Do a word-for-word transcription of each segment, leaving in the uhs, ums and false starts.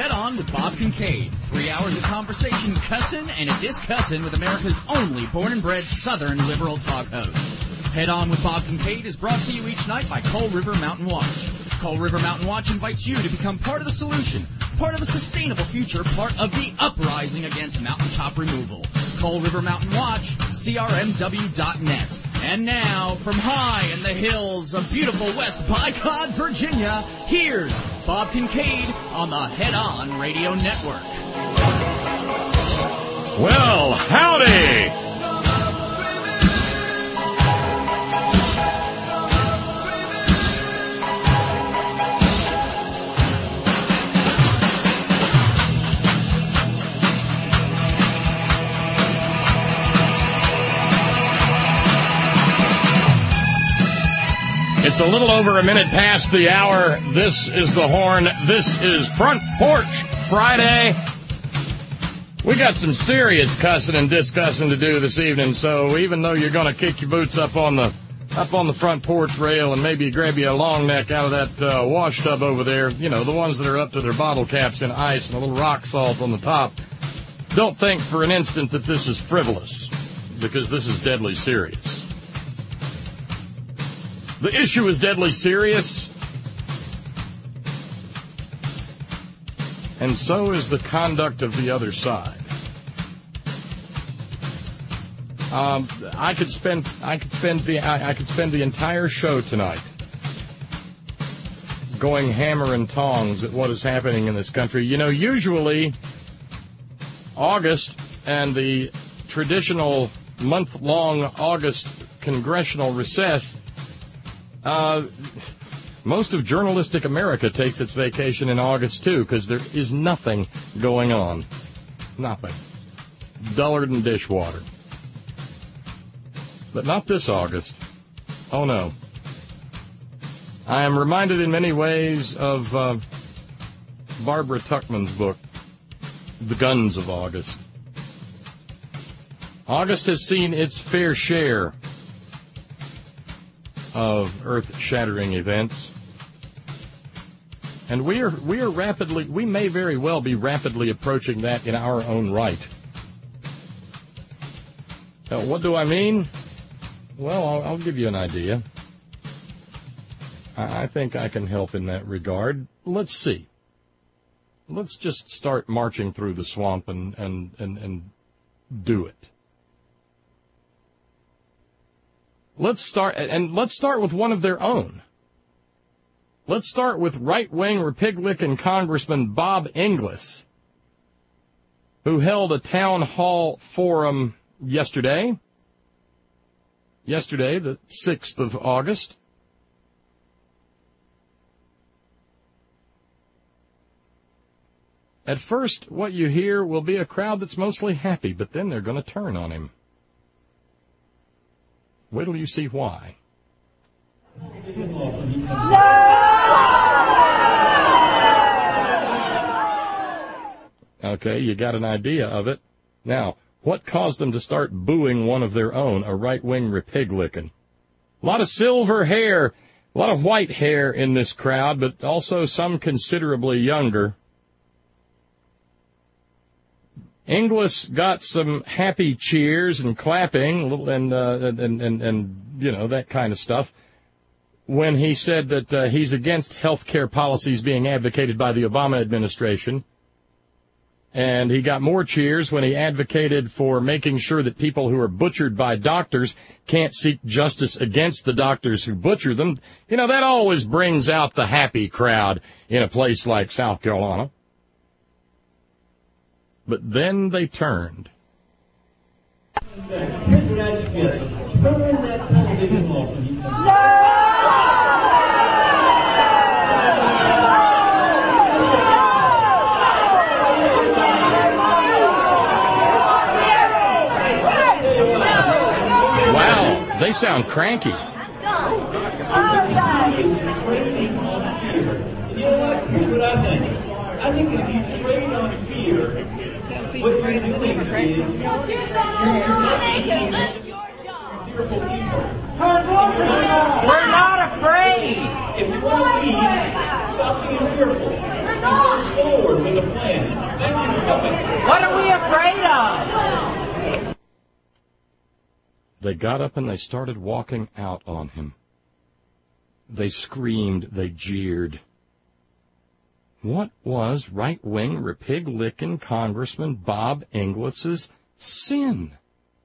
Head On with Bob Kincaid. Three hours of conversation, cussing, and a discussin' with America's only born and bred Southern liberal talk host. Head On with Bob Kincaid is brought to you each night by Coal River Mountain Watch. Coal River Mountain Watch invites you to become part of the solution, part of a sustainable future, part of the uprising against mountaintop removal. Coal River Mountain Watch, C R M W dot net. And now, from high in the hills of beautiful West Bycott, Virginia, here's Bob Kincaid on the Head On Radio Network. Well, howdy! It's a little over a minute past the hour. This is the Horn. This is Front Porch Friday. We got some serious cussing and discussing to do this evening, so even though you're going to kick your boots up on the up on the front porch rail and maybe grab you a long neck out of that uh, wash tub over there, you know, the ones that are up to their bottle caps in ice and a little rock salt on the top, don't think for an instant that this is frivolous, because this is deadly serious. The issue is deadly serious, and so is the conduct of the other side. Um, I could spend I could spend the I, I could spend the entire show tonight going hammer and tongs at what is happening in this country. You know, usually August and the traditional month-long August congressional recess. Uh, most of journalistic America takes its vacation in August, too, because there is nothing going on. Nothing. Duller than dishwater. But not this August. Oh, no. I am reminded in many ways of uh, Barbara Tuchman's book, The Guns of August. August has seen its fair share of earth-shattering events, and we are we are rapidly we may very well be rapidly approaching that in our own right. Now, what do I mean? Well, I'll, I'll give you an idea. I, I think I can help in that regard. Let's see. Let's just start marching through the swamp and and and, and do it. Let's start, and let's start with one of their own. Let's start with right-wing Republican Congressman Bob Inglis, who held a town hall forum yesterday, yesterday, the sixth of August. At first, what you hear will be a crowd that's mostly happy, but then they're going to turn on him. Wait till you see why. Okay, you got an idea of it. Now, what caused them to start booing one of their own, a right-wing Republican? A lot of silver hair, a lot of white hair in this crowd, but also some considerably younger. Inglis got some happy cheers and clapping and, uh, and, and, and, you know, that kind of stuff when he said that uh, he's against health care policies being advocated by the Obama administration. And he got more cheers when he advocated for making sure that people who are butchered by doctors can't seek justice against the doctors who butcher them. You know, that always brings out the happy crowd in a place like South Carolina. But then they turned. Here's what I suggest. Turn that television off. Wow, they sound cranky. You know what? Here's what I think. I think if you trade on fear, what you're doing is you're fearful people. We're not afraid. If you want to be something fearful, you go forward with a they got up and they started walking out on him. They screamed, they jeered. What was right-wing, repig-licking Congressman Bob Inglis's sin?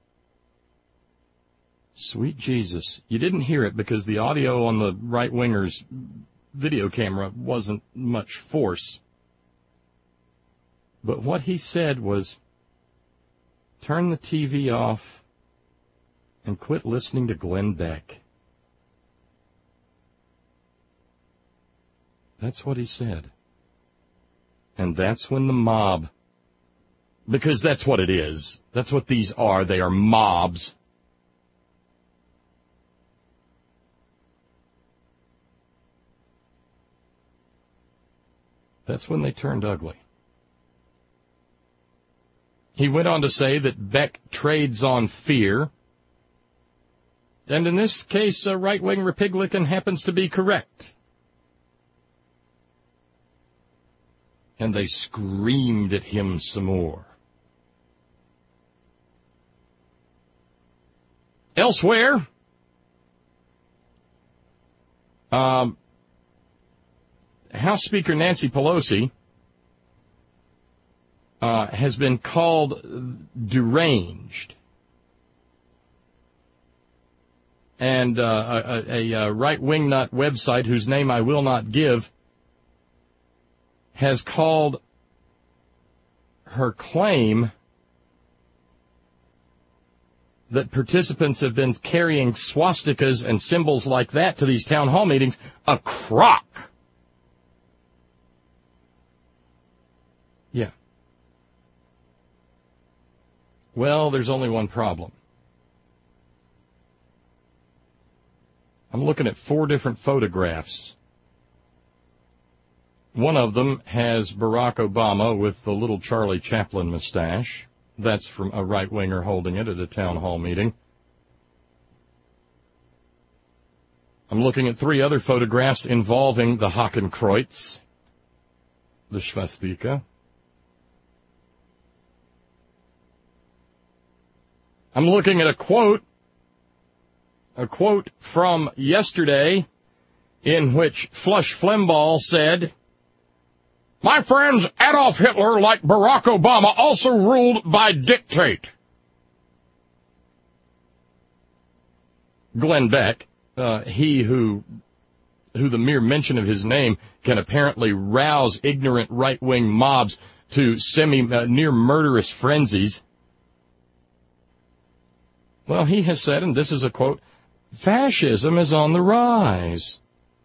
Sweet Jesus. You didn't hear it because the audio on the right-winger's video camera wasn't much force. But what he said was, turn the T V off and quit listening to Glenn Beck. That's what he said. And that's when the mob, because that's what it is. That's what these are. They are mobs. That's when they turned ugly. He went on to say that Beck trades on fear. And in this case, uh, right-wing Republican happens to be correct. And they screamed at him some more. Elsewhere, um, House Speaker Nancy Pelosi uh, has been called deranged. And uh, a, a, a right-wing nut website whose name I will not give has called her claim that participants have been carrying swastikas and symbols like that to these town hall meetings a crock. Yeah. Well, there's only one problem. I'm looking at four different photographs. One of them has Barack Obama with the little Charlie Chaplin mustache. That's from a right-winger holding it at a town hall meeting. I'm looking at three other photographs involving the Hakenkreuz, the swastika. I'm looking at a quote, a quote from yesterday in which Flush Flimbaugh said, "My friends, Adolf Hitler, like Barack Obama, also ruled by dictate." Glenn Beck, uh, he who who the mere mention of his name can apparently rouse ignorant right-wing mobs to semi uh, near murderous frenzies. Well, he has said, and this is a quote, "Fascism is on the rise."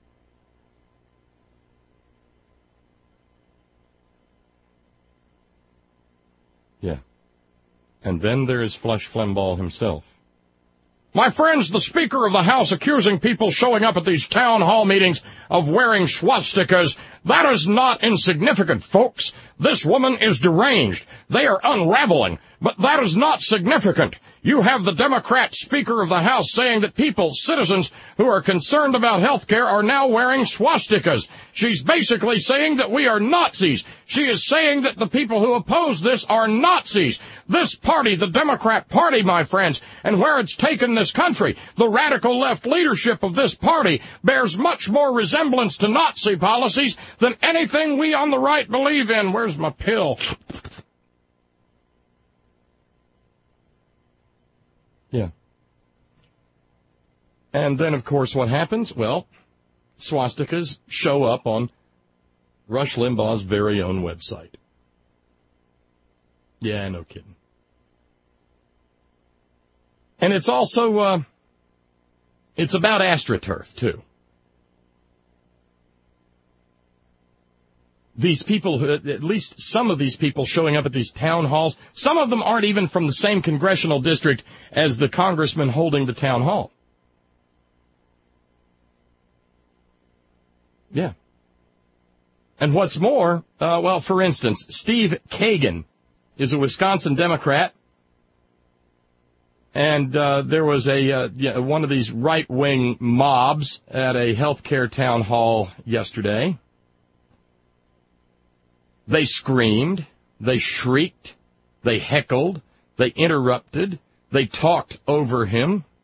Yeah. And then there is Flush Flimbaugh himself. "My friends, the Speaker of the House accusing people showing up at these town hall meetings of wearing swastikas, that is not insignificant, folks. This woman is deranged. They are unraveling, but that is not significant. You have the Democrat Speaker of the House saying that people, citizens who are concerned about health care are now wearing swastikas. She's basically saying that we are Nazis. She is saying that the people who oppose this are Nazis. This party, the Democrat Party, my friends, and where it's taken this country, the radical left leadership of this party bears much more resemblance to Nazi policies than anything we on the right believe in." Where's my pill? Yeah. And then, of course, what happens? Well, swastikas show up on Rush Limbaugh's very own website. Yeah, no kidding. And it's also, uh, it's about AstroTurf, too. These people, at least some of these people showing up at these town halls, some of them aren't even from the same congressional district as the congressman holding the town hall. Yeah. And what's more, uh, well, for instance, Steve Kagan is a Wisconsin Democrat, and uh, there was a uh, yeah, one of these right-wing mobs at a healthcare town hall yesterday. They screamed, they shrieked, they heckled, they interrupted, they talked over him.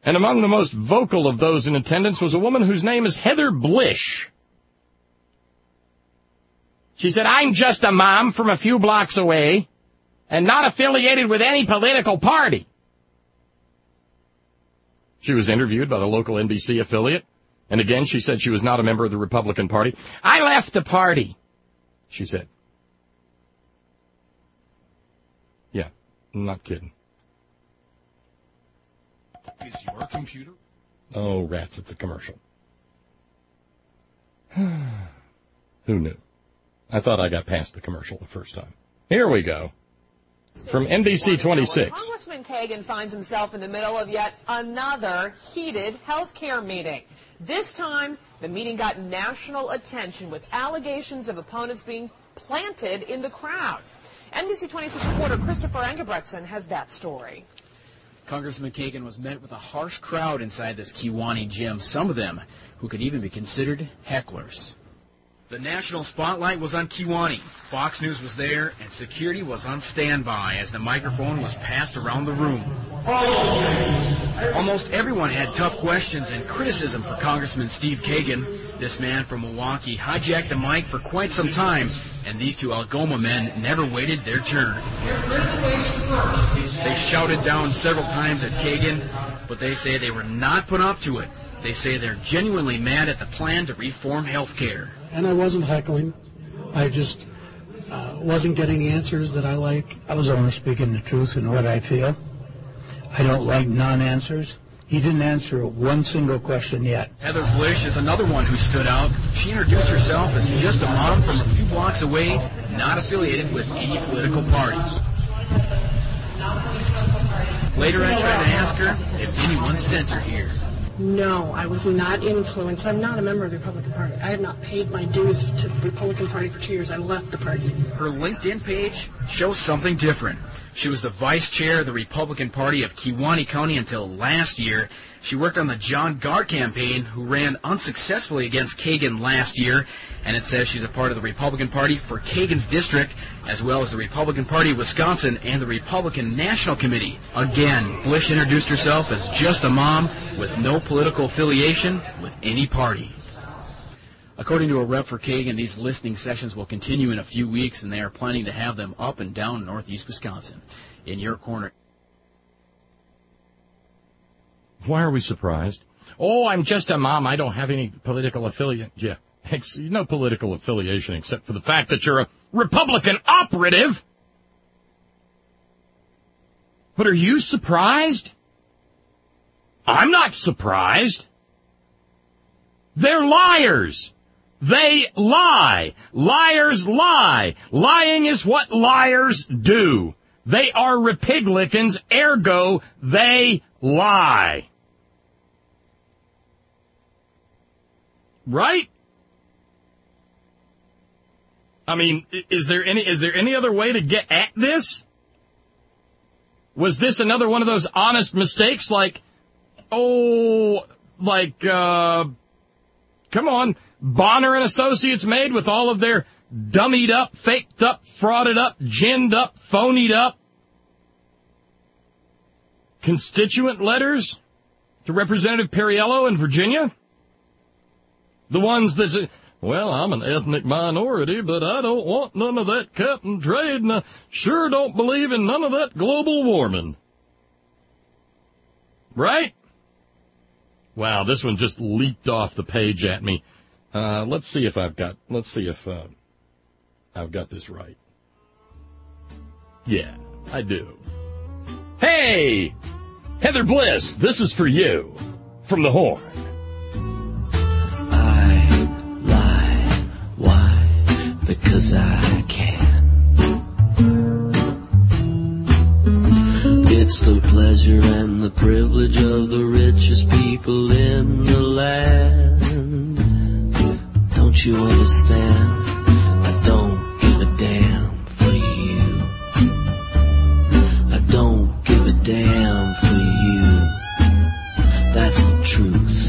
And among the most vocal of those in attendance was a woman whose name is Heather Blish. She said, I'm just a mom from a few blocks away and not affiliated with any political party. She was interviewed by the local N B C affiliate, and again she said she was not a member of the Republican Party. I left the party, she said. Yeah, I'm not kidding. Is your computer? Oh, rats, it's a commercial. Who knew? I thought I got past the commercial the first time. Here we go. From N B C twenty-six. Congressman Kagan finds himself in the middle of yet another heated health care meeting. This time, the meeting got national attention with allegations of opponents being planted in the crowd. N B C twenty-six reporter Christopher Engebretson has that story. Congressman Kagan was met with a harsh crowd inside this Kewanee gym, some of them who could even be considered hecklers. The national spotlight was on Kewanee. Fox News was there, and security was on standby as the microphone was passed around the room. Almost everyone had tough questions and criticism for Congressman Steve Kagan. This man from Milwaukee hijacked the mic for quite some time, and these two Algoma men never waited their turn. They shouted down several times at Kagan, but they say they were not put up to it. They say they're genuinely mad at the plan to reform health care. And I wasn't heckling. I just uh, wasn't getting answers that I like. I was only speaking the truth and what I feel. I don't like non-answers. He didn't answer one single question yet. Heather Blish is another one who stood out. She introduced herself as just a mom from a few blocks away, not affiliated with any political parties. Later I tried to ask her if anyone sent her here. No, I was not influenced. I'm not a member of the Republican Party. I have not paid my dues to the Republican Party for two years. I left the party. Her LinkedIn page shows something different. She was the vice chair of the Republican Party of Kewanee County until last year. She worked on the John Gard campaign, who ran unsuccessfully against Kagan last year, and it says she's a part of the Republican Party for Kagan's district, as well as the Republican Party of Wisconsin and the Republican National Committee. Again, Blish introduced herself as just a mom with no political affiliation with any party. According to a rep for Kagan, these listening sessions will continue in a few weeks, and they are planning to have them up and down northeast Wisconsin. In your corner. Why are we surprised? Oh, I'm just a mom. I don't have any political affiliate. Yeah, no political affiliation except for the fact that you're a Republican operative. But are you surprised? I'm not surprised. They're liars. They lie. Liars lie. Lying is what liars do. They are Republicans, ergo they lie. Right? I mean, is there any is there any other way to get at this? Was this another one of those honest mistakes like, oh, like, uh, come on, Bonner and Associates made with all of their dummied up, faked up, frauded up, ginned up, phonied up constituent letters to Representative Perriello in Virginia? The ones that say, well, I'm an ethnic minority, but I don't want none of that cap and trade, and I sure don't believe in none of that global warming. Right? Wow, this one just leaped off the page at me. Uh, let's see if I've got, let's see if uh, I've got this right. Yeah, I do. Hey! Heather Bliss, this is for you, from the Horn. I lie. Why? Because I can. It's the pleasure and the privilege of the richest people in the land. Don't you understand? I don't give a damn for you. I don't give a damn for you. That's the truth.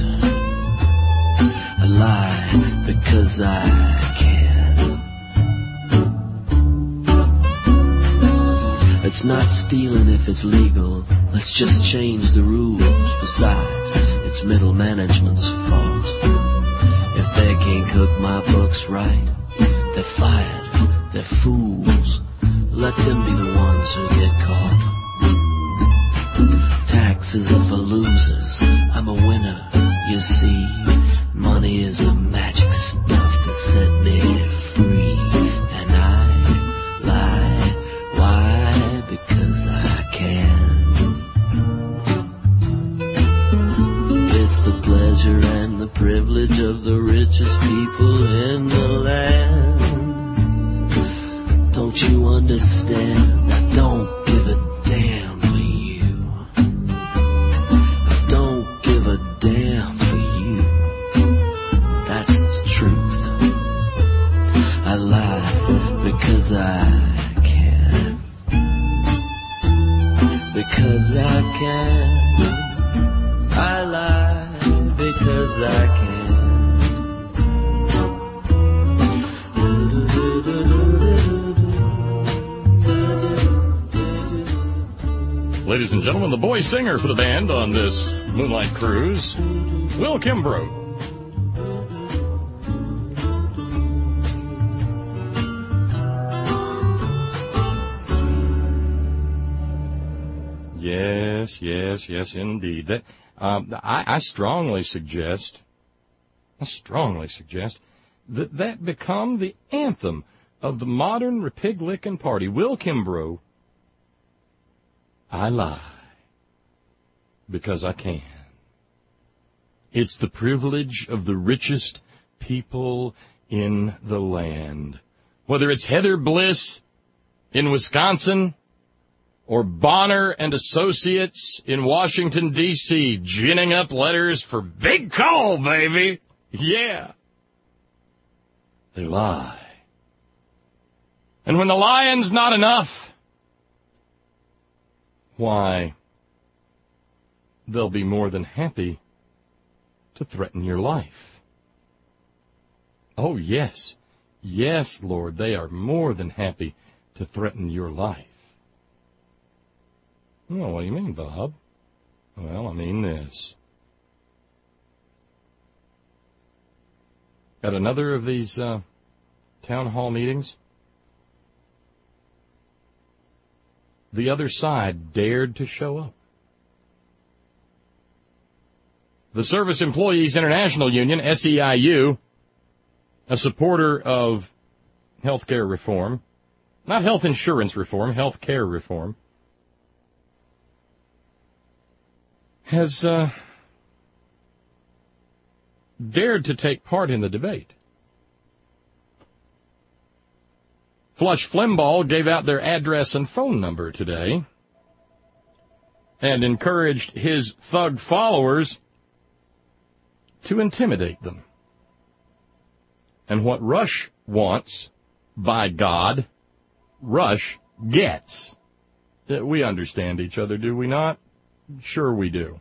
I lie because I can. It's not stealing if it's legal. Let's just change the rules. Besides, it's middle management's fault. If they can't cook my books right, they're fired. They're fools. Let them be the ones who get caught. Taxes are for losers. I'm a winner, you see. Money is the magic stuff that set me free. And I lie. Why? Because I can. It's the pleasure and the privilege of the richest people in the land. Don't you understand? I don't give a damn for you. I don't give a damn for you. That's the truth. I lie because I can. Because I can. I lie because I can. Ladies and gentlemen, the boy singer for the band on this Moonlight Cruise, Will Kimbrough. Yes, yes, yes, indeed. That, um, I, I strongly suggest, I strongly suggest that that become the anthem of the modern Republican Party. Will Kimbrough, I lie because I can. It's the privilege of the richest people in the land. Whether it's Heather Bliss in Wisconsin or Bonner and Associates in Washington, D C, ginning up letters for big coal, baby. Yeah. They lie. And when the lying's not enough, why, they'll be more than happy to threaten your life. Oh, yes. Yes, Lord, they are more than happy to threaten your life. Well, what do you mean, Bob? Well, I mean this. At another of these uh, town hall meetings, the other side dared to show up. The Service Employees International Union, S E I U, a supporter of health care reform, not health insurance reform, health care reform, has uh, dared to take part in the debate. Flush Flimbaugh gave out their address and phone number today and encouraged his thug followers to intimidate them. And what Rush wants, by God, Rush gets. We understand each other, do we not? Sure we do.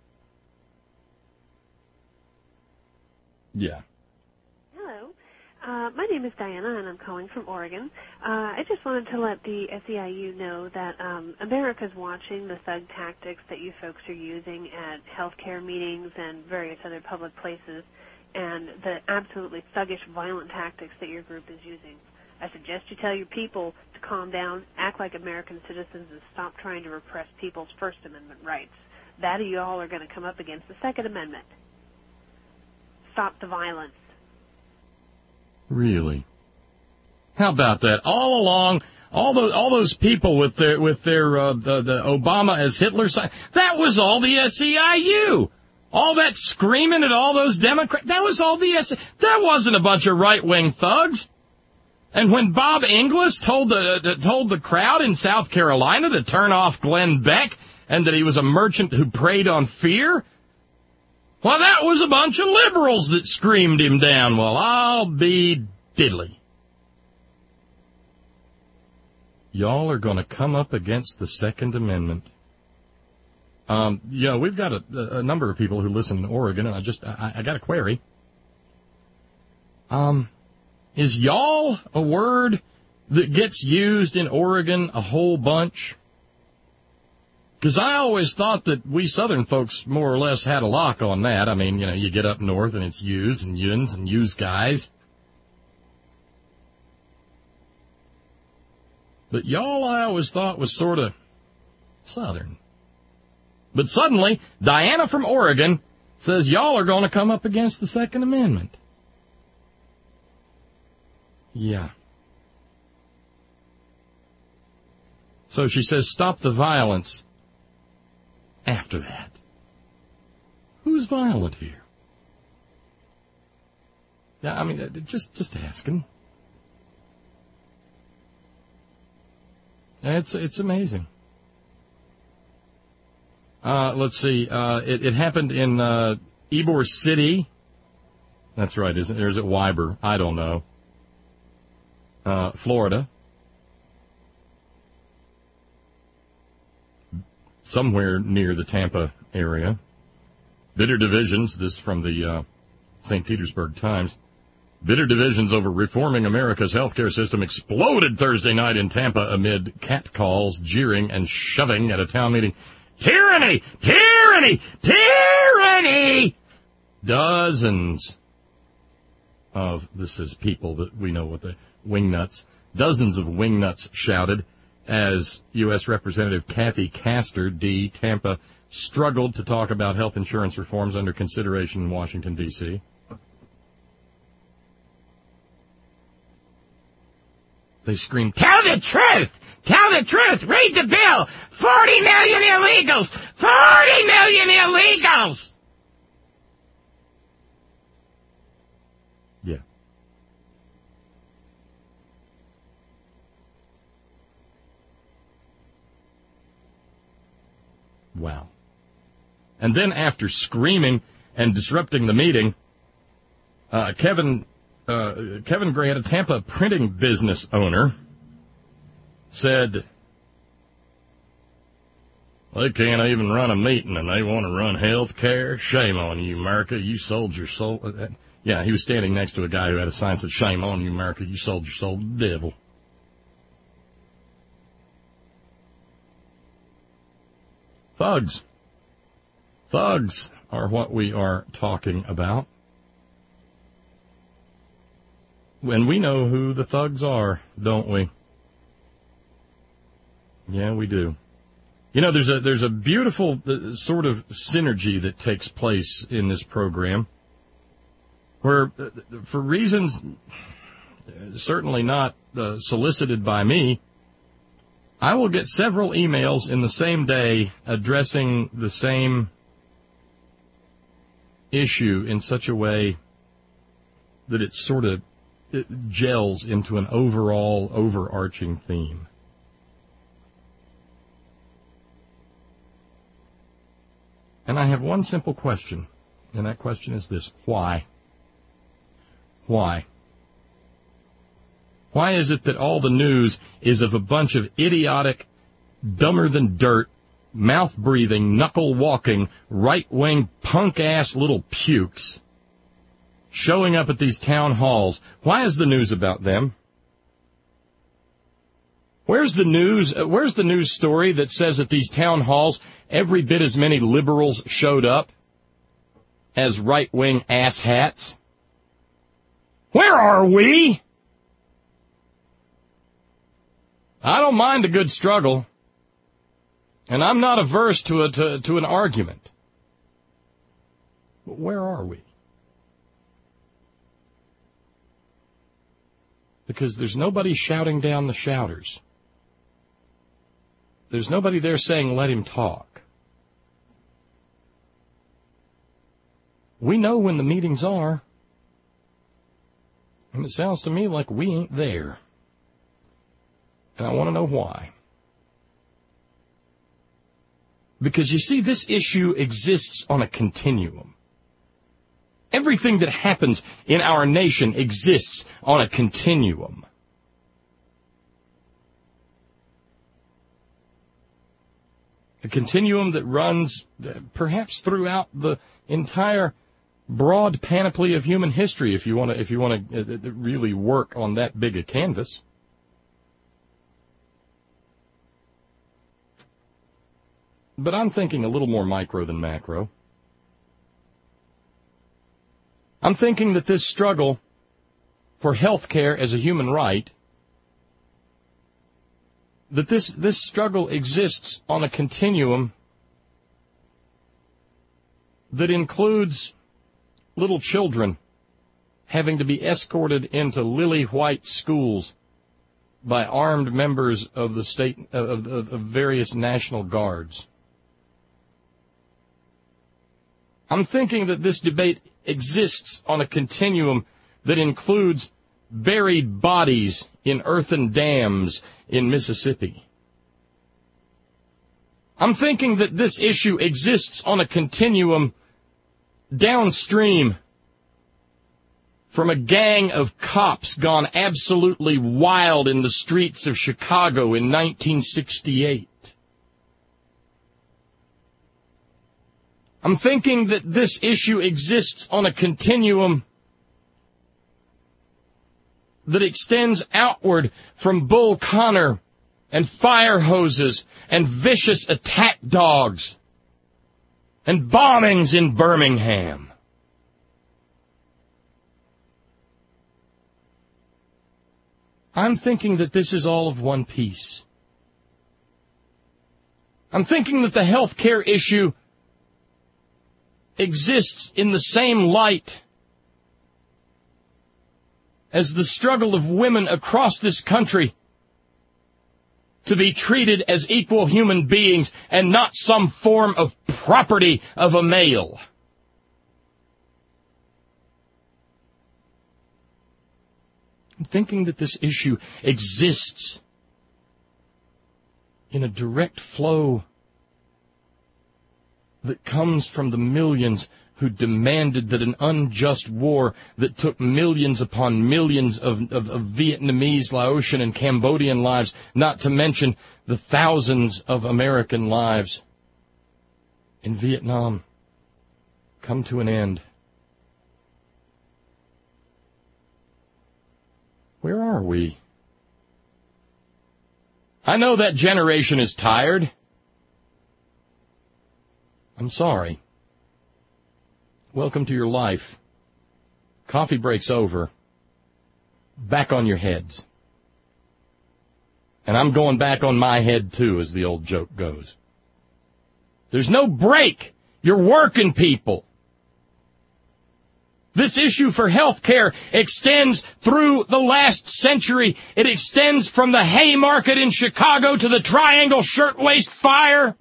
Yeah. Uh, my name is Diana, and I'm calling from Oregon. Uh, I just wanted to let the S E I U know that um, America's watching the thug tactics that you folks are using at healthcare meetings and various other public places, and the absolutely thuggish, violent tactics that your group is using. I suggest you tell your people to calm down, act like American citizens, and stop trying to repress people's First Amendment rights. That or you all are going to come up against the Second Amendment. Stop the violence. Really? How about that? All along, all those all those people with their with their uh, the, the Obama as Hitler sign, that was all the S E I U. All that screaming at all those Democrats, that was all the S E I U. That wasn't a bunch of right wing thugs. And when Bob Inglis told the uh, told the crowd in South Carolina to turn off Glenn Beck and that he was a merchant who preyed on fear, well, that was a bunch of liberals that screamed him down. Well, I'll be diddly. Y'all are going to come up against the Second Amendment. Um, you know, we've got a, a number of people who listen in Oregon, and I just, I, I got a query. Um, is y'all a word that gets used in Oregon a whole bunch? Because I always thought that we Southern folks more or less had a lock on that. I mean, you know, you get up north and it's yous and yuns and yous guys. But y'all, I always thought was sort of Southern. But suddenly, Diana from Oregon says y'all are going to come up against the Second Amendment. Yeah. So she says, stop the violence. After that, who's violent here? Yeah, I mean, just just asking. It's it's amazing. Uh, let's see. Uh, it, it happened in uh, Ybor City. That's right, isn't it? Or is it Ybor? I don't know. Uh, Florida. Somewhere near the Tampa area. Bitter divisions, this from the uh, Saint Petersburg Times. Bitter divisions over reforming America's healthcare system exploded Thursday night in Tampa amid catcalls, jeering, and shoving at a town meeting. Tyranny! Tyranny! Tyranny! Dozens of, this is people that we know what the wingnuts, dozens of wingnuts shouted as U S Representative Kathy Castor, D. Tampa, struggled to talk about health insurance reforms under consideration in Washington, D C They screamed, tell the truth! Tell the truth! Read the bill! Forty million illegals! Forty million illegals! Yeah. Wow. And then after screaming and disrupting the meeting, uh, Kevin uh, Kevin Gray, a Tampa printing business owner, said they can't even run a meeting and they want to run health care? Shame on you, America. You sold your soul. Yeah, he was standing next to a guy who had a sign that said, shame on you, America. You sold your soul to the devil. Thugs. Thugs are what we are talking about. And we know who the thugs are, don't we? Yeah, we do. You know, there's a there's a beautiful uh, sort of synergy that takes place in this program where, uh, for reasons certainly not uh, solicited by me, I will get several emails in the same day addressing the same issue in such a way that it sort of it gels into an overall, overarching theme. And I have one simple question, and that question is this: why? Why? Why is it that all the news is of a bunch of idiotic, dumber-than-dirt, mouth-breathing, knuckle-walking, right-wing, punk-ass little pukes showing up at these town halls? Why is the news about them? Where's the news? Uh, where's the news story that says at these town halls every bit as many liberals showed up as right-wing asshats? Where are we? I don't mind a good struggle, and I'm not averse to a to, to an argument. But where are we? Because there's nobody shouting down the shouters. There's nobody there saying, let him talk. We know when the meetings are, and it sounds to me like we ain't there. And I want to know why. Because, you see, this issue exists on a continuum. Everything that happens in our nation exists on a continuum. A continuum that runs perhaps throughout the entire broad panoply of human history, if you want to, if you want to really work on that big a canvas. But I'm thinking a little more micro than macro. I'm thinking that this struggle for health care as a human right, that this, this struggle exists on a continuum that includes little children having to be escorted into lily-white schools by armed members of the state of, of, of various national guards. I'm thinking that this debate exists on a continuum that includes buried bodies in earthen dams in Mississippi. I'm thinking that this issue exists on a continuum downstream from a gang of cops gone absolutely wild in the streets of Chicago in nineteen sixty-eight. I'm thinking that this issue exists on a continuum that extends outward from Bull Connor and fire hoses and vicious attack dogs and bombings in Birmingham. I'm thinking that this is all of one piece. I'm thinking that the health care issue exists in the same light as the struggle of women across this country to be treated as equal human beings and not some form of property of a male. I'm thinking that this issue exists in a direct flow that comes from the millions who demanded that an unjust war that took millions upon millions of, of, of Vietnamese, Laotian, and Cambodian lives, not to mention the thousands of American lives in Vietnam, come to an end. Where are we? I know that generation is tired. I'm sorry. Welcome to your life. Coffee break's over. Back on your heads. And I'm going back on my head, too, as the old joke goes. There's no break. You're working people. This issue for health care extends through the last century. It extends from the Haymarket in Chicago to the Triangle Shirtwaist Fire.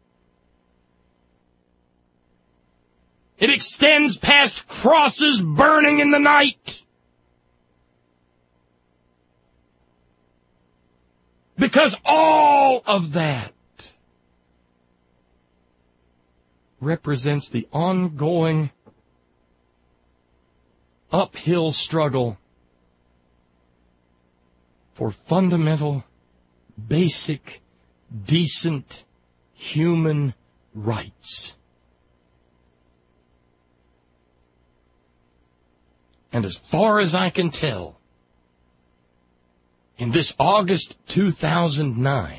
It extends past crosses burning in the night. Because all of that represents the ongoing uphill struggle for fundamental, basic, decent human rights. And as far as I can tell, in this August two thousand nine,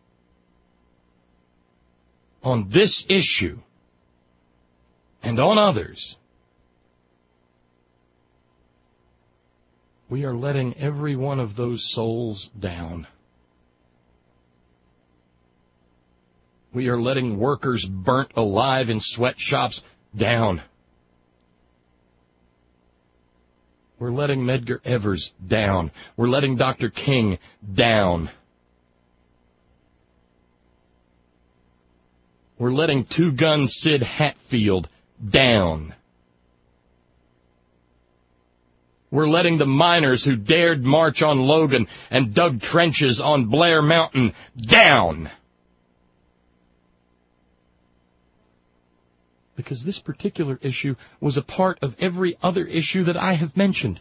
on this issue and on others, we are letting every one of those souls down. We are letting workers burnt alive in sweatshops down. We're letting Medgar Evers down. We're letting Doctor King down. We're letting Two-Gun Sid Hatfield down. We're letting the miners who dared march on Logan and dug trenches on Blair Mountain down. Because this particular issue was a part of every other issue that I have mentioned.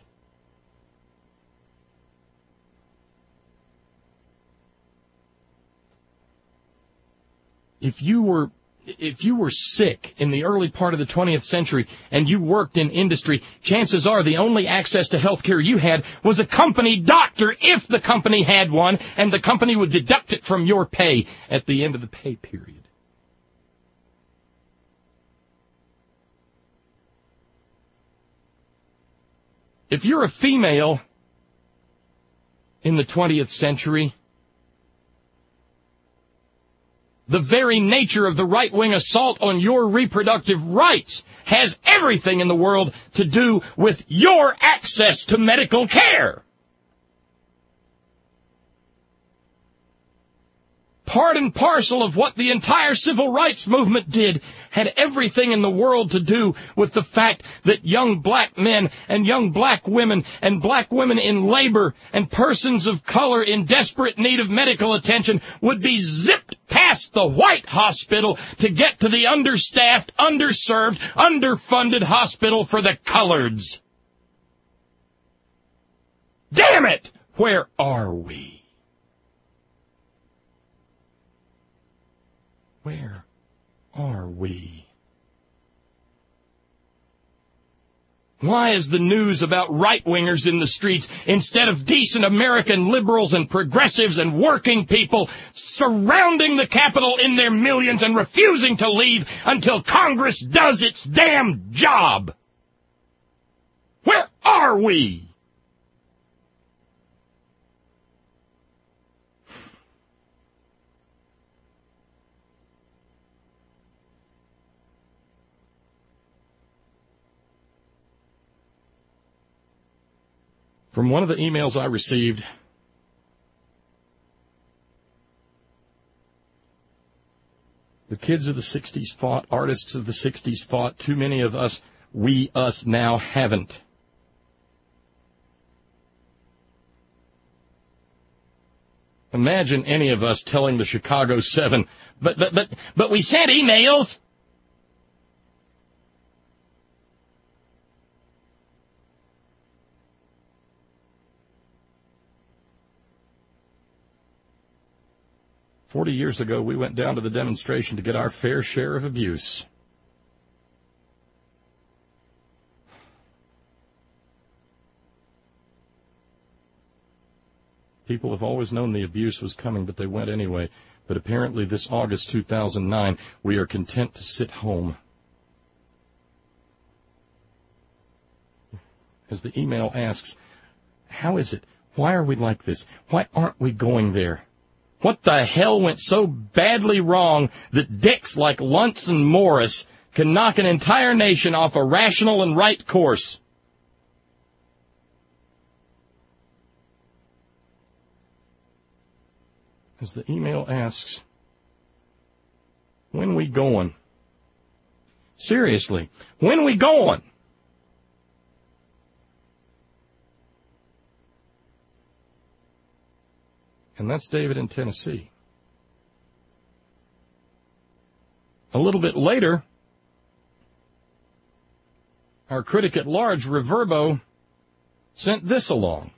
If you were if you were sick in the early part of the twentieth century and you worked in industry, chances are the only access to health care you had was a company doctor, if the company had one, and the company would deduct it from your pay at the end of the pay period. if you're a female in the twentieth century, the very nature of the right-wing assault on your reproductive rights has everything in the world to do with your access to medical care. Part and parcel of what the entire civil rights movement did had everything in the world to do with the fact that young black men and young black women and black women in labor and persons of color in desperate need of medical attention would be zipped past the white hospital to get to the understaffed, underserved, underfunded hospital for the coloreds. Damn it! Where are we? Where are we? Why is the news about right-wingers in the streets instead of decent American liberals and progressives and working people surrounding the Capitol in their millions and refusing to leave until Congress does its damn job? Where are we? From one of the emails I received, the kids of the sixties fought, artists of the sixties fought, too many of us, we, us now haven't. Imagine any of us telling the Chicago Seven, but, but, but, but we sent emails. Forty years ago, we went down to the demonstration to get our fair share of abuse. People have always known the abuse was coming, but they went anyway. But apparently this August two thousand nine, we are content to sit home. As the email asks, how is it? Why are we like this? Why aren't we going there? What the hell went so badly wrong that dicks like Luntz and Morris can knock an entire nation off a rational and right course? As the email asks, when we going? Seriously, when we going? And that's David in Tennessee. A little bit later, our critic at large, Reverbo, sent this along.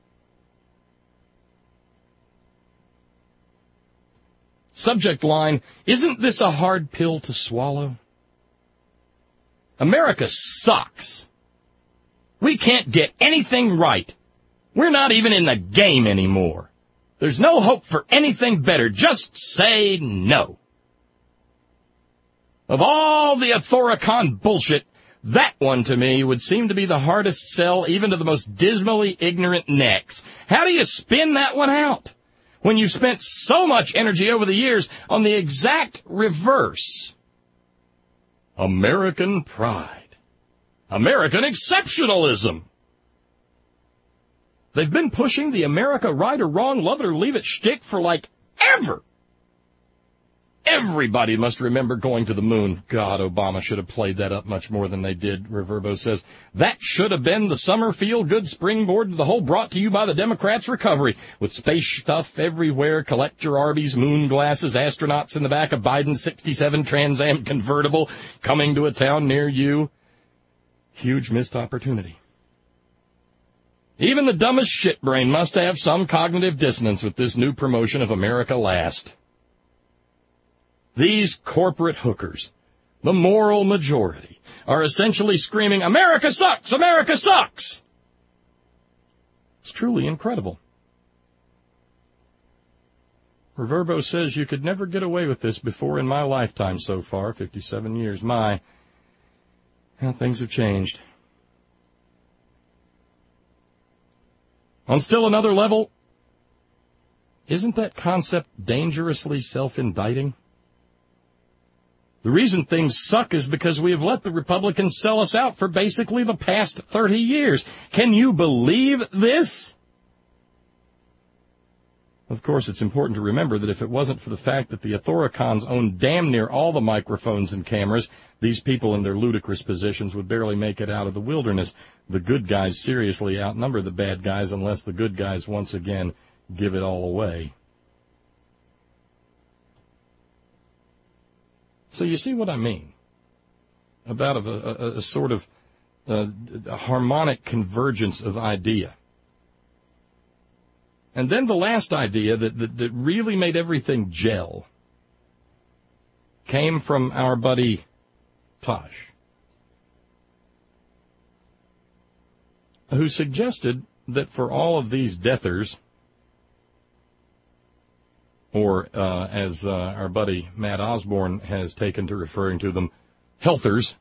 Subject line, isn't this a hard pill to swallow? America sucks. We can't get anything right. We're not even in the game anymore. There's no hope for anything better. Just say no. Of all the Authoricon bullshit, that one to me would seem to be the hardest sell even to the most dismally ignorant necks. How do you spin that one out when you've spent so much energy over the years on the exact reverse? American pride. American exceptionalism. They've been pushing the America right or wrong, love it or leave it shtick for like ever. Everybody must remember going to the moon. God, Obama should have played that up much more than they did, Reverbo says. That should have been the summer feel-good springboard to the whole brought to you by the Democrats' recovery. With space stuff everywhere, collect your Arby's, moon glasses, astronauts in the back of Biden's sixty-seven Trans Am convertible coming to a town near you. Huge missed opportunity. Even the dumbest shitbrain must have some cognitive dissonance with this new promotion of America Last. These corporate hookers, the moral majority, are essentially screaming, America sucks! America sucks! It's truly incredible. Reverbo says you could never get away with this before in my lifetime so far, fifty-seven years. My, how things have changed. On still another level, isn't that concept dangerously self-indicting? The reason things suck is because we have let the Republicans sell us out for basically the past thirty years. Can you believe this? Of course, it's important to remember that if it wasn't for the fact that the Authoricons own damn near all the microphones and cameras, these people in their ludicrous positions would barely make it out of the wilderness. The good guys seriously outnumber the bad guys unless the good guys once again give it all away. So you see what I mean about a, a, a sort of uh, a harmonic convergence of idea. And then the last idea that, that, that really made everything gel came from our buddy Tosh, who suggested that for all of these deathers, or uh, as uh, our buddy Matt Osborne has taken to referring to them, healthers,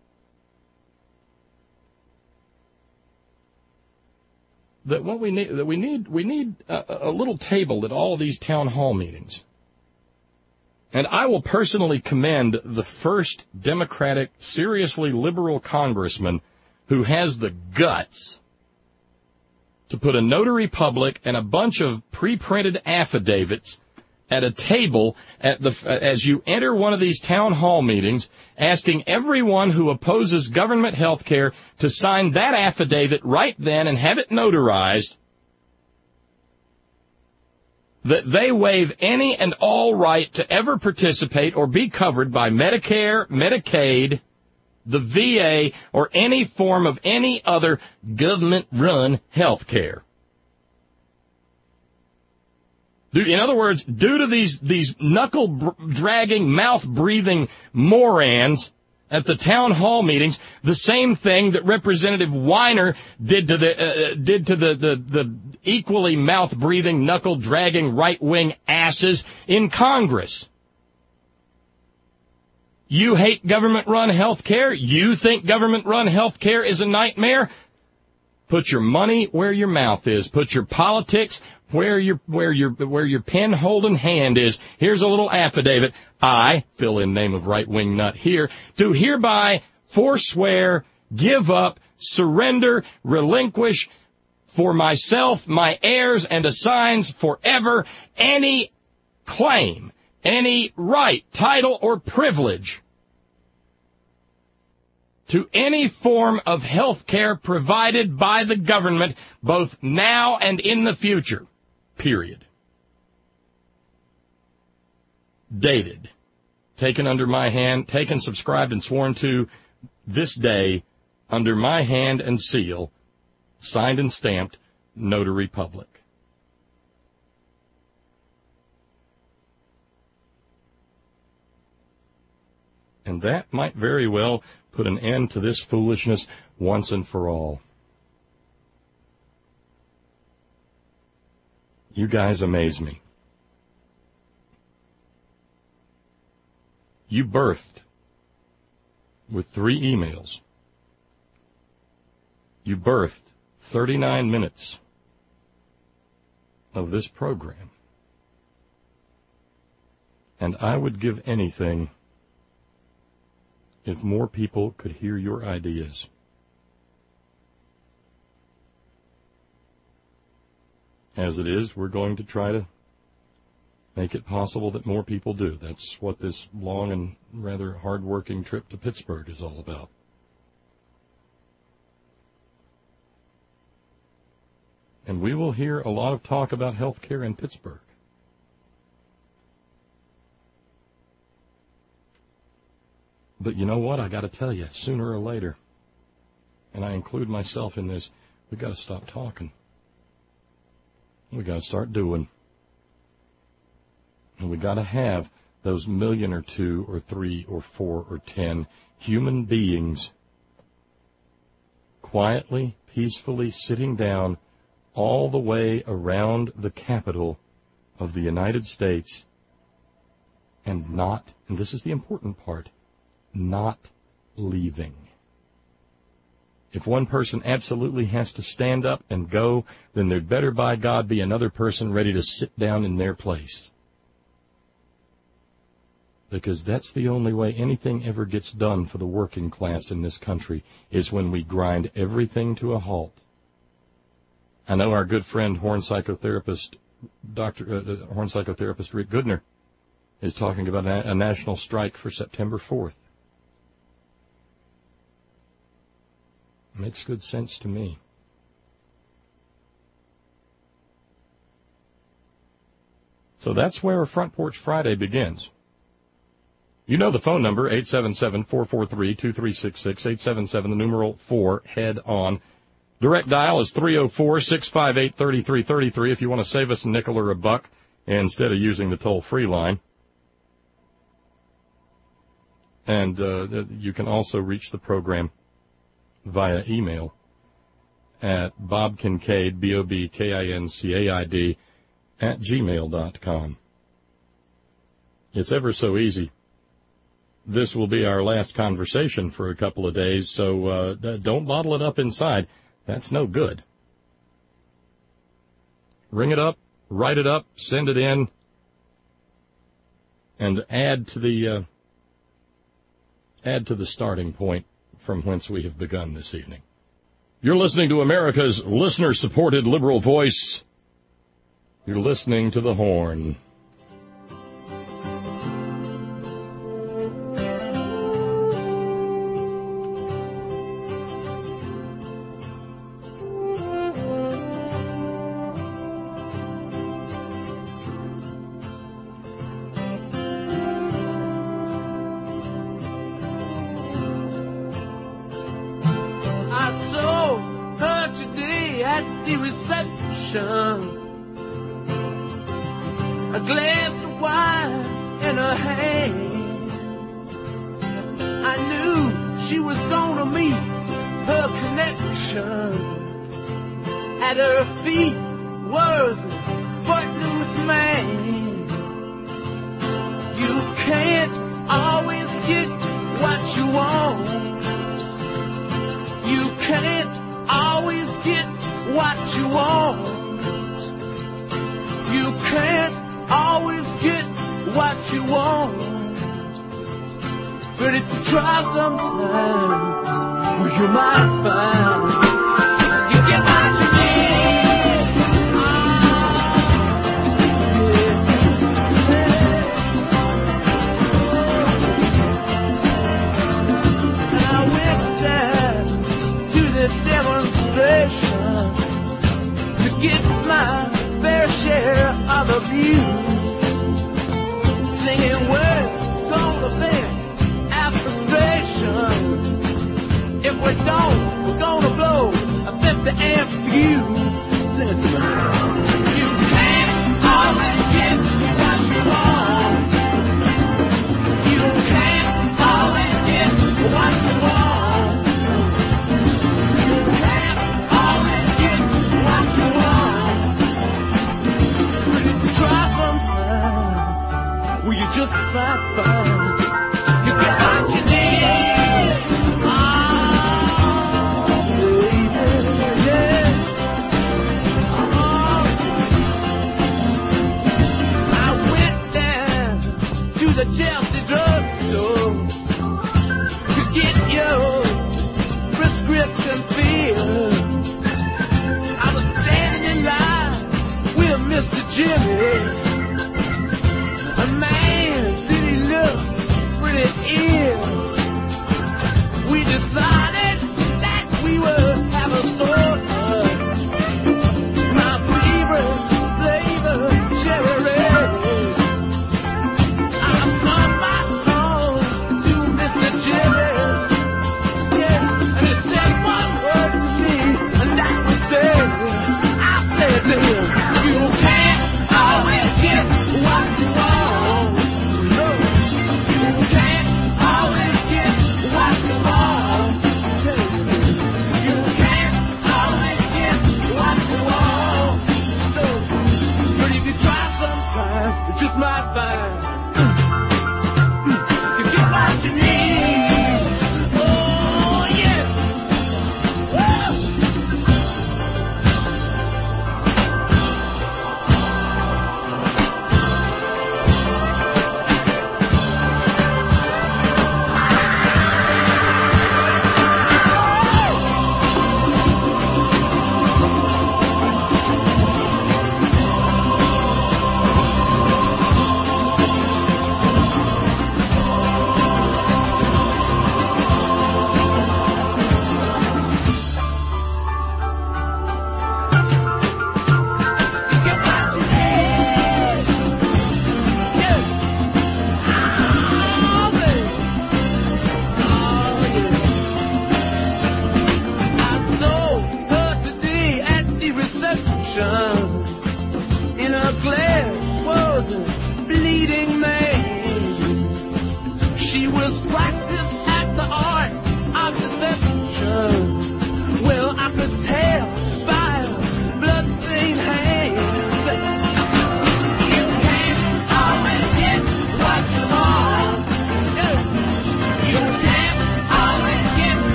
that what we need, that we need, we need a, a little table at all of these town hall meetings. And I will personally commend the first Democratic, seriously liberal congressman who has the guts to put a notary public and a bunch of pre-printed affidavits at a table at the, as you enter one of these town hall meetings, asking everyone who opposes government health care to sign that affidavit right then and have it notarized that they waive any and all right to ever participate or be covered by Medicare, Medicaid, the V A, or any form of any other government-run health care. In other words, due to these, these knuckle-dragging, mouth-breathing morons at the town hall meetings, the same thing that Representative Weiner did to the uh, did to the, the, the equally mouth-breathing, knuckle-dragging right-wing asses in Congress. You hate government-run health care? You think government-run health care is a nightmare? Put your money where your mouth is. Put your politics where your where your where your pen-holding hand is. Here's a little affidavit. I, fill in name of right-wing nut here, do hereby forswear, give up, surrender, relinquish for myself, my heirs, and assigns forever any claim, any right, title, or privilege to any form of health care provided by the government, both now and in the future. Period. Dated. Taken under my hand, taken, subscribed, and sworn to this day under my hand and seal, signed and stamped, Notary Public. And that might very well put an end to this foolishness once and for all. You guys amaze me. You birthed with three emails. You birthed thirty-nine minutes of this program. And I would give anything if more people could hear your ideas. As it is, we're going to try to make it possible that more people do. That's what this long and rather hard-working trip to Pittsburgh is all about. And we will hear a lot of talk about health care in Pittsburgh. But you know what? I got to tell you, sooner or later, and I include myself in this, we got to stop talking. We got to start doing. And we got to have those million or two or three or four or ten human beings quietly, peacefully sitting down all the way around the Capitol of the United States and not, and this is the important part, not leaving. If one person absolutely has to stand up and go, then there'd better, by God, be another person ready to sit down in their place. Because that's the only way anything ever gets done for the working class in this country, is when we grind everything to a halt. I know our good friend, Horn psychotherapist, Doctor uh, Horn psychotherapist Rick Goodner, is talking about a, a national strike for September fourth. Makes good sense to me. So that's where Front Porch Friday begins. You know the phone number, eight seven seven, four four three, two three six six, eight seven seven, the numeral four, head on. Direct dial is three oh four, six five eight, three three three three if you want to save us a nickel or a buck instead of using the toll-free line. And uh, you can also reach the program via email at Bob Kincaid, B O B K I N C A I D, at gmail dot com. It's ever so easy. This will be our last conversation for a couple of days, so uh, don't bottle it up inside. That's no good. Ring it up, write it up, send it in, and add to the uh, add to the starting point from whence we have begun this evening. You're listening to America's listener-supported liberal voice. You're listening to The Horn.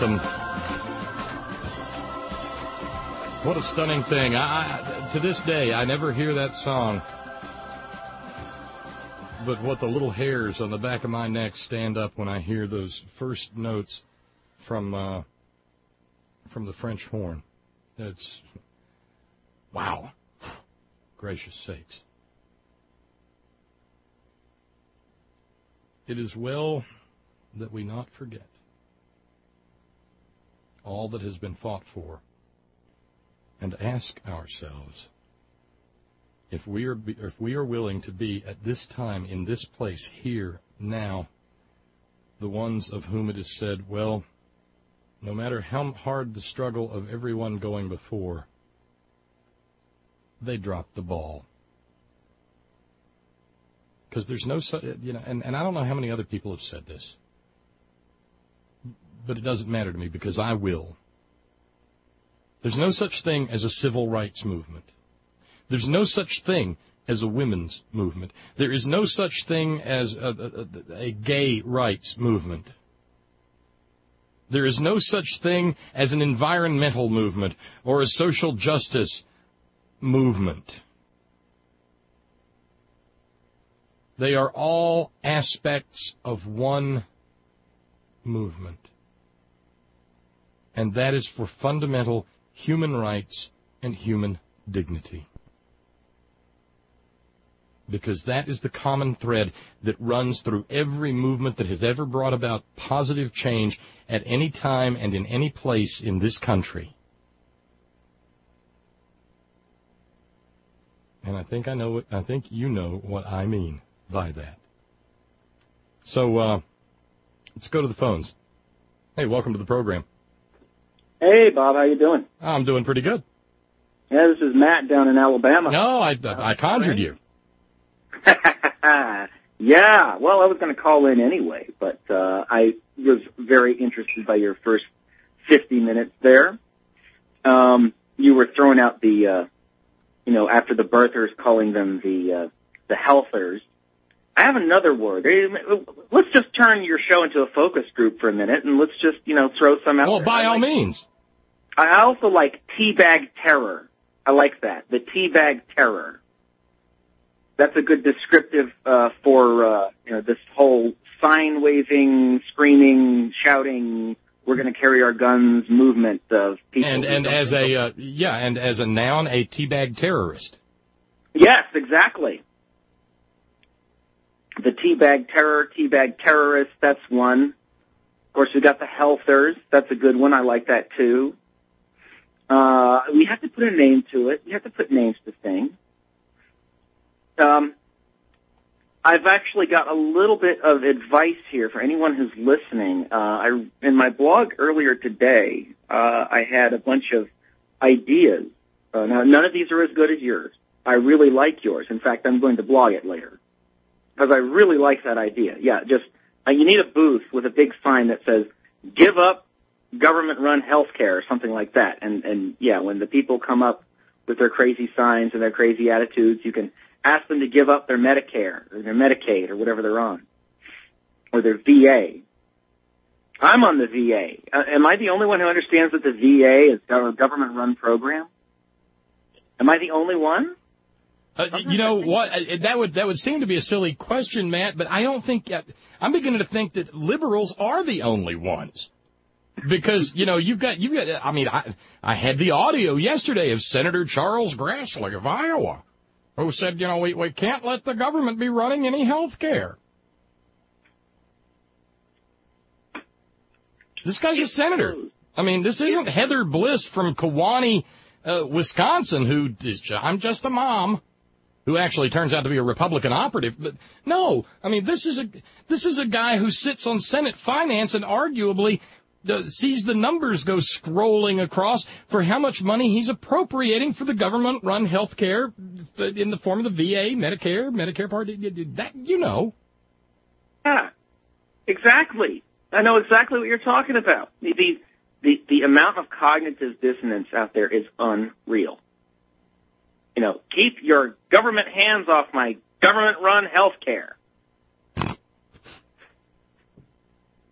anthem. What a stunning thing. I, I, to this day, I never hear that song. But what the little hairs on the back of my neck stand up when I hear those first notes from uh, from the French horn. It's, wow. Gracious sakes. It is well that we not forget all that has been fought for, and ask ourselves if we are if we are willing to be at this time, in this place, here, now, the ones of whom it is said, well, no matter how hard the struggle of everyone going before, they dropped the ball. Because there's no, you know, and, and I don't know how many other people have said this, but it doesn't matter to me because I will. There's no such thing as a civil rights movement. There's no such thing as a women's movement. There is no such thing as a, a, a gay rights movement. There is no such thing as an environmental movement or a social justice movement. They are all aspects of one movement. And that is for fundamental human rights and human dignity. Because that is the common thread that runs through every movement that has ever brought about positive change at any time and in any place in this country. And I think I know what, I think you know what I mean by that. So, uh, let's go to the phones. Hey, welcome to the program. Hey, Bob, how you doing? I'm doing pretty good. Yeah, this is Matt down in Alabama. No, I, I conjured you. Yeah, well, I was going to call in anyway, but uh, I was very interested by your first fifty minutes there. Um, you were throwing out the, uh, you know, after the birthers, calling them the uh, the healthers. I have another word. Let's just turn your show into a focus group for a minute, and let's just, you know, throw some out well, there. Well, by all like, means. I also like teabag terror. I like that, the teabag terror. That's a good descriptive uh, for uh, you know, this whole sign-waving, screaming, shouting, we're going to carry our guns movement of people. And, and as a, uh, yeah, and as a noun, a teabag terrorist. Yes, exactly. The teabag terror, teabag terrorist, that's one. Of course, we got the healthers. That's a good one. I like that, too. Uh, we have to put a name to it. We have to put names to things. Um, I've actually got a little bit of advice here for anyone who's listening. Uh, I, in my blog earlier today, uh, I had a bunch of ideas. Uh, now, none of these are as good as yours. I really like yours. In fact, I'm going to blog it later because I really like that idea. Yeah, just uh, you need a booth with a big sign that says, give up government-run health care or something like that. And, and, yeah, when the people come up with their crazy signs and their crazy attitudes, you can ask them to give up their Medicare or their Medicaid or whatever they're on, or their V A. I'm on the V A. Uh, am I the only one who understands that the V A is a government-run program? Am I the only one? Uh, you know what? That would that would seem to be a silly question, Matt. But I don't think uh, I'm beginning to think that liberals are the only ones. Because, you know, you've got, you've got, I mean, I, I had the audio yesterday of Senator Charles Grassley of Iowa, who said, you know, we, we can't let the government be running any health care. This guy's a senator. I mean, this isn't Heather Bliss from Kewanee, uh, Wisconsin, who is, I'm just a mom, who actually turns out to be a Republican operative. But no, I mean, this is a, this is a guy who sits on Senate Finance and arguably The, sees the numbers go scrolling across for how much money he's appropriating for the government-run health care in the form of the V A, Medicare, Medicare Part D. That, you know. Yeah, exactly. I know exactly what you're talking about. The, the, the, the amount of cognitive dissonance out there is unreal. You know, keep your government hands off my government-run health care.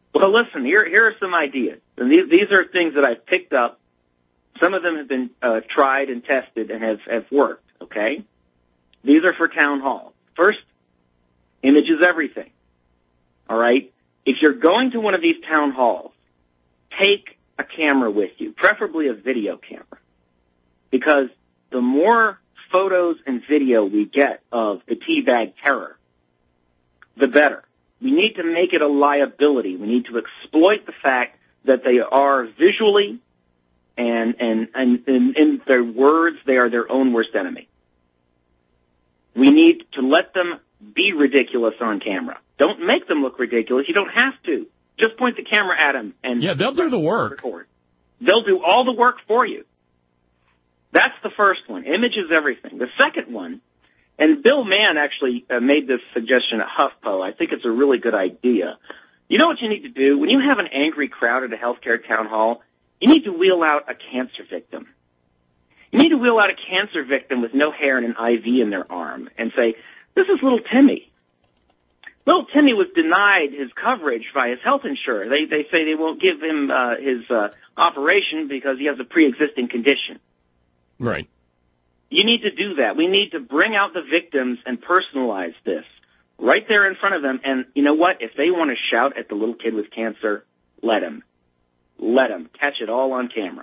Well, listen, here, here are some ideas. And these, these are things that I've picked up. Some of them have been uh, tried and tested and have, have worked, okay? These are for town hall. First, image is everything, all right? If you're going to one of these town halls, take a camera with you, preferably a video camera, because the more photos and video we get of the teabag terror, the better. We need to make it a liability. We need to exploit the fact that they are visually and, and, and, and in their words, they are their own worst enemy. We need to let them be ridiculous on camera. Don't make them look ridiculous. You don't have to. Just point the camera at them and yeah, they'll do the work. Record. They'll do all the work for you. That's the first one. Image is everything. The second one, and Bill Mann actually uh, made this suggestion at HuffPo. I think it's a really good idea. You know what you need to do? When you have an angry crowd at a healthcare town hall, you need to wheel out a cancer victim. You need to wheel out a cancer victim with no hair and an I V in their arm and say, this is little Timmy. Little Timmy was denied his coverage by his health insurer. They, they say they won't give him uh, his uh, operation because he has a pre-existing condition. Right. You need to do that. We need to bring out the victims and personalize this right there in front of them. And you know what? If they want to shout at the little kid with cancer, let them. Let them. Catch it all on camera.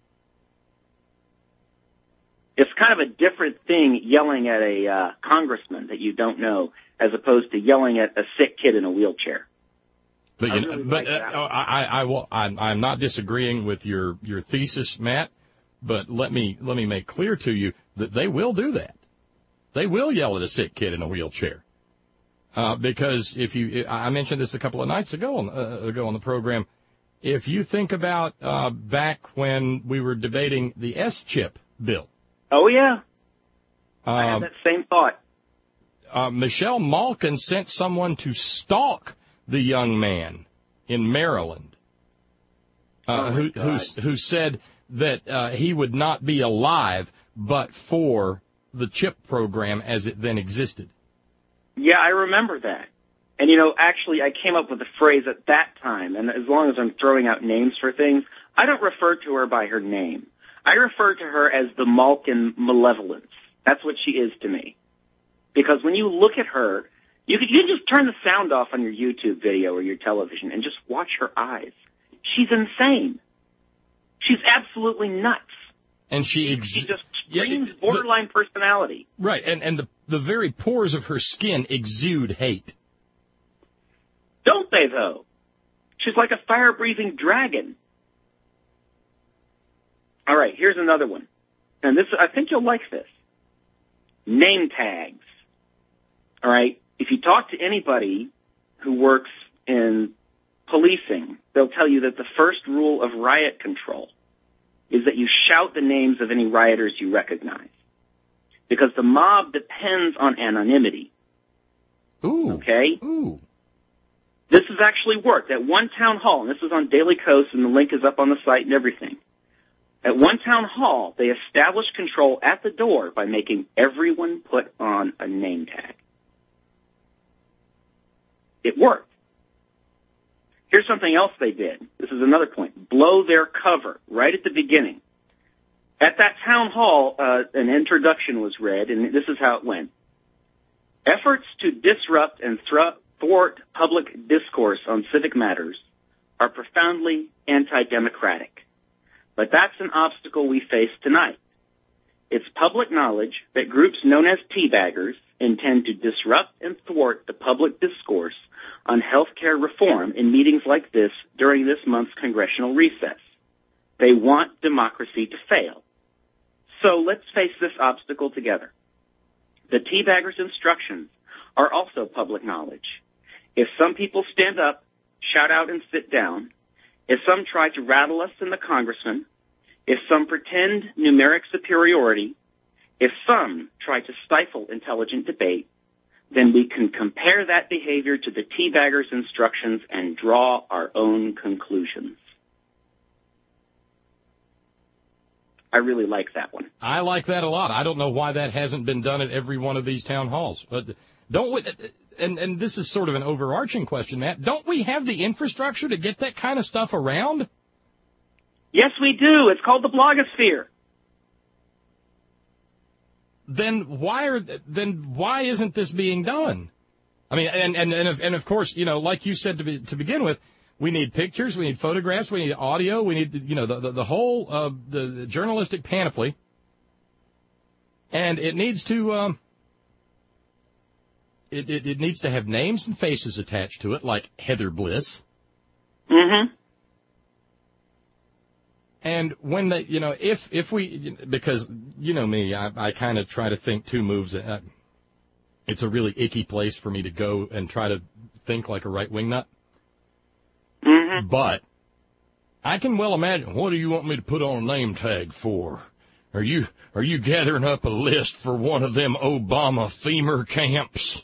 It's kind of a different thing yelling at a uh, congressman that you don't know as opposed to yelling at a sick kid in a wheelchair. But, you really know, but like uh, I, I, will, I'm, I'm not disagreeing with your, your thesis, Matt. But let me let me make clear to you that they will do that. They will yell at a sick kid in a wheelchair. Uh, because if you, I mentioned this a couple of nights ago on, uh, ago on the program. If you think about uh, back when we were debating the S-chip bill. Oh, yeah. Uh, I had that same thought. Uh, Michelle Malkin sent someone to stalk the young man in Maryland uh, oh who, who, who said that uh, he would not be alive but for the CHIP program as it then existed. Yeah, I remember that. And, you know, actually, I came up with a phrase at that time, and as long as I'm throwing out names for things, I don't refer to her by her name. I refer to her as the Malkin Malevolence. That's what she is to me. Because when you look at her, you can, you can just turn the sound off on your YouTube video or your television and just watch her eyes. She's insane. She's absolutely nuts. And she, ex- she just screams yeah, borderline the, personality. Right, and, and the, the very pores of her skin exude hate. Don't they, though? She's like a fire-breathing dragon. All right, here's another one. And this, I think you'll like this. Name tags. All right, if you talk to anybody who works in policing, they'll tell you that the first rule of riot control is that you shout the names of any rioters you recognize. Because the mob depends on anonymity. Ooh. Okay? Ooh. This has actually worked. At one town hall, and this is on Daily Kos, and the link is up on the site and everything. At one town hall, they established control at the door by making everyone put on a name tag. It worked. Here's something else they did. This is another point. Blow their cover right at the beginning. At that town hall, uh, an introduction was read, and this is how it went. Efforts to disrupt and thwart public discourse on civic matters are profoundly anti-democratic. But that's an obstacle we face tonight. It's public knowledge that groups known as teabaggers intend to disrupt and thwart the public discourse on health care reform in meetings like this during this month's congressional recess. They want democracy to fail. So let's face this obstacle together. The teabaggers' instructions are also public knowledge. If some people stand up, shout out, and sit down, if some try to rattle us in the congressman, if some pretend numeric superiority, if some try to stifle intelligent debate, then we can compare that behavior to the teabaggers' instructions and draw our own conclusions. I really like that one. I like that a lot. I don't know why that hasn't been done at every one of these town halls. But don't we, and, and this is sort of an overarching question, Matt, don't we have the infrastructure to get that kind of stuff around? Yes, we do. It's called the blogosphere. Then why are then why isn't this being done? I mean, and and and of, and of course, you know, like you said to be, to begin with, we need pictures, we need photographs, we need audio, we need you know the the, the whole uh, the, the journalistic panoply, and it needs to um, it, it it needs to have names and faces attached to it, like Heather Bliss. Mm-hmm. And when the, you know, if, if we, because, you know me, I, I kind of try to think two moves. Uh, it's a really icky place for me to go and try to think like a right-wing nut. Mm-hmm. But I can well imagine, what do you want me to put on a name tag for? Are you, are you gathering up a list for one of them Obama FEMA camps?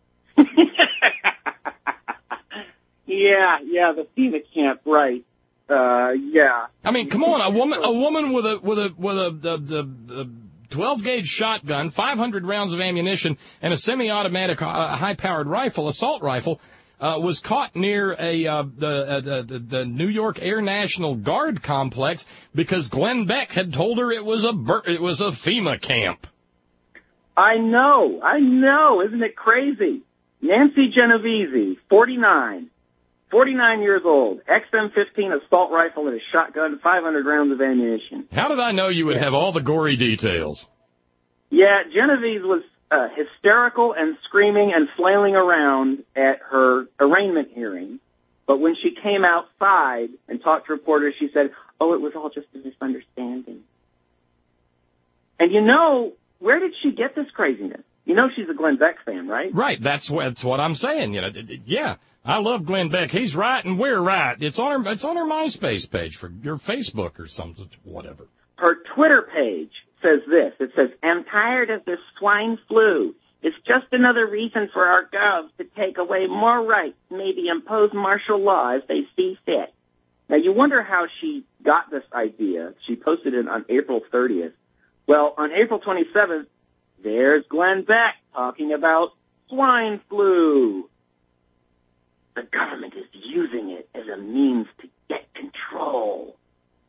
yeah, yeah, the FEMA camp, right. Uh, yeah. I mean, come on, a woman, a woman with a with a with a the the twelve gauge shotgun, five hundred rounds of ammunition, and a semi-automatic uh, high-powered rifle, assault rifle, uh, was caught near a uh, the, uh, the the New York Air National Guard complex because Glenn Beck had told her it was a it was a FEMA camp. I know, I know, isn't it crazy? Nancy Genovese, forty-nine. forty-nine years old, X M fifteen assault rifle and a shotgun, five hundred rounds of ammunition. How did I know you would have all the gory details? Yeah, Genovese was uh, hysterical and screaming and flailing around at her arraignment hearing. But when she came outside and talked to reporters, she said, oh, it was all just a misunderstanding. And you know, where did she get this craziness? You know she's a Glenn Beck fan, right? Right, that's what, that's what I'm saying. You know, yeah. I love Glenn Beck. He's right and we're right. It's on her, it's on her MySpace page for your Facebook or something, whatever. Her Twitter page says this. It says, I'm tired of this swine flu. It's just another reason for our govs to take away more rights, maybe impose martial law as they see fit. Now, you wonder how she got this idea. She posted it on April thirtieth. Well, on April twenty-seventh, there's Glenn Beck talking about swine flu. The government is using it as a means to get control.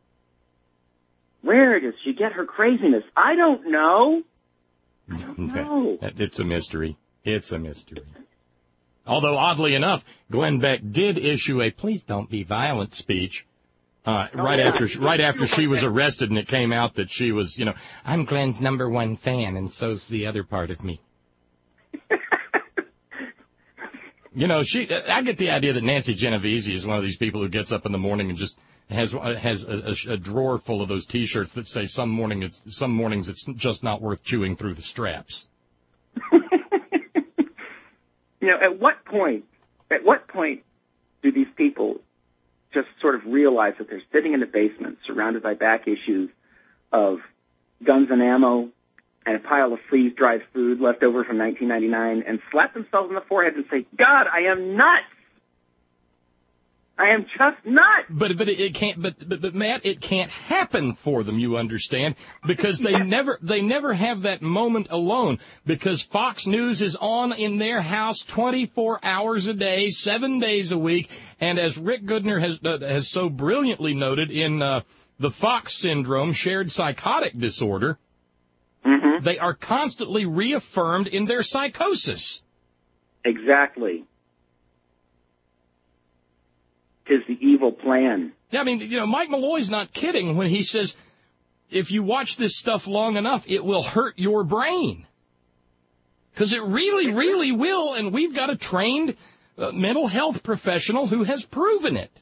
Where does she get her craziness? I don't know. I don't know. It's a mystery. It's a mystery. Although, oddly enough, Glenn Beck did issue a "please don't be violent" speech uh, oh, right yeah. after right after she was arrested, and it came out that she was, you know, I'm Glenn's number one fan, and so's the other part of me. You know, she. I get the idea that Nancy Genovese is one of these people who gets up in the morning and just has has a, a, a drawer full of those T-shirts that say some morning it's some mornings it's just not worth chewing through the straps. You know, at what point? At what point do these people just sort of realize that they're sitting in the basement, surrounded by back issues of Guns and Ammo and a pile of freeze-dried food left over from nineteen ninety-nine, and slap themselves on the forehead and say, God, I am nuts! I am just nuts! But but it can't. But, but but Matt, it can't happen for them. You understand? Because they yeah. never they never have that moment alone. Because Fox News is on in their house twenty-four hours a day, seven days a week, and as Rick Goodner has uh, has so brilliantly noted in uh, the Fox syndrome, shared psychotic disorder. Mm-hmm. They are constantly reaffirmed in their psychosis. Exactly. 'Tis the evil plan. Yeah, I mean, you know, Mike Malloy's not kidding when he says, if you watch this stuff long enough, it will hurt your brain. Because it really, really will, and we've got a trained uh, mental health professional who has proven it.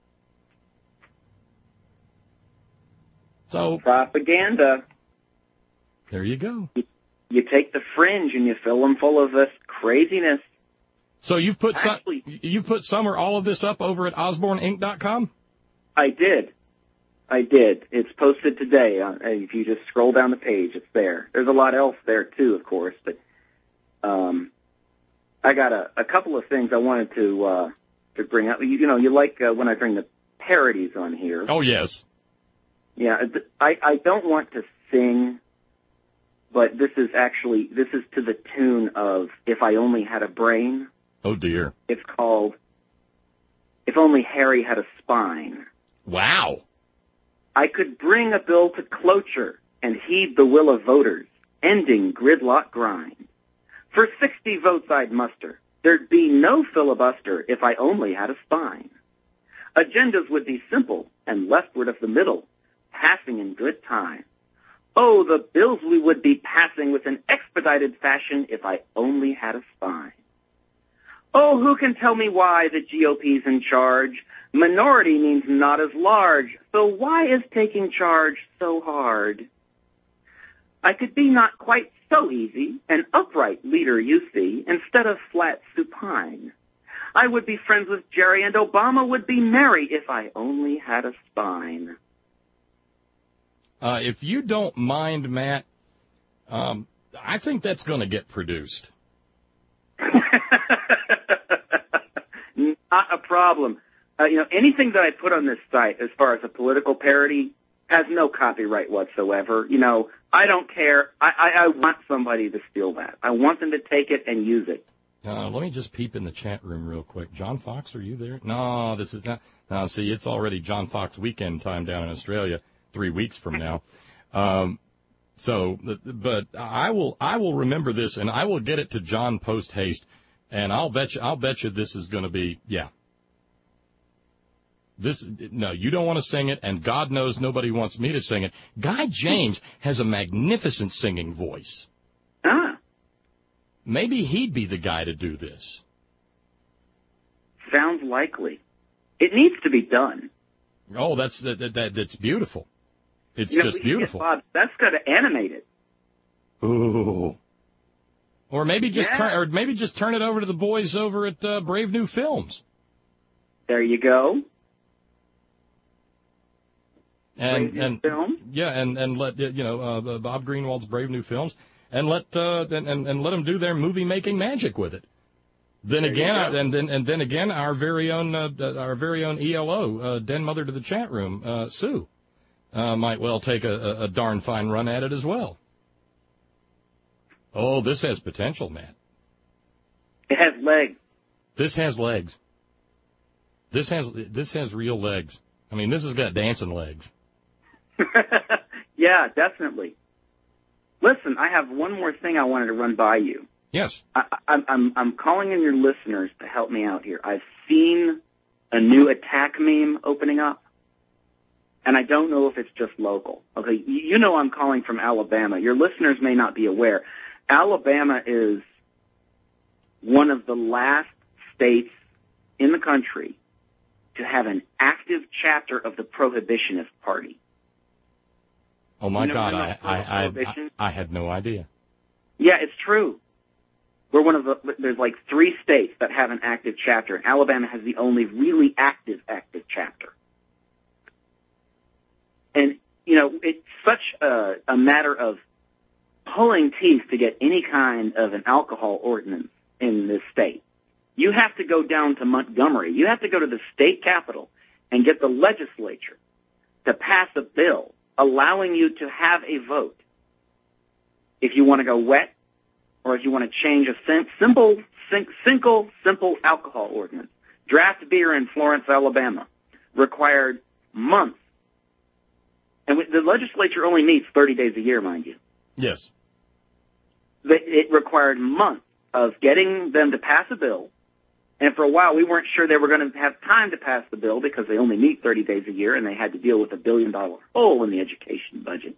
So propaganda. There you go. You, you take the fringe and you fill them full of this craziness. So you've put Actually, some, you've put some or all of this up over at Osborne Inc dot com? I did. I did. It's posted today. Uh, if you just scroll down the page, it's there. There's a lot else there, too, of course. But um, I got a, a couple of things I wanted to uh, to bring up. You, you know, you like uh, when I bring the parodies on here. Oh, yes. Yeah, I, I don't want to sing, but this is actually, this is to the tune of If I Only Had a Brain. Oh, dear. It's called If Only Harry Had a Spine. Wow. I could bring a bill to cloture and heed the will of voters, ending gridlock grind. For sixty votes I'd muster. There'd be no filibuster if I only had a spine. Agendas would be simple and leftward of the middle, passing in good time. Oh, the bills we would be passing with an expedited fashion if I only had a spine. Oh, who can tell me why the G O P's in charge? Minority means not as large, so why is taking charge so hard? I could be not quite so easy, an upright leader, you see, instead of flat supine. I would be friends with Jerry, and Obama would be merry if I only had a spine. Uh, if you don't mind, Matt, um, I think that's going to get produced. Not a problem. Uh, you know, anything that I put on this site as far as a political parody has no copyright whatsoever. You know, I don't care. I, I, I want somebody to steal that. I want them to take it and use it. Uh, let me just peep in the chat room real quick. John Fox, are you there? No, this is not. No, see, it's already John Fox weekend time down in Australia, three weeks from now. Um, so, but I will, I will remember this, and I will get it to John post haste, and I'll bet you, I'll bet you this is going to be, yeah. This, no, you don't want to sing it, and God knows nobody wants me to sing it. Guy James has a magnificent singing voice. Ah. Maybe he'd be the guy to do this. Sounds likely. It needs to be done. Oh, that's that, that that's beautiful. It's you know, just beautiful. Bob, that's got to animate it. Ooh. Or maybe just yeah. turn, or maybe just turn it over to the boys over at uh, Brave New Films. There you go. And Brave and New Film? yeah, and and let you know uh, Bob Greenwald's Brave New Films, and let uh, and and let them do their movie making magic with it. Then there again, uh, and then and then again, our very own uh, our very own E L O, uh, Den Mother to the chat room, uh, Sue, uh, might well take a, a, a darn fine run at it as well. Oh, this has potential, Matt. It has legs. This has legs. This has this has real legs. I mean, this has got dancing legs. Yeah, definitely. Listen, I have one more thing I wanted to run by you. Yes. I, I, I'm I'm calling in your listeners to help me out here. I've seen a new attack meme opening up, and I don't know if it's just local. Okay, you know I'm calling from Alabama. Your listeners may not be aware. Alabama is one of the last states in the country to have an active chapter of the Prohibitionist Party. Oh, my you know, God, I, I, I, I, I had no idea. Yeah, it's true. We're one of the, there's like three states that have an active chapter. Alabama has the only really active, active chapter. And, you know, it's such a, a matter of pulling teeth to get any kind of an alcohol ordinance in this state. You have to go down to Montgomery. You have to go to the state capitol and get the legislature to pass a bill allowing you to have a vote if you want to go wet or if you want to change a sim- simple, sim- simple, simple alcohol ordinance. Draft beer in Florence, Alabama required months. And the legislature only meets thirty days a year, mind you. Yes. It required months of getting them to pass a bill. And for a while, we weren't sure they were going to have time to pass the bill because they only meet thirty days a year and they had to deal with a billion-dollar hole in the education budget.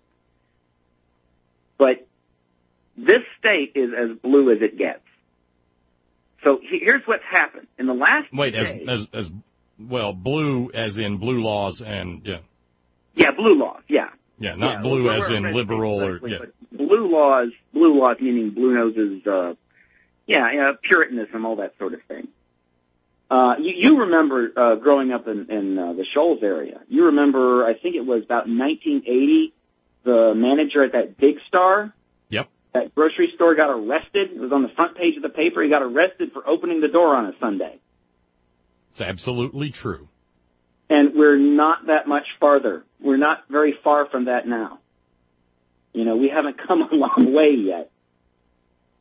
But this state is as blue as it gets. So here's what's happened. In the last Wait, day, as, as, as, well, blue as in blue laws and, yeah. Yeah, blue laws, yeah. Yeah, not yeah, blue we're, as we're in liberal or, yeah. Blue laws, blue laws meaning blue noses, uh, yeah, yeah, Puritanism, all that sort of thing. Uh, you, you remember, uh, growing up in, in uh, the Shoals area. You remember, I think it was about nineteen eighty, the manager at that Big Star. Yep. That grocery store got arrested. It was on the front page of the paper. He got arrested for opening the door on a Sunday. It's absolutely true. And we're not that much farther. We're not very far from that now. You know, we haven't come a long way yet.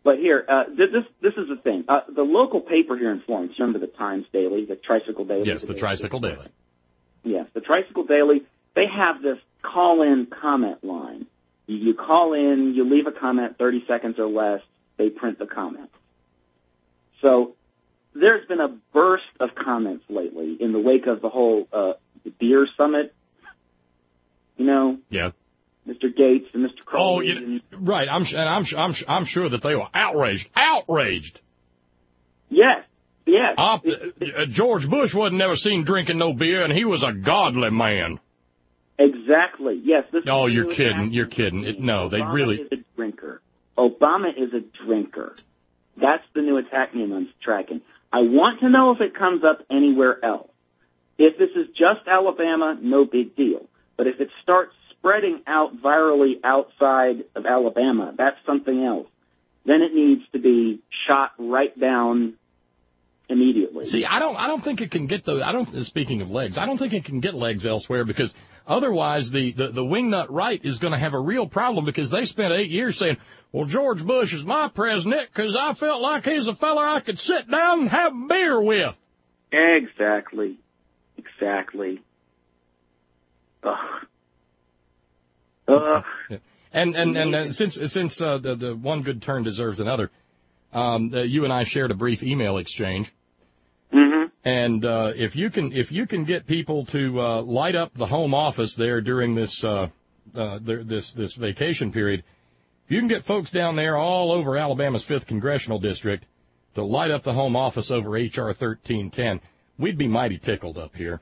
But here, uh, this this is the thing. Uh, the local paper here in Florence, remember the Times Daily, the Tricycle Daily? Yes, the Tricycle Daily. Yes, the Tricycle Daily. They have this call-in comment line. You, you call in, you leave a comment, thirty seconds or less, they print the comment. So there's been a burst of comments lately in the wake of the whole uh, beer summit. You know? Yeah. Mister Gates and Mister Crowley. Oh, you, right. I'm and I'm I'm I'm sure that they were outraged. Outraged. Yes. Yes. Uh, uh, George Bush wasn't never seen drinking no beer, and he was a godly man. Exactly. Yes. This oh, is you're kidding. You're kidding. It, no, Obama they really. Is a drinker. Obama is a drinker. That's the new attack name I'm tracking. I want to know if it comes up anywhere else. If this is just Alabama, no big deal. But if it starts spreading out virally outside of Alabama, that's something else. Then it needs to be shot right down immediately. See, I don't, I don't think it can get the. I don't. Speaking of legs, I don't think it can get legs elsewhere because otherwise the the, the wingnut right is going to have a real problem because they spent eight years saying, "Well, George Bush is my president because I felt like he's a fella I could sit down and have a beer with." Exactly. Exactly. Ugh. Ugh. And and and uh, since since uh, the, the one good turn deserves another, um, uh, you and I shared a brief email exchange. Mm-hmm. And uh, if you can if you can get people to uh, light up the home office there during this uh, uh, this this vacation period, if you can get folks down there all over Alabama's fifth congressional district to light up the home office over H R thirteen ten, we'd be mighty tickled up here.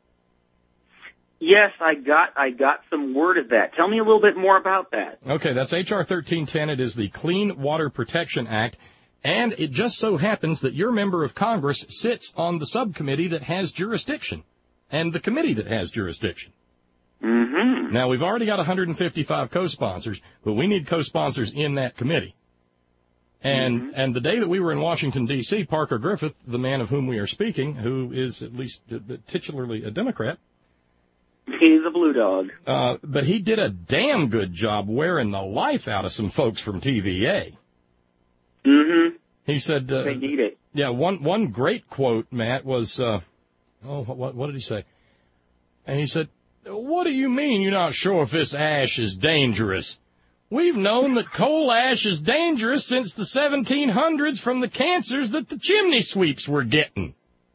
Yes, I got I got some word of that. Tell me a little bit more about that. Okay, that's H R thirteen ten. It is the Clean Water Protection Act, and it just so happens that your member of Congress sits on the subcommittee that has jurisdiction and the committee that has jurisdiction. Mm-hmm. Now, we've already got one hundred fifty-five co-sponsors, but we need co-sponsors in that committee. And mm-hmm. and the day that we were in Washington, D C, Parker Griffith, the man of whom we are speaking, who is at least titularly a Democrat, he's a blue dog. Uh, but he did a damn good job wearing the life out of some folks from T V A. Mm-hmm. He said, uh, they need it. Yeah, one one great quote, Matt, was, uh, oh, what, what did he say? And he said, "What do you mean you're not sure if this ash is dangerous? We've known that coal ash is dangerous since the seventeen hundreds from the cancers that the chimney sweeps were getting."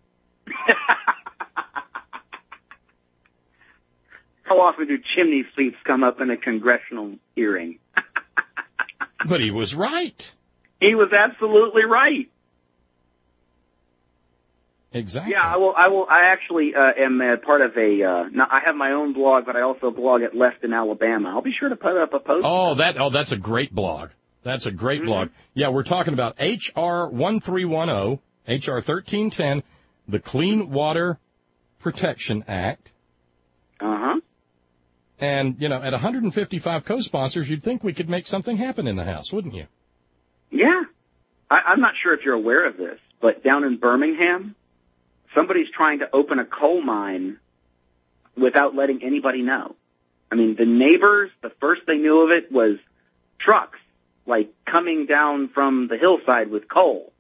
How often do chimney sweeps come up in a congressional hearing? But he was right. He was absolutely right. Exactly. Yeah, I will. I will. I actually uh, am a part of a. Uh, now I have my own blog, but I also blog at Left in Alabama. I'll be sure to put up a post. Oh, that. Oh, that's a great blog. That's a great mm-hmm. blog. Yeah, we're talking about H R thirteen ten, H R thirteen ten, the Clean Water Protection Act. Uh huh. And, you know, at one hundred fifty-five co-sponsors, you'd think we could make something happen in the House, wouldn't you? Yeah. I, I'm not sure if you're aware of this, but down in Birmingham, somebody's trying to open a coal mine without letting anybody know. I mean, the neighbors, the first they knew of it was trucks, like, coming down from the hillside with coal.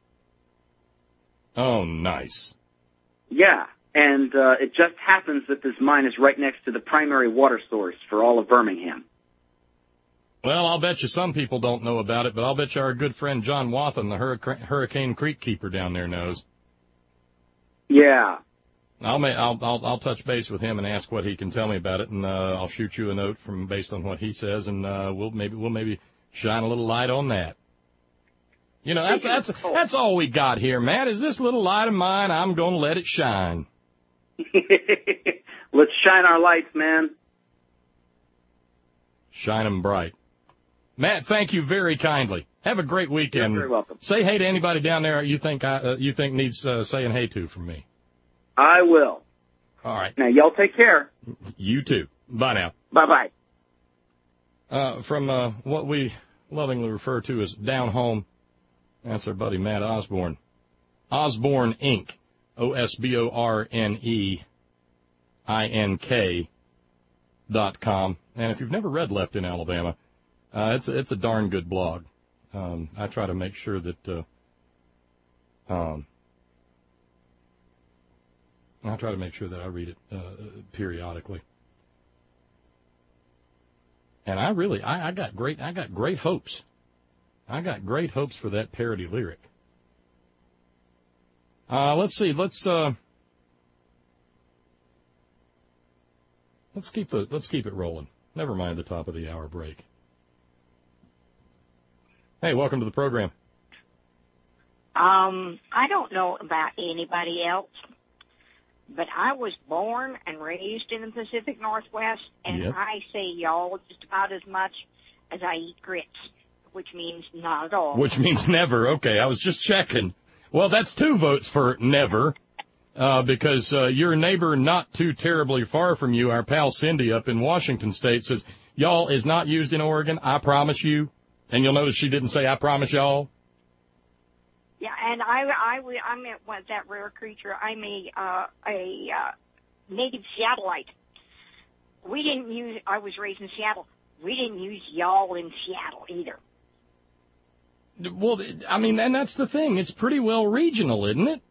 Oh, nice. Yeah. And uh, it just happens that this mine is right next to the primary water source for all of Birmingham. Well, I'll bet you some people don't know about it, but I'll bet you our good friend John Wathen, the Hurricane, Hurricane Creek keeper down there, knows. Yeah. I'll, may, I'll I'll I'll touch base with him and ask what he can tell me about it, and uh, I'll shoot you a note from based on what he says, and uh, we'll maybe we'll maybe shine a little light on that. You know, that's that's that's all we got here, Matt. Is this little light of mine? I'm gonna let it shine. Let's shine our lights, man. Shine 'em bright. Matt, thank you very kindly. Have a great weekend. You're very welcome. Say hey to anybody down there you think I, uh, you think needs uh, saying hey to from me. I will. All right. Now, y'all take care. You too. Bye now. Bye-bye. Uh, from uh, what we lovingly refer to as Down Home, that's our buddy Matt Osborne. Osborne Incorporated. O S B O R N E I N K dot com. And if you've never read Left in Alabama, uh, it's, it's a darn good blog. Um, I try to make sure that uh, um, I try to make sure that I read it uh, periodically. And I really, I, I got great, I got great hopes. I got great hopes for that parody lyric. Uh, let's see, let's uh, let's keep the let's keep it rolling. Never mind the top of the hour break. Hey, welcome to the program. Um, I don't know about anybody else, but I was born and raised in the Pacific Northwest, and yes. I say y'all just about as much as I eat grits, which means not at all. Which means never. Okay, I was just checking. Well, that's two votes for never, uh, because uh, your neighbor not too terribly far from you, our pal Cindy up in Washington State, says, y'all is not used in Oregon, I promise you. And you'll notice she didn't say, I promise y'all. Yeah, and I, I, I'm a, that rare creature. I'm a, uh, a uh, native Seattleite. We didn't use, I was raised in Seattle. We didn't use y'all in Seattle either. Well, I mean, and that's the thing. It's pretty well regional, isn't it?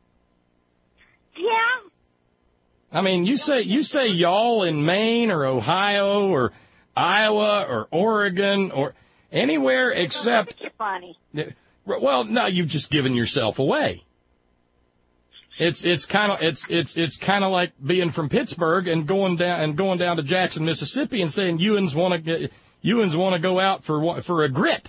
Yeah. I mean, you say you say y'all in Maine or Ohio or Iowa or Oregon or anywhere except. You're funny. Well, no, you've just given yourself away. It's it's kind of it's it's it's kind of like being from Pittsburgh and going down and going down to Jackson, Mississippi, and saying Ewans want to Ewans want to go out for for a grit.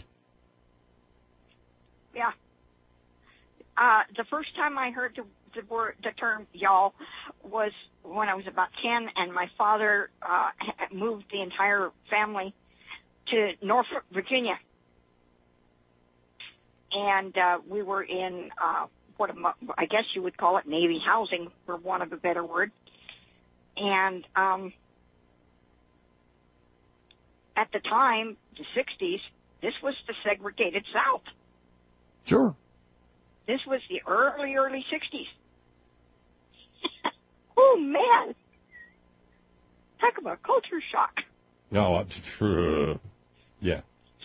Yeah. Uh, the first time I heard the, the word, the term y'all was when I was about ten, and my father uh, moved the entire family to Norfolk, Virginia. And uh, we were in uh, what I guess you would call it Navy housing, for want of a better word. And um, at the time, the sixties, this was the segregated South. Sure. This was the early, early sixties. Oh, man. Talk about culture shock. No, uh, yeah.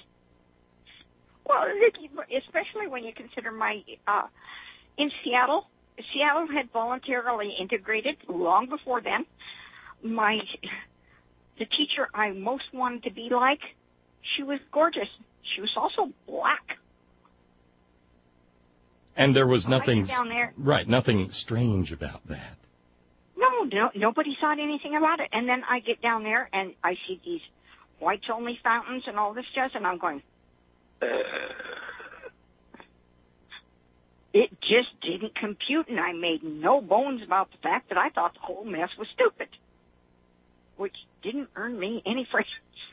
Well, especially when you consider my, uh, in Seattle, Seattle had voluntarily integrated long before then. My, the teacher I most wanted to be like, she was gorgeous. She was also black. And there was nothing, down there. Right, nothing strange about that. No, no, nobody thought anything about it. And then I get down there and I see these whites-only fountains and all this jazz, and I'm going, uh, it just didn't compute, and I made no bones about the fact that I thought the whole mess was stupid, which didn't earn me any friends.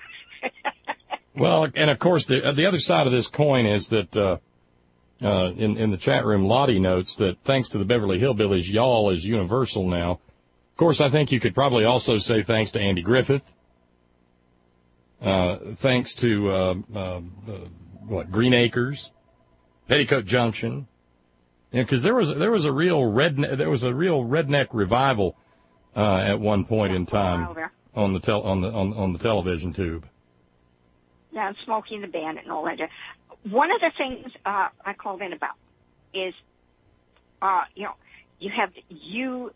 Well, and of course, the the other side of this coin is that, uh, uh, in, in the chat room, Lottie notes that thanks to the Beverly Hillbillies, y'all is universal now. Of course, I think you could probably also say thanks to Andy Griffith, uh, thanks to, uh, uh, uh, what, Green Acres, Petticoat Junction, because there was there was a real redneck there was a real redneck revival uh, at one point in time on the tel- on the on, on the television tube. Yeah, and Smokey and the Bandit and all that. One of the things uh, I called in about is, uh, you know, you have you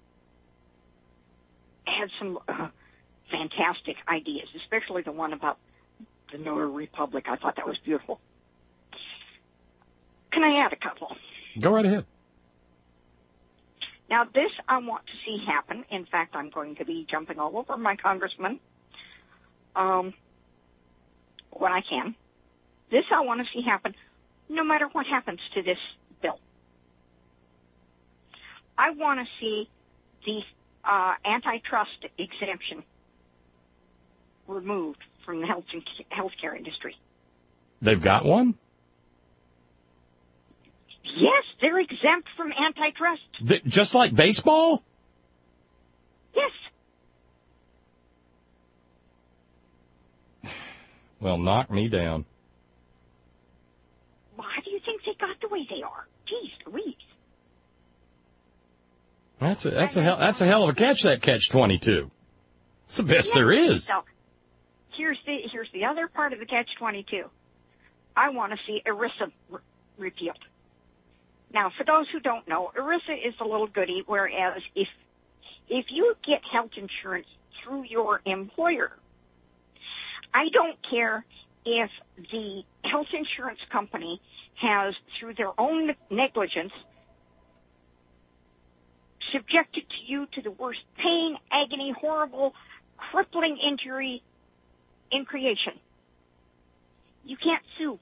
had some uh, fantastic ideas, especially the one about the Notary Republic. I thought that was beautiful. Can I add a couple? Go right ahead. Now, this I want to see happen. In fact, I'm going to be jumping all over my congressman um, when I can. This I want to see happen no matter what happens to this bill. I want to see the uh, antitrust exemption removed from the health and healthcare industry. They've got one? Yes, they're exempt from antitrust. Th- just like baseball? Yes. Well, knock me down. Why do you think they got the way they are? Jeez Louise. That's a that's a hell that's a hell of a catch. That catch twenty-two. It's the best yeah, there is. So here's the here's the other part of the catch twenty-two. I want to see ERISA re- repealed. Now, for those who don't know, ERISA is a little goodie, whereas if if you get health insurance through your employer, I don't care if the health insurance company has, through their own negligence, subjected to you to the worst pain, agony, horrible, crippling injury in creation. You can't sue.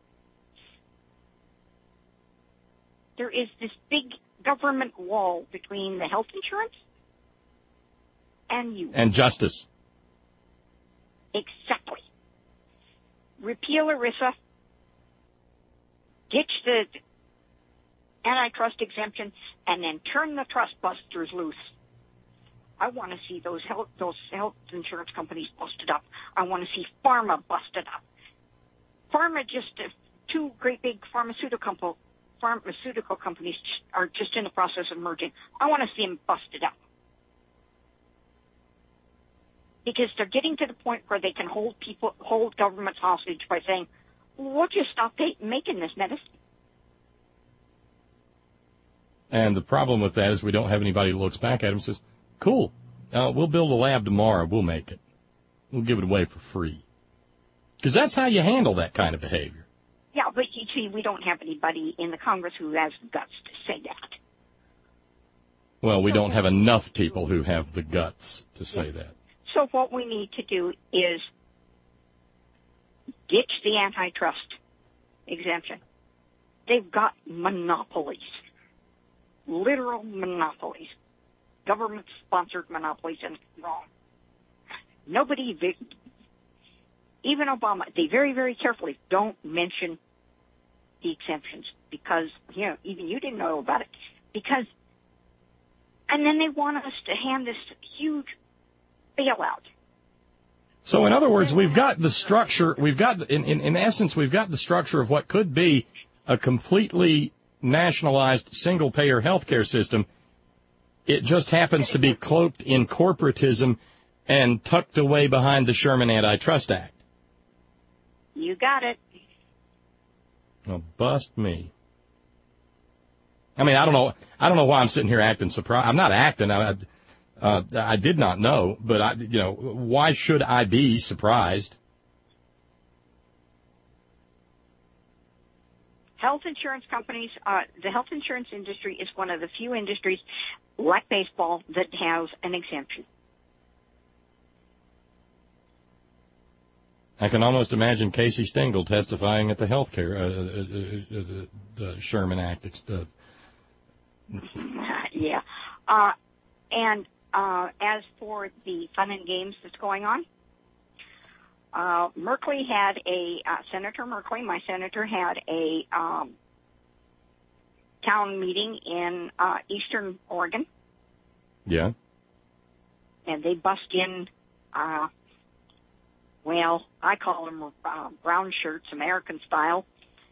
There is this big government wall between the health insurance and you. And justice. Exactly. Repeal ERISA. Ditch the antitrust exemption, and then turn the trust busters loose. I want to see those health those health insurance companies busted up. I want to see pharma busted up. Pharma just uh, two great big pharmaceutical pharmaceutical companies are just in the process of merging. I want to see them busted up because they're getting to the point where they can hold people hold governments hostage by saying, "We'll just stop pay- making this medicine." And the problem with that is we don't have anybody who looks back at them and says, cool, uh, we'll build a lab tomorrow. We'll make it. We'll give it away for free. Because that's how you handle that kind of behavior. Yeah, but you see, we don't have anybody in the Congress who has the guts to say that. Well, we don't have enough people who have the guts to say yeah. that. So what we need to do is ditch the antitrust exemption. They've got monopolies. Literal monopolies, government-sponsored monopolies, and wrong. Nobody, even Obama, they very, very carefully don't mention the exemptions because, you know, even you didn't know about it. Because, and then they want us to hand this huge bailout. So, in other words, we've got the structure, we've got, in, in, in essence, we've got the structure of what could be a completely nationalized single-payer health care system. It just happens to be cloaked in corporatism and tucked away behind the Sherman Antitrust Act. You got it. Well, bust me. I mean, I don't know. I don't know why I'm sitting here acting surprised. I'm not acting. I, uh, I did not know, but I, you know, why should I be surprised? Health insurance companies, uh, the health insurance industry is one of the few industries, like baseball, that has an exemption. I can almost imagine Casey Stengel testifying at the health care, uh, uh, uh, the, the Sherman Act. Uh, yeah. Uh, and uh, as for the fun and games that's going on, Uh, Merkley had a, uh, Senator Merkley, my senator, had a um, town meeting in uh, eastern Oregon. Yeah. And they bust in, uh, well, I call them uh, brown shirts, American style,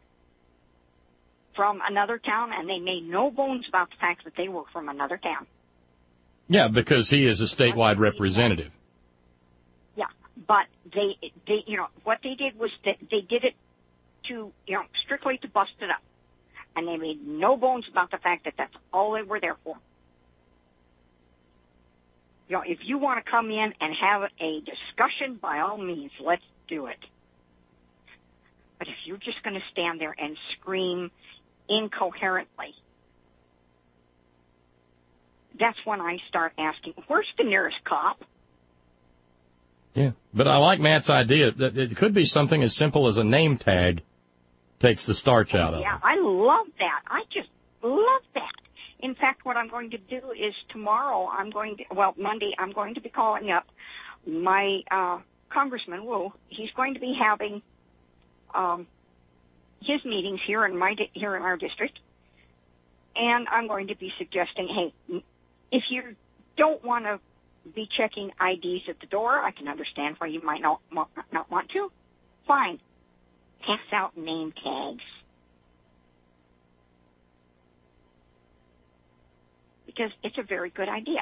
from another town, and they made no bones about the fact that they were from another town. Yeah, because he is a statewide representative. Yeah, but they, they, you know, what they did was that they did it to, you know, strictly to bust it up. And they made no bones about the fact that that's all they were there for. You know, if you want to come in and have a discussion, by all means, let's do it. But if you're just going to stand there and scream incoherently, that's when I start asking, where's the nearest cop? Yeah, but I like Matt's idea that it could be something as simple as a name tag takes the starch out of it. Yeah, I love that. I just love that. In fact, what I'm going to do is tomorrow I'm going to, well, Monday, I'm going to be calling up my uh, Congressman Wu. He's going to be having um, his meetings here in my di- here in our district, and I'm going to be suggesting, hey, if you don't want to be checking I Ds at the door, I can understand why you might not not want to. Fine, pass out name tags. Because it's a very good idea.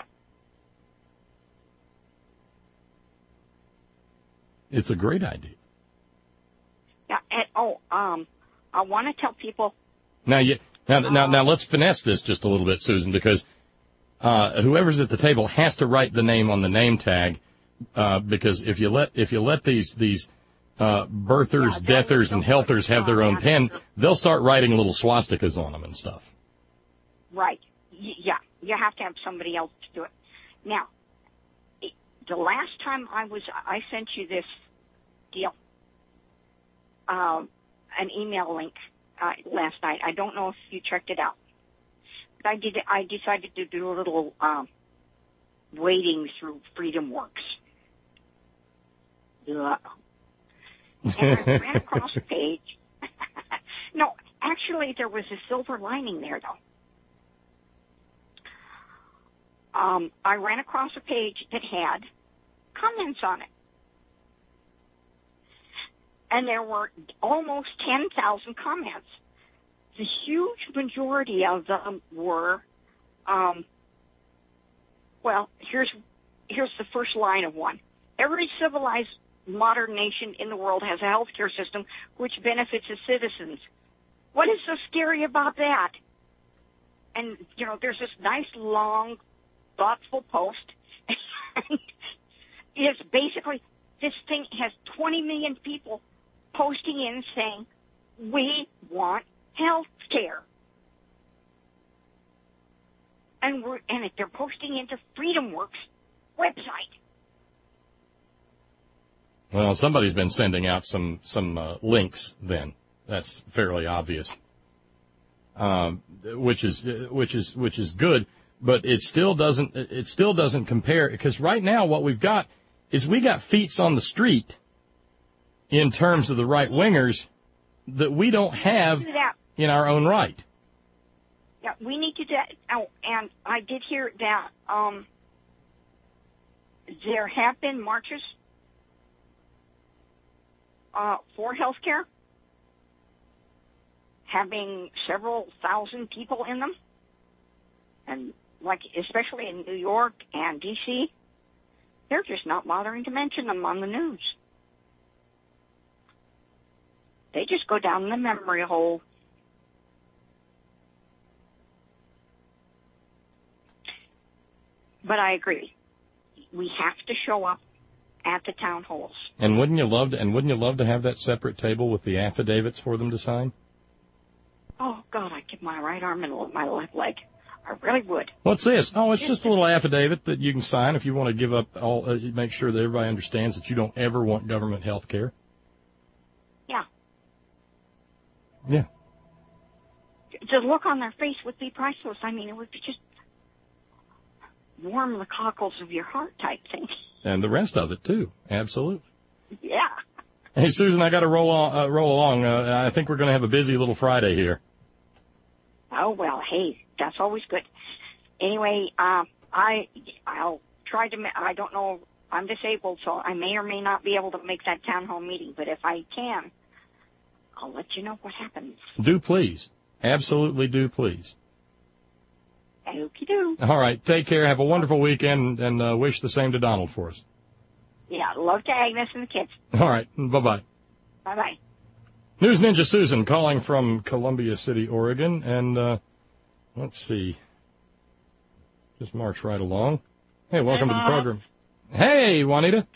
It's a great idea. Yeah, And, oh, um, I want to tell people. Now, you, now, now, now, let's finesse this just a little bit, Susan, because uh, whoever's at the table has to write the name on the name tag, uh, because if you let if you let these these uh, birthers, yeah, deathers, and healthers have their own pen, they'll start writing little swastikas on them and stuff. Right. Y- yeah, you have to have somebody else to do it. Now, it, the last time I was, I sent you this deal, um, an email link uh, last night. I don't know if you checked it out. But I did. I decided to do a little um, wading through FreedomWorks. Yeah. And I ran across a page. No, actually, there was a silver lining there, though. Um, I ran across a page that had comments on it. And there were almost ten thousand comments. The huge majority of them were, um, well, here's here's the first line of one. Every civilized modern nation in the world has a healthcare system which benefits its citizens. What is so scary about that? And, you know, there's this nice, long, thoughtful post. It's basically, this thing has twenty million people posting in saying, we want health care. And we're, and they're posting into FreedomWorks website. Well, somebody's been sending out some some uh, links. Then that's fairly obvious, um, which is which is which is good. But it still doesn't it still doesn't compare, because right now what we've got is we got feats on the street in terms of the right wingers that we don't have in our own right. Yeah, we need to do that. Oh, and I did hear that um, there have been marches uh, for health care, having several thousand people in them, and like especially in New York and D C, they're just not bothering to mention them on the news. They just go down the memory hole. But I agree. We have to show up at the town halls. And wouldn't you love to, and wouldn't you love to have that separate table with the affidavits for them to sign? Oh, God, I'd give my right arm and my left leg. I really would. What's this? Oh, it's just a little affidavit that you can sign if you want to give up all, uh, make sure that everybody understands that you don't ever want government health care. Yeah. Yeah. The look on their face would be priceless. I mean, it would be just warm the cockles of your heart type thing. And the rest of it, too. Absolutely. Yeah. Hey, Susan, I got to roll, on, uh, roll along. Uh, I think we're going to have a busy little Friday here. Oh, well, hey, that's always good. Anyway, uh, I, I'll try to, I don't know, I'm disabled, so I may or may not be able to make that town hall meeting, but if I can, I'll let you know what happens. Do please. Absolutely do please. Okie-doo. All right, take care. Have a wonderful weekend, and uh, wish the same to Donald for us. Yeah, love to Agnes and the kids. All right, bye-bye. Bye-bye. News Ninja Susan calling from Columbia City, Oregon, and uh, let's see. Just march right along. Hey, welcome hey, to the program. Hey, Juanita.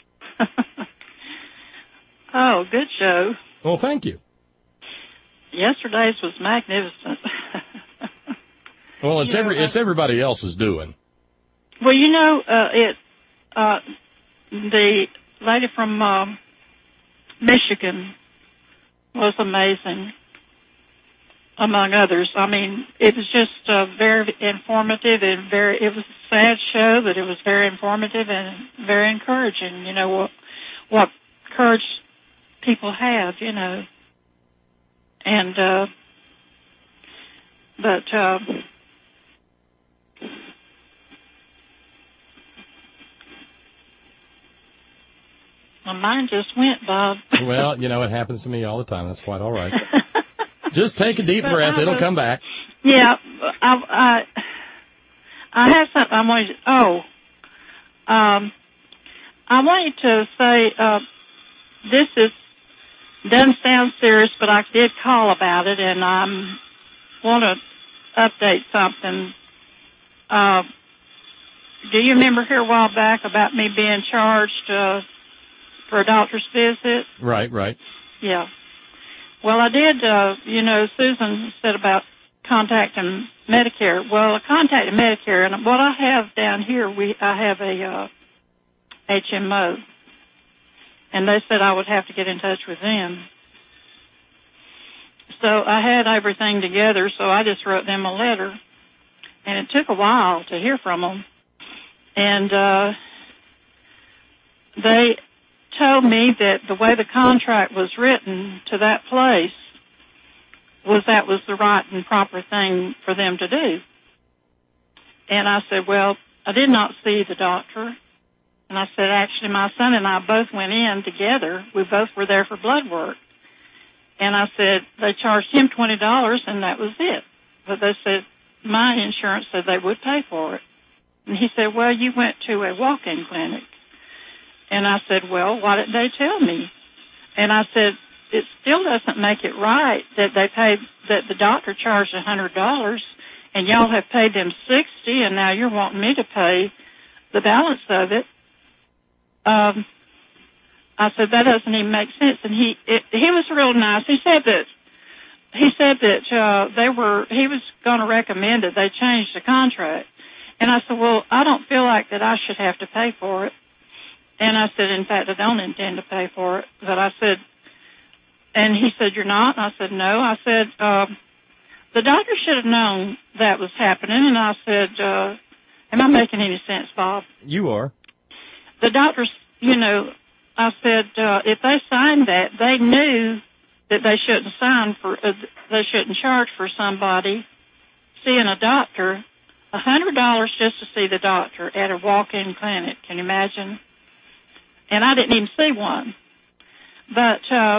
Oh, good show. Well, thank you. Yesterday's was magnificent. Well, it's you every know, it's everybody else's doing. Well, you know, uh, it uh, the lady from um, Michigan was amazing, among others. I mean, it was just uh, very informative and very. It was a sad show, but it was very informative and very encouraging. You know what what courage people have, you know, and uh, but. Uh, My mind just went, Bob. Well, you know, it happens to me all the time. That's quite all right. Just take a deep breath. It'll come back. Yeah. I, I, I have something I wanted to, oh, um, I wanted to say, uh, this is doesn't sound serious, but I did call about it, and I um, want to update something. Uh, do you remember here a while back about me being charged uh, for a doctor's visit? Right, right. Yeah. Well, I did, uh, you know, Susan said about contacting Medicare. Well, I contacted Medicare, and what I have down here, we I have a uh, H M O, and they said I would have to get in touch with them. So I had everything together, so I just wrote them a letter, and it took a while to hear from them. And uh, they told me that the way the contract was written to that place was that was the right and proper thing for them to do. And I said, well, I did not see the doctor. And I said, actually, my son and I both went in together. We both were there for blood work. And I said, they charged him twenty dollars, and that was it. But they said, my insurance said they would pay for it. And he said, well, you went to a walk-in clinic. And I said, well, why didn't they tell me? And I said, it still doesn't make it right that they paid, that the doctor charged one hundred dollars, and y'all have paid them sixty dollars, and now you're wanting me to pay the balance of it. Um, I said, that doesn't even make sense. And he, it, he was real nice. He said that, he said that, uh, they were, he was going to recommend that they change the contract. And I said, well, I don't feel like that I should have to pay for it. And I said, in fact, I don't intend to pay for it. But I said, and he said, you're not? And I said, no. I said, uh, the doctor should have known that was happening. And I said, uh, am I making any sense, Bob? You are. The doctors, you know, I said, uh, if they signed that, they knew that they shouldn't sign for, uh, they shouldn't charge for somebody seeing a doctor a hundred dollars just to see the doctor at a walk-in clinic. Can you imagine? And I didn't even see one. But, uh,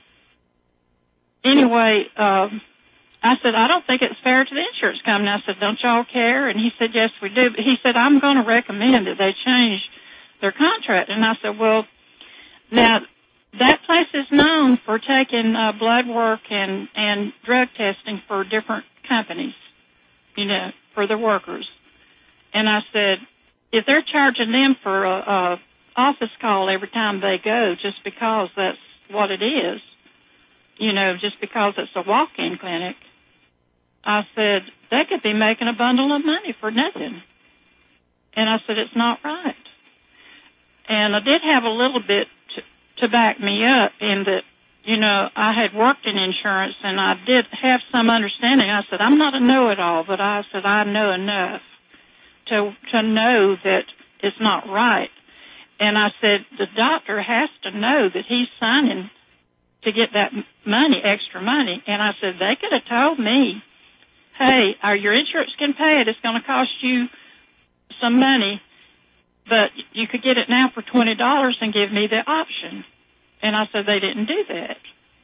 anyway, uh, I said, I don't think it's fair to the insurance company. I said, don't y'all care? And he said, yes, we do. But he said, I'm going to recommend that they change their contract. And I said, well, now, that place is known for taking uh, blood work and, and drug testing for different companies, you know, for their workers. And I said, if they're charging them for a, a office call every time they go just because that's what it is, you know, just because it's a walk-in clinic, I said, they could be making a bundle of money for nothing. And I said, it's not right. And I did have a little bit to, to back me up in that, you know, I had worked in insurance and I did have some understanding. I said, I'm not a know-it-all, but I said, I know enough to to know that it's not right. And I said, the doctor has to know that he's signing to get that money, extra money. And I said, they could have told me, hey, our, your insurance can pay it. It's going to cost you some money, but you could get it now for twenty dollars and give me the option. And I said, they didn't do that.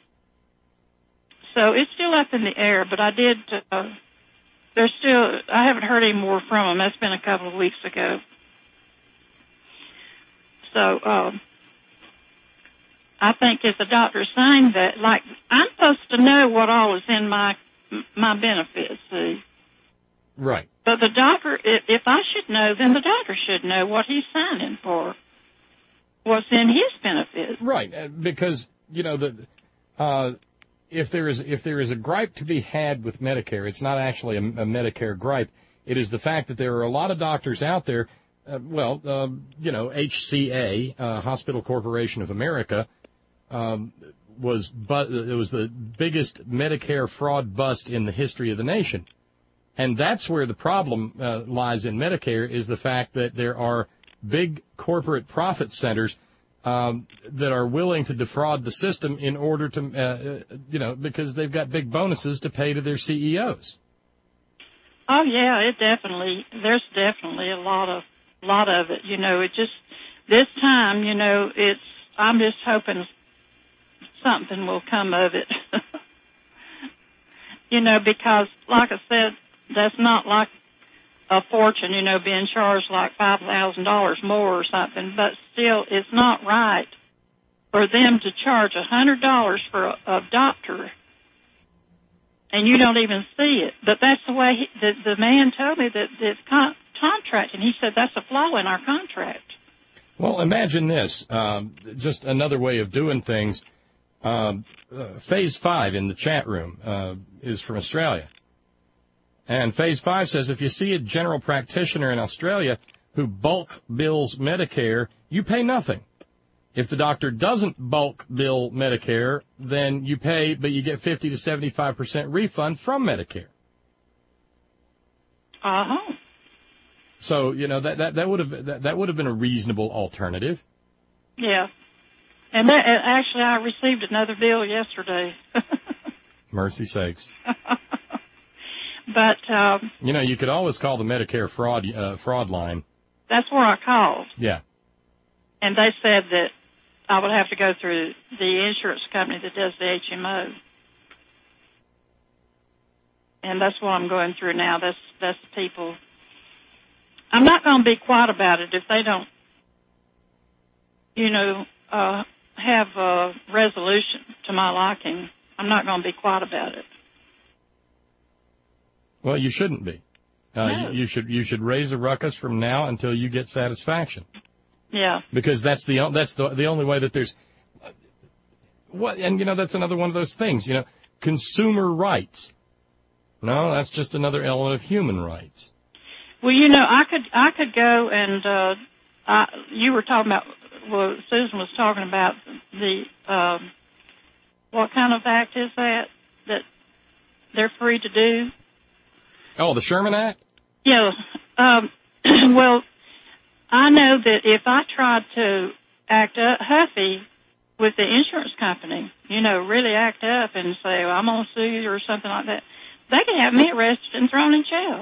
So it's still up in the air, but I did, uh, there's still, I haven't heard any more from them. That's been a couple of weeks ago. So, um, I think if the doctor signed that, like, I'm supposed to know what all is in my, my benefits, see? Right. But the doctor, if, if I should know, then the doctor should know what he's signing for. What's in his benefits. Right, because, you know, the uh, if there is if there is a gripe to be had with Medicare, it's not actually a, a Medicare gripe. It is the fact that there are a lot of doctors out there, uh, well, uh, you know, H C A, uh, Hospital Corporation of America, um, was bu- it was the biggest Medicare fraud bust in the history of the nation. And that's where the problem uh, lies in Medicare, is the fact that there are big corporate profit centers um, that are willing to defraud the system in order to, uh, you know, because they've got big bonuses to pay to their C E Os. Oh yeah, it definitely. There's definitely a lot of, lot of it. You know, it just this time, you know, it's. I'm just hoping something will come of it. You know, because like I said, that's not like a fortune, you know, being charged like five thousand dollars more or something, but still, it's not right for them to charge a hundred dollars for a, a doctor, and you don't even see it. But that's the way he, the the man told me that it's con- contract, and he said that's a flaw in our contract. Well, imagine this, um, just another way of doing things. Um, uh, Phase five in the chat room uh, is from Australia. And Phase five says if you see a general practitioner in Australia who bulk bills Medicare, you pay nothing. If the doctor doesn't bulk bill Medicare, then you pay, but you get fifty to seventy-five percent refund from Medicare. Uh-huh. So, you know, that that, that would have that, that would have been a reasonable alternative. Yeah. And that, actually, I received another bill yesterday. Mercy sakes. But, um, you know, you could always call the Medicare fraud uh, fraud line. That's where I called. Yeah. And they said that I would have to go through the insurance company that does the H M O. And that's what I'm going through now. That's, that's the people. I'm not going to be quiet about it if they don't, you know, uh, have a resolution to my liking. I'm not going to be quiet about it. Well, you shouldn't be. Uh, No. you, you should you should raise a ruckus from now until you get satisfaction. Yeah. Because that's the o- that's the the only way that there's what and you know that's another one of those things, you know, consumer rights. No, that's just another element of human rights. Well, you know, I could I could go and uh, I, you were talking about. Well, Susan was talking about the um, what kind of act is that that they're free to do? Oh, the Sherman Act? Yeah. Um, well, I know that if I tried to act up, huffy with the insurance company, you know, really act up and say, well, I'm going to sue you or something like that, they could have me arrested and thrown in jail.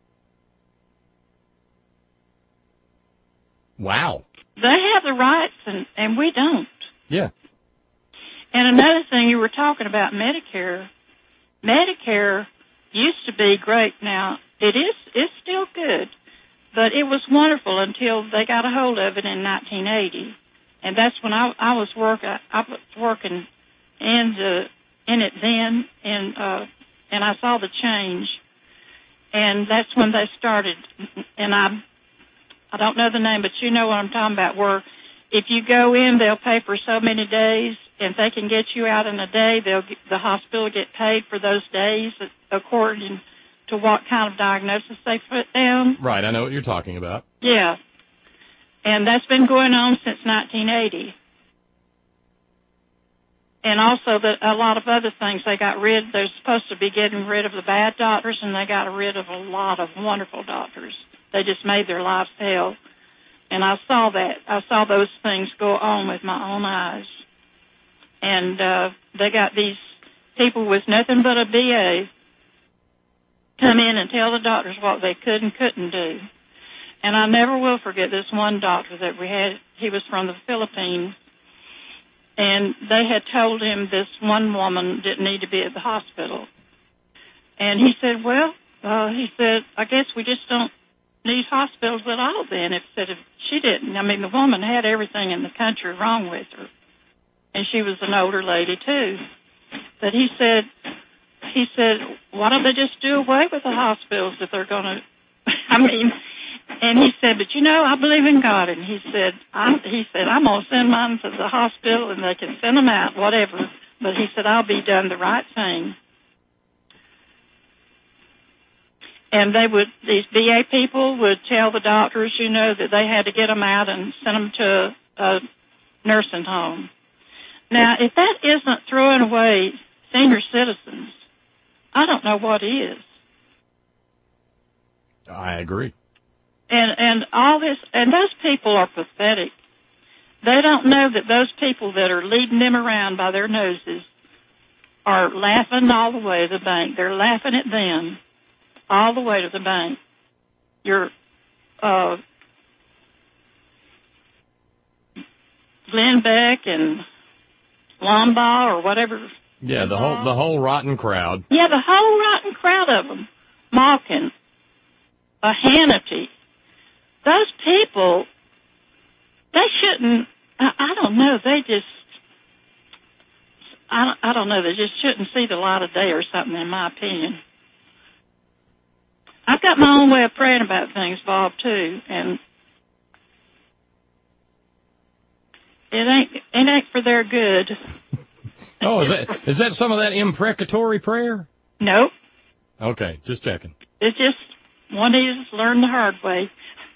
Wow. They have the rights, and, and we don't. Yeah. And another thing, you were talking about Medicare. Medicare used to be great. Now, it is it's still good, but it was wonderful until they got a hold of it in nineteen eighty. And that's when I, I was work, I, I was working in, the, in it then, and, uh, and I saw the change. And that's when they started, and I I don't know the name, but you know what I'm talking about, where if you go in, they'll pay for so many days. If they can get you out in a day, they'll get, the hospital get paid for those days according to what kind of diagnosis they put down. Right, I know what you're talking about. Yeah. And that's been going on since nineteen eighty. And also that a lot of other things they got rid, they're supposed to be getting rid of the bad doctors, and they got rid of a lot of wonderful doctors. They just made their lives hell. And I saw that. I saw those things go on with my own eyes. And uh, they got these people with nothing but a B A come in and tell the doctors what they could and couldn't do. And I never will forget this one doctor that we had. He was from the Philippines. And they had told him this one woman didn't need to be at the hospital. And he said, well, uh, he said, I guess we just don't need hospitals at all then. If, said if she didn't, I mean, the woman had everything in the country wrong with her. And she was an older lady, too. But he said, he said, why don't they just do away with the hospitals if they're going to, I mean, and he said, but you know, I believe in God. And he said, I, he said, I'm going to send mine to the hospital and they can send them out, whatever. But he said, I'll be done the right thing. And they would, these V A people would tell the doctors, you know, that they had to get them out and send them to a nursing home. Now, if that isn't throwing away senior citizens, I don't know what is. I agree. And and all this, and those people are pathetic. They don't know that those people that are leading them around by their noses are laughing all the way to the bank. They're laughing at them all the way to the bank. Your uh, Glenn Beck and Lambaugh or whatever. Yeah, the whole the whole rotten crowd. Yeah, the whole rotten crowd of them. Malkin, a Hannity. Those people, they shouldn't, I, I don't know, they just I don't, I don't know. They just shouldn't see the light of day or something, in my opinion. I've got my own way of praying about things, Bob, too, and it ain't it ain't for their good. Oh, is that is that some of that imprecatory prayer? Nope. Okay, just checking. It's just one needs to learn the hard way.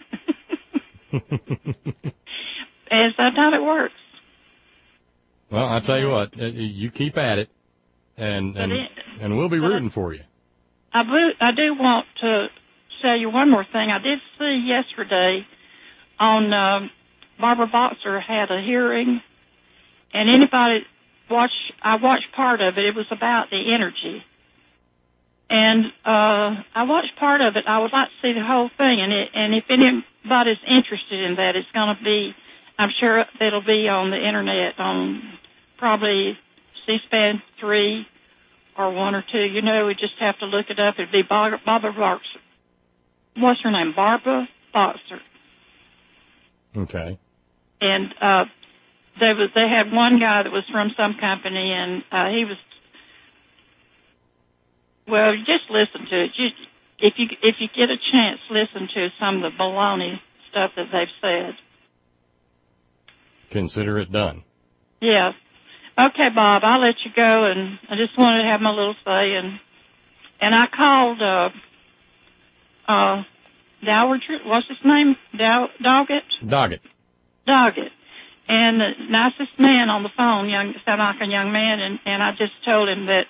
And sometimes it works. Well, I'll tell you what, you keep at it, and and, it, and we'll be rooting for you. I do, I do want to tell you one more thing. I did see yesterday on uh, Barbara Boxer had a hearing, and anybody watch, I watched part of it. It was about the energy. And uh, I watched part of it. I would like to see the whole thing, and it, and if anybody's interested in that, it's going to be, I'm sure it'll be on the internet on probably C-SPAN three or one or two. You know, we just have to look it up. It'd be Barbara Boxer. What's her name? Barbara Boxer. Okay. And uh, there was they had one guy that was from some company, and uh, he was. Well, just listen to it. You, if you if you get a chance, listen to some of the baloney stuff that they've said. Consider it done. Yeah. Okay, Bob, I'll let you go, and I just wanted to have my little say, and and I called uh uh Dowager, what's his name? Dow Doggett? Doggett. Doggett. And the nicest man on the phone, young sounded like a young man, and, and I just told him that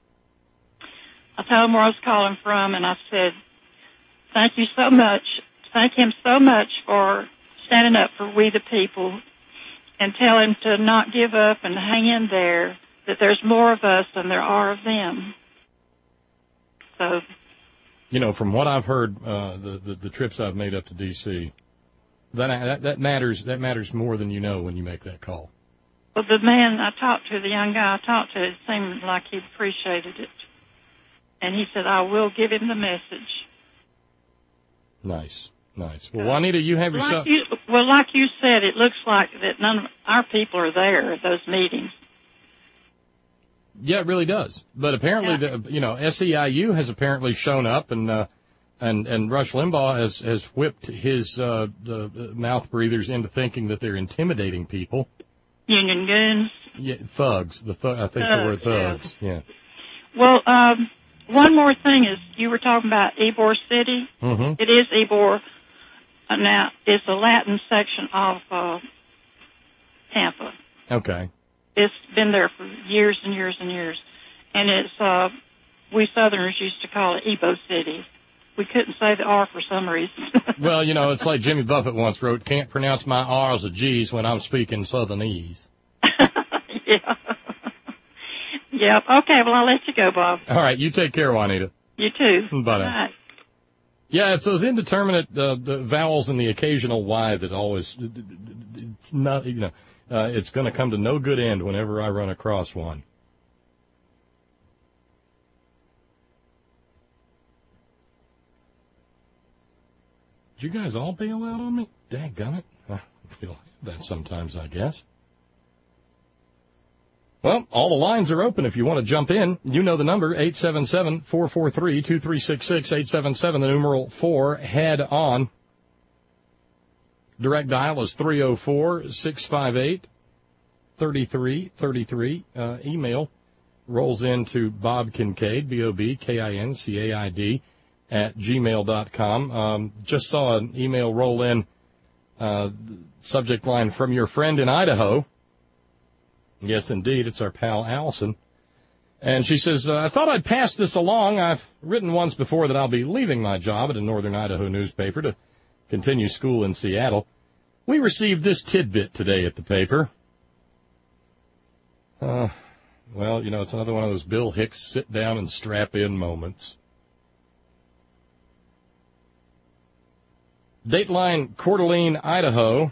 I told him where I was calling from, and I said, thank you so much. Thank him so much for standing up for we the people, and tell him to not give up and hang in there, that there's more of us than there are of them. So, you know, from what I've heard, uh, the, the the trips I've made up to D C, that, that that matters. That matters more than you know when you make that call. Well, the man I talked to, the young guy I talked to, it seemed like he appreciated it, and he said, "I will give him the message." Nice. Nice. Well, Juanita, you have yourself... Like you, well, like you said, it looks like that none of our people are there at those meetings. Yeah, it really does. But apparently, yeah. the, you know, S E I U has apparently shown up, and uh, and and Rush Limbaugh has has whipped his uh, the mouth breathers into thinking that they're intimidating people. Union goons. Yeah, thugs. The th- I think thugs, the word thugs. Yeah. yeah. Well, um, one more thing is you were talking about Ybor City. Mm-hmm. It is Ybor. Uh, now, it's the Latin section of uh, Tampa. Okay. It's been there for years and years and years. And it's, uh, we Southerners used to call it Ebo City. We couldn't say the R for some reason. Well, you know, it's like Jimmy Buffett once wrote, can't pronounce my R's or G's when I'm speaking Southernese. Yeah. Yep. Okay, well, I'll let you go, Bob. All right, you take care, Juanita. You too. Bye. Bye. Yeah, it's those indeterminate uh, the vowels and the occasional Y that always, it's not, you know, uh, it's going to come to no good end whenever I run across one. Did you guys all bail out on me? Dadgummit. I feel that sometimes, I guess. Well, all the lines are open if you want to jump in. You know the number, eight seven seven, four four three, two three six six, eight seven seven, the numeral four, head on. Direct dial is three oh four, six five eight, three three three three. Uh, email rolls into Bob Kincaid, B O B K I N C A I D, at gmail dot com. Um, just saw an email roll in, uh, subject line, from your friend in Idaho. Yes, indeed, it's our pal Allison. And she says, uh, I thought I'd pass this along. I've written once before that I'll be leaving my job at a Northern Idaho newspaper to continue school in Seattle. We received this tidbit today at the paper. Uh, well, you know, it's another one of those Bill Hicks sit down and strap in moments. Dateline, Coeur d'Alene, Idaho.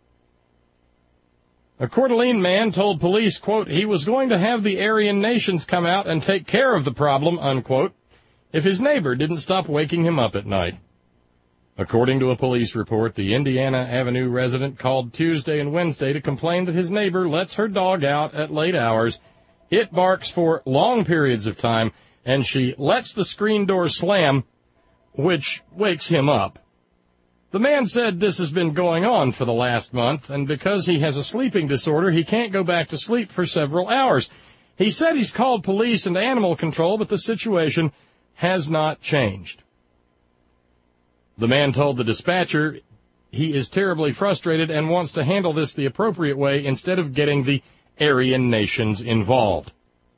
A Coeur d'Alene man told police, quote, he was going to have the Aryan nations come out and take care of the problem, unquote, if his neighbor didn't stop waking him up at night. According to a police report, the Indiana Avenue resident called Tuesday and Wednesday to complain that his neighbor lets her dog out at late hours, It barks for long periods of time, and she lets the screen door slam, which wakes him up. The man said this has been going on for the last month, and because he has a sleeping disorder, he can't go back to sleep for several hours. He said he's called police and animal control, but the situation has not changed. The man told the dispatcher he is terribly frustrated and wants to handle this the appropriate way instead of getting the Aryan nations involved.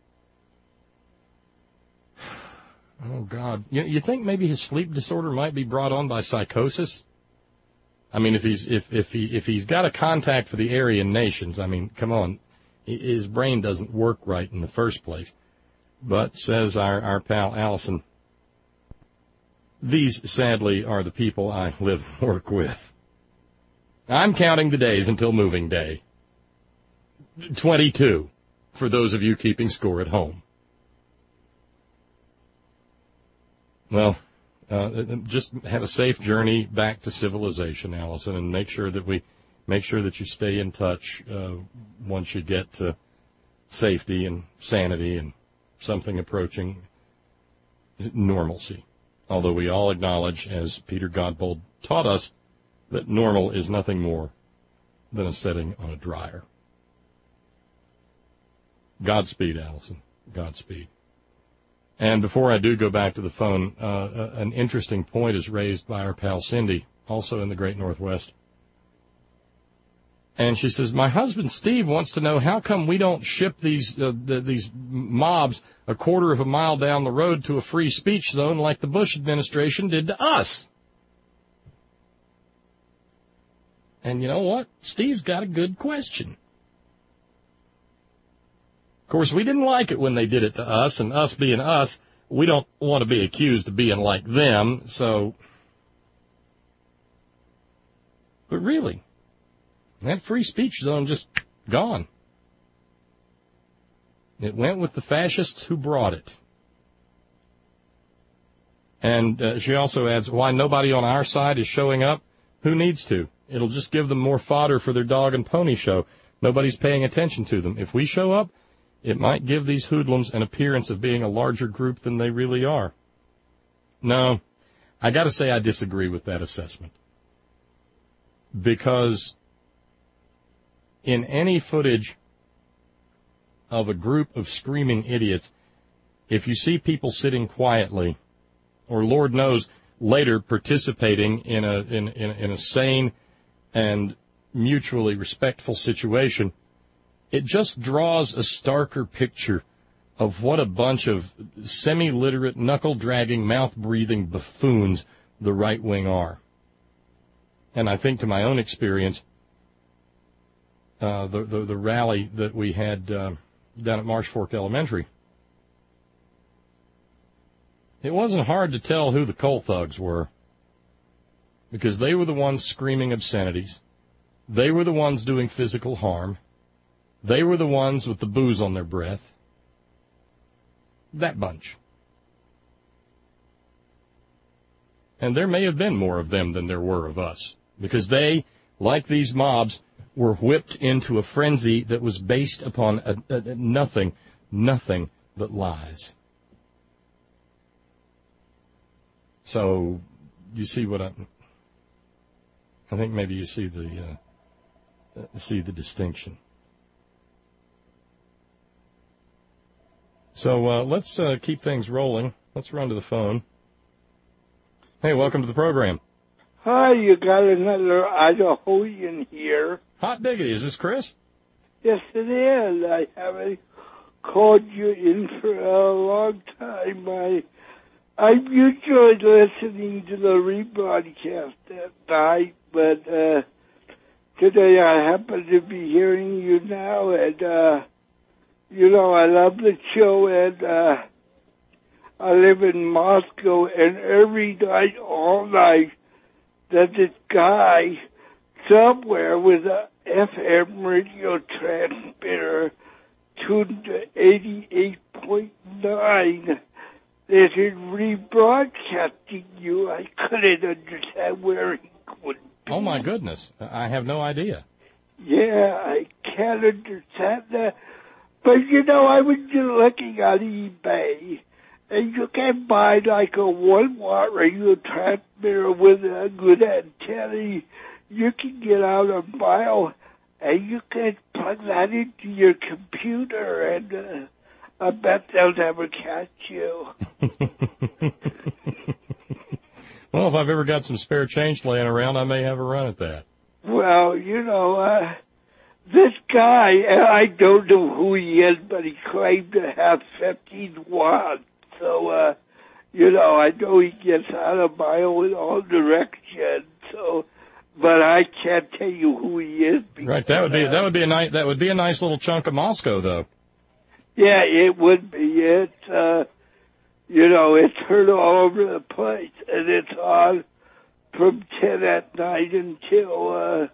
Oh, God. You, you think maybe his sleep disorder might be brought on by psychosis? I mean, if he's if if he if he's got a contact for the Aryan nations, I mean, come on, his brain doesn't work right in the first place. But says our our pal Allison, these sadly are the people I live and work with. I'm counting the days until moving day. twenty-two, for those of you keeping score at home. Well, uh, just have a safe journey back to civilization, Allison, and make sure that we make sure that you stay in touch uh, once you get to safety and sanity and something approaching normalcy. Although we all acknowledge, as Peter Godbold taught us, that normal is nothing more than a setting on a dryer. Godspeed, Allison. Godspeed. And before I do go back to the phone, uh, an interesting point is raised by our pal Cindy, also in the Great Northwest. And she says, my husband Steve wants to know how come we don't ship these uh, the, these mobs a quarter of a mile down the road to a free speech zone like the Bush administration did to us. And you know what? Steve's got a good question. Of course, we didn't like it when they did it to us, and us being us, we don't want to be accused of being like them, so... But really, that free speech zone just gone. It went with the fascists who brought it. And uh, she also adds, why nobody on our side is showing up? Who needs to? It'll just give them more fodder for their dog and pony show. Nobody's paying attention to them. If we show up, it might give these hoodlums an appearance of being a larger group than they really are. No, I got to say I disagree with that assessment. Because in any footage of a group of screaming idiots, if you see people sitting quietly, or Lord knows, later participating in a in, in, in a sane and mutually respectful situation, it just draws a starker picture of what a bunch of semi-literate, knuckle-dragging, mouth-breathing buffoons the right wing are. And I think to my own experience, uh, the, the the rally that we had uh, down at Marsh Fork Elementary, it wasn't hard to tell who the coal thugs were, because they were the ones screaming obscenities. They were the ones doing physical harm. They were the ones with the booze on their breath. That bunch. And there may have been more of them than there were of us, because they, like these mobs, were whipped into a frenzy that was based upon a, a, a nothing, nothing but lies. So, you see what I... I think maybe you see the uh, see the distinction. So uh, let's uh, keep things rolling. Let's run to the phone. Hey, welcome to the program. Hi, you got another Idahoan here. Hot diggity. Is this Chris? Yes, it is. I haven't called you in for a long time. I, I'm usually listening to the rebroadcast at night, but uh, today I happen to be hearing you now, and, uh, you know, I love the show, and uh, I live in Moscow, and every night, all night, that this guy somewhere with a F M radio transmitter tuned to eighty-eight point nine that is rebroadcasting you. I couldn't understand where he would be. Oh, my goodness. I have no idea. Yeah, I can't understand that. But, you know, I was just looking on eBay, and you can buy like a one-watt radio transmitter with a good antenna. You can get out a mile, and you can plug that into your computer, and uh, I bet they'll never catch you. Well, if I've ever got some spare change laying around, I may have a run at that. Well, you know, uh, this guy, I don't know who he is, but he claimed to have fifteen watts. So, uh, you know, I know he gets out a mile in all directions. So, but I can't tell you who he is. Right, that would be that would be a nice that would be a nice little chunk of Moscow, though. Yeah, it would be. It's, uh, you know, it's heard all over the place, and it's on from ten at night until uh,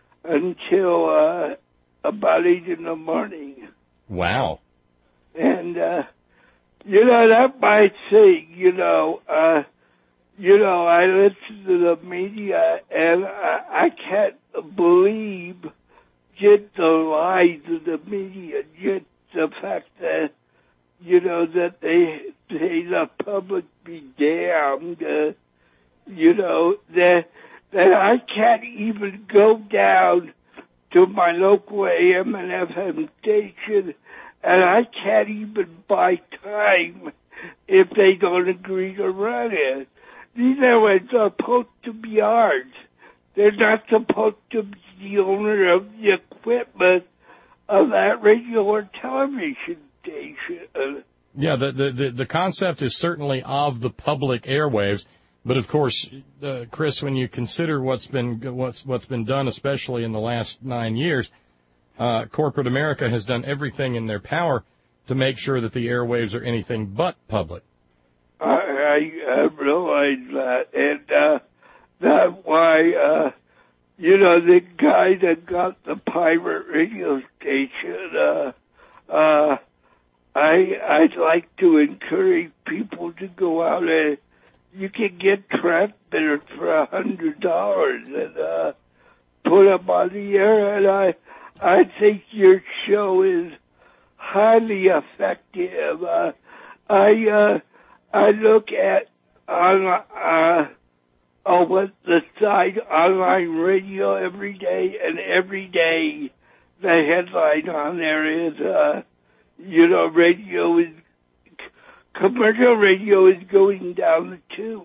until uh, about eight in the morning. Wow. And uh, you know, that might say, you know, uh, you know, I listen to the media, and I, I can't believe just the lies of the media, just the fact that, you know, that they say the public be damned, uh, you know, that, that I can't even go down to my local A M and F M station, and I can't even buy time if they don't agree to run it. These airways are supposed to be ours. They're not supposed to be the owner of the equipment of that radio or television station. Yeah, the, the, the, the concept is certainly of the public airwaves, but of course, uh, Chris, when you consider what's been what's what's been done, especially in the last nine years, uh, corporate America has done everything in their power to make sure that the airwaves are anything but public. I, I, I realize that, and uh, that's why, uh, you know, the guy that got the pirate radio station, uh, uh, I, I'd like to encourage people to go out and you can get transmitters for a hundred dollars and uh, put them on the air. And I, I think your show is highly effective. Uh, I, uh, I look at on uh, on what the site online radio every day, and every day the headline on there is, uh, you know, radio is commercial radio is going down the tubes.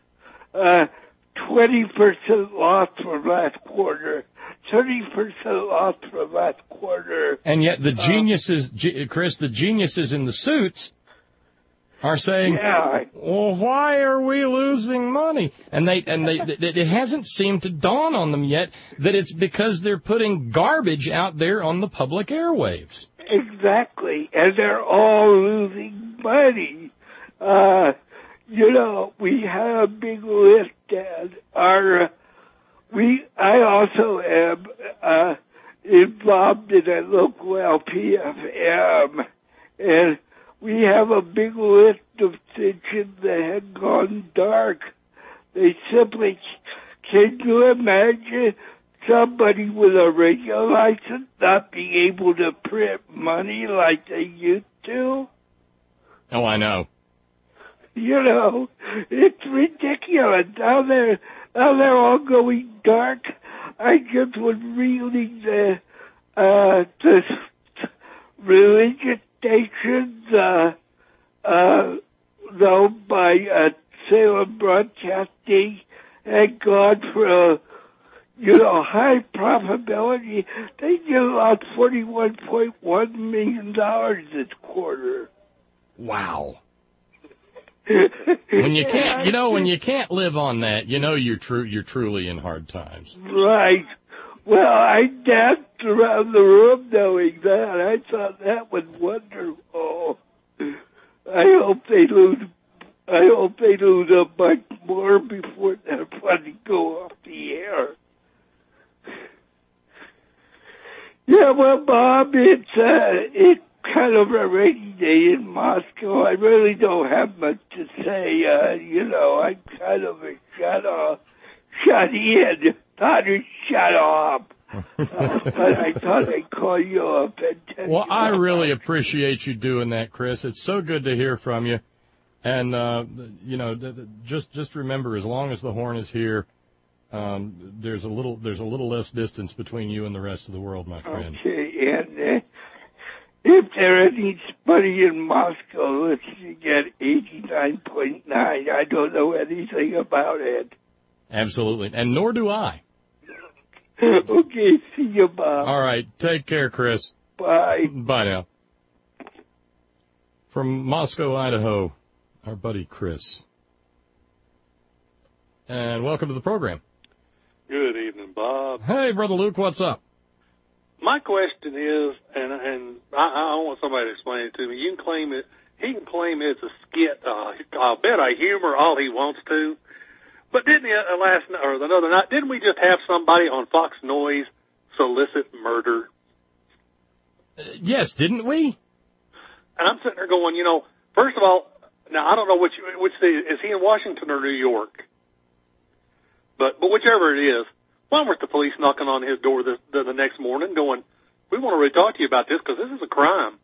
Uh, twenty percent loss from last quarter. thirty percent loss from last quarter. And yet the geniuses, uh, Chris, the geniuses in the suits are saying, yeah. well, why are we losing money? And they and they it hasn't seemed to dawn on them yet that it's because they're putting garbage out there on the public airwaves. Exactly, and they're all losing money. Uh, you know, we have a big list, Dad. Our, we, I also am uh, involved in a local L P F M, and we have a big list of stations that had gone dark. They simply, can you imagine somebody with a radio license not being able to print money like they used to? Oh, I know. You know, it's ridiculous. Now they're, now they're all going dark. I just was reading the, uh, the religious stations, uh, uh, known by, uh, Salem Broadcasting had gone for a, you know, high probability. They just lost forty-one point one million dollars this quarter. Wow. When you can't, you know, when you can't live on that, you know you're true, you're truly in hard times. Right. Well, I danced around the room knowing that. I thought that was wonderful. I hope they lose. I hope they lose a bunch more before they're funny go off the air. Yeah, well, Bob, it's uh, it's kind of a rainy day in Moscow. I really don't have much to say. Uh, you know, I'm kind of a shut off, shut in, not a shut off. uh, but I thought I'd call you up and tell Well, you I about really it. appreciate you doing that, Chris. It's so good to hear from you. And, uh, you know, th- th- just just remember, as long as the horn is here, um, there's a little there's a little less distance between you and the rest of the world, my friend. Okay, and uh, if there anybody in Moscow listening at eighty-nine point nine, I don't know anything about it. Absolutely. And nor do I. Okay, see you, Bob. All right. Take care, Chris. Bye. Bye now. From Moscow, Idaho, our buddy Chris. And welcome to the program. Good evening, Bob. Hey, Brother Luke, what's up? My question is, and and I, I want somebody to explain it to me. You can claim it. He can claim it's a skit. Uh, I'll bet I humor all he wants to. But didn't he, uh, last night or the other night? Didn't we just have somebody on Fox Noise solicit murder? Uh, yes, didn't we? And I'm sitting there going, you know, first of all, now I don't know which which city, is he in Washington or New York? But but whichever it is, why weren't the police knocking on his door the, the, the next morning going, we want to really talk to you about this because this is a crime.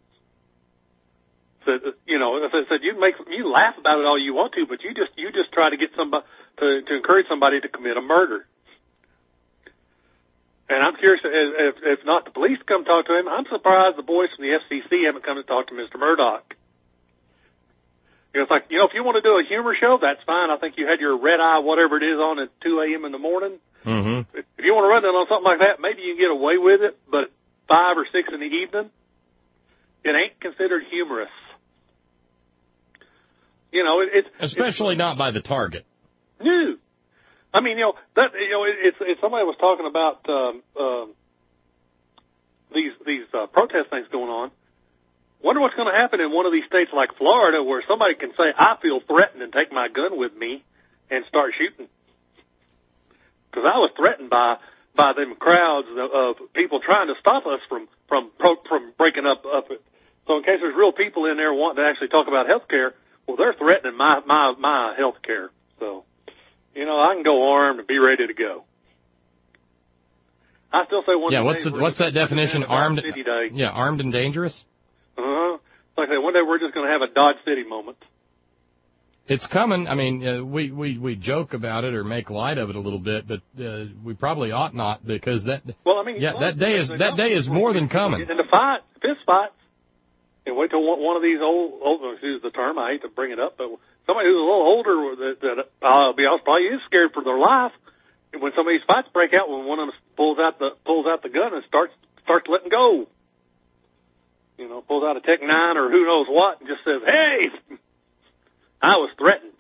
So, you know, if I said you make you laugh about it all you want to, but you just you just try to get somebody to, to encourage somebody to commit a murder. And I'm curious if, if not the police come talk to him. I'm surprised the boys from the F C C haven't come to talk to Mister Murdoch. You know, it's like, you know, if you want to do a humor show, that's fine. I think you had your red eye, whatever it is, on at two a.m. in the morning. Mm-hmm. If you want to run it on something like that, maybe you can get away with it, but five or six in the evening, it ain't considered humorous. You know, it, it's especially it's, not by the target. No, I mean, you know that you know, it, it's it's somebody was talking about um, um, these these uh, protest things going on. Wonder what's going to happen in one of these states like Florida, where somebody can say, "I feel threatened," and take my gun with me and start shooting. Because I was threatened by by them crowds of, of people trying to stop us from from from breaking up up it. So in case there's real people in there wanting to actually talk about health care, well, they're threatening my my my health care. So, you know, I can go armed and be ready to go. I still say one. Yeah, of what's the, what's that definition? Armed? City Day. Yeah, armed and dangerous. Uh huh. Like I say, one day we're just going to have a Dodge City moment. It's coming. I mean, uh, we, we, we joke about it or make light of it a little bit, but uh, we probably ought not because that. Well, I mean, yeah, that day is that day is more than coming. In the fight, fist fights, and wait till one of these old, old excuse the term, I hate to bring it up, but somebody who's a little older that, that I'll be honest, probably is scared for their life. And when some of these fights break out, when one of them pulls out the pulls out the gun and starts starts letting go, you know, pulls out a Tech Nine or who knows what, and just says, "Hey, I was threatened."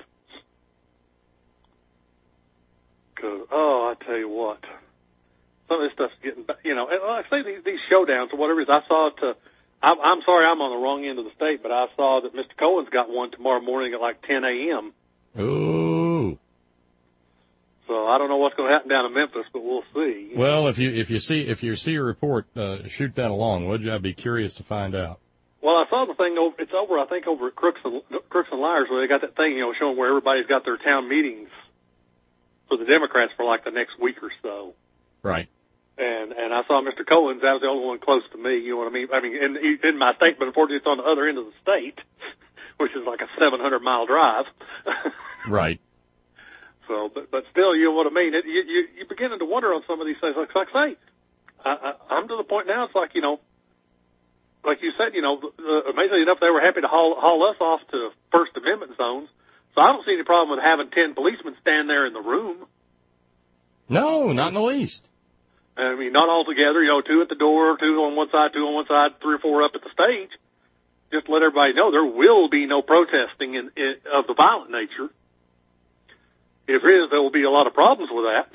Cause, oh, I tell you what, some of this stuff's getting, you know, and like I say, these, these showdowns or whatever it is, I saw it, uh, I'm, I'm sorry I'm on the wrong end of the state, but I saw that Mister Cohen's got one tomorrow morning at like ten a.m. Ooh. So I don't know what's going to happen down in Memphis, but we'll see. Well, if you if you see if you see a report, uh, shoot that along, would you? I'd be curious to find out. Well, I saw the thing over. It's over, I think, over at Crooks and Crooks and Liars, where they got that thing, you know, showing where everybody's got their town meetings for the Democrats for like the next week or so. Right. And and I saw Mister Cohen's. That was the only one close to me. You know what I mean? I mean, in in my state, but unfortunately, it's on the other end of the state, which is like a seven hundred mile drive. Right. So, but but still, you know what I mean. It, you you you're beginning to wonder on some of these things. Like like I say, I, I, I'm to the point now. It's like, you know, like you said, you know, uh, amazingly enough, they were happy to haul haul us off to First Amendment zones. So I don't see any problem with having ten policemen stand there in the room. No, not in the least. I mean, not all together. You know, two at the door, two on one side, two on one side, three or four up at the stage. Just to let everybody know there will be no protesting in, in of the violent nature. If there is, there will be a lot of problems with that.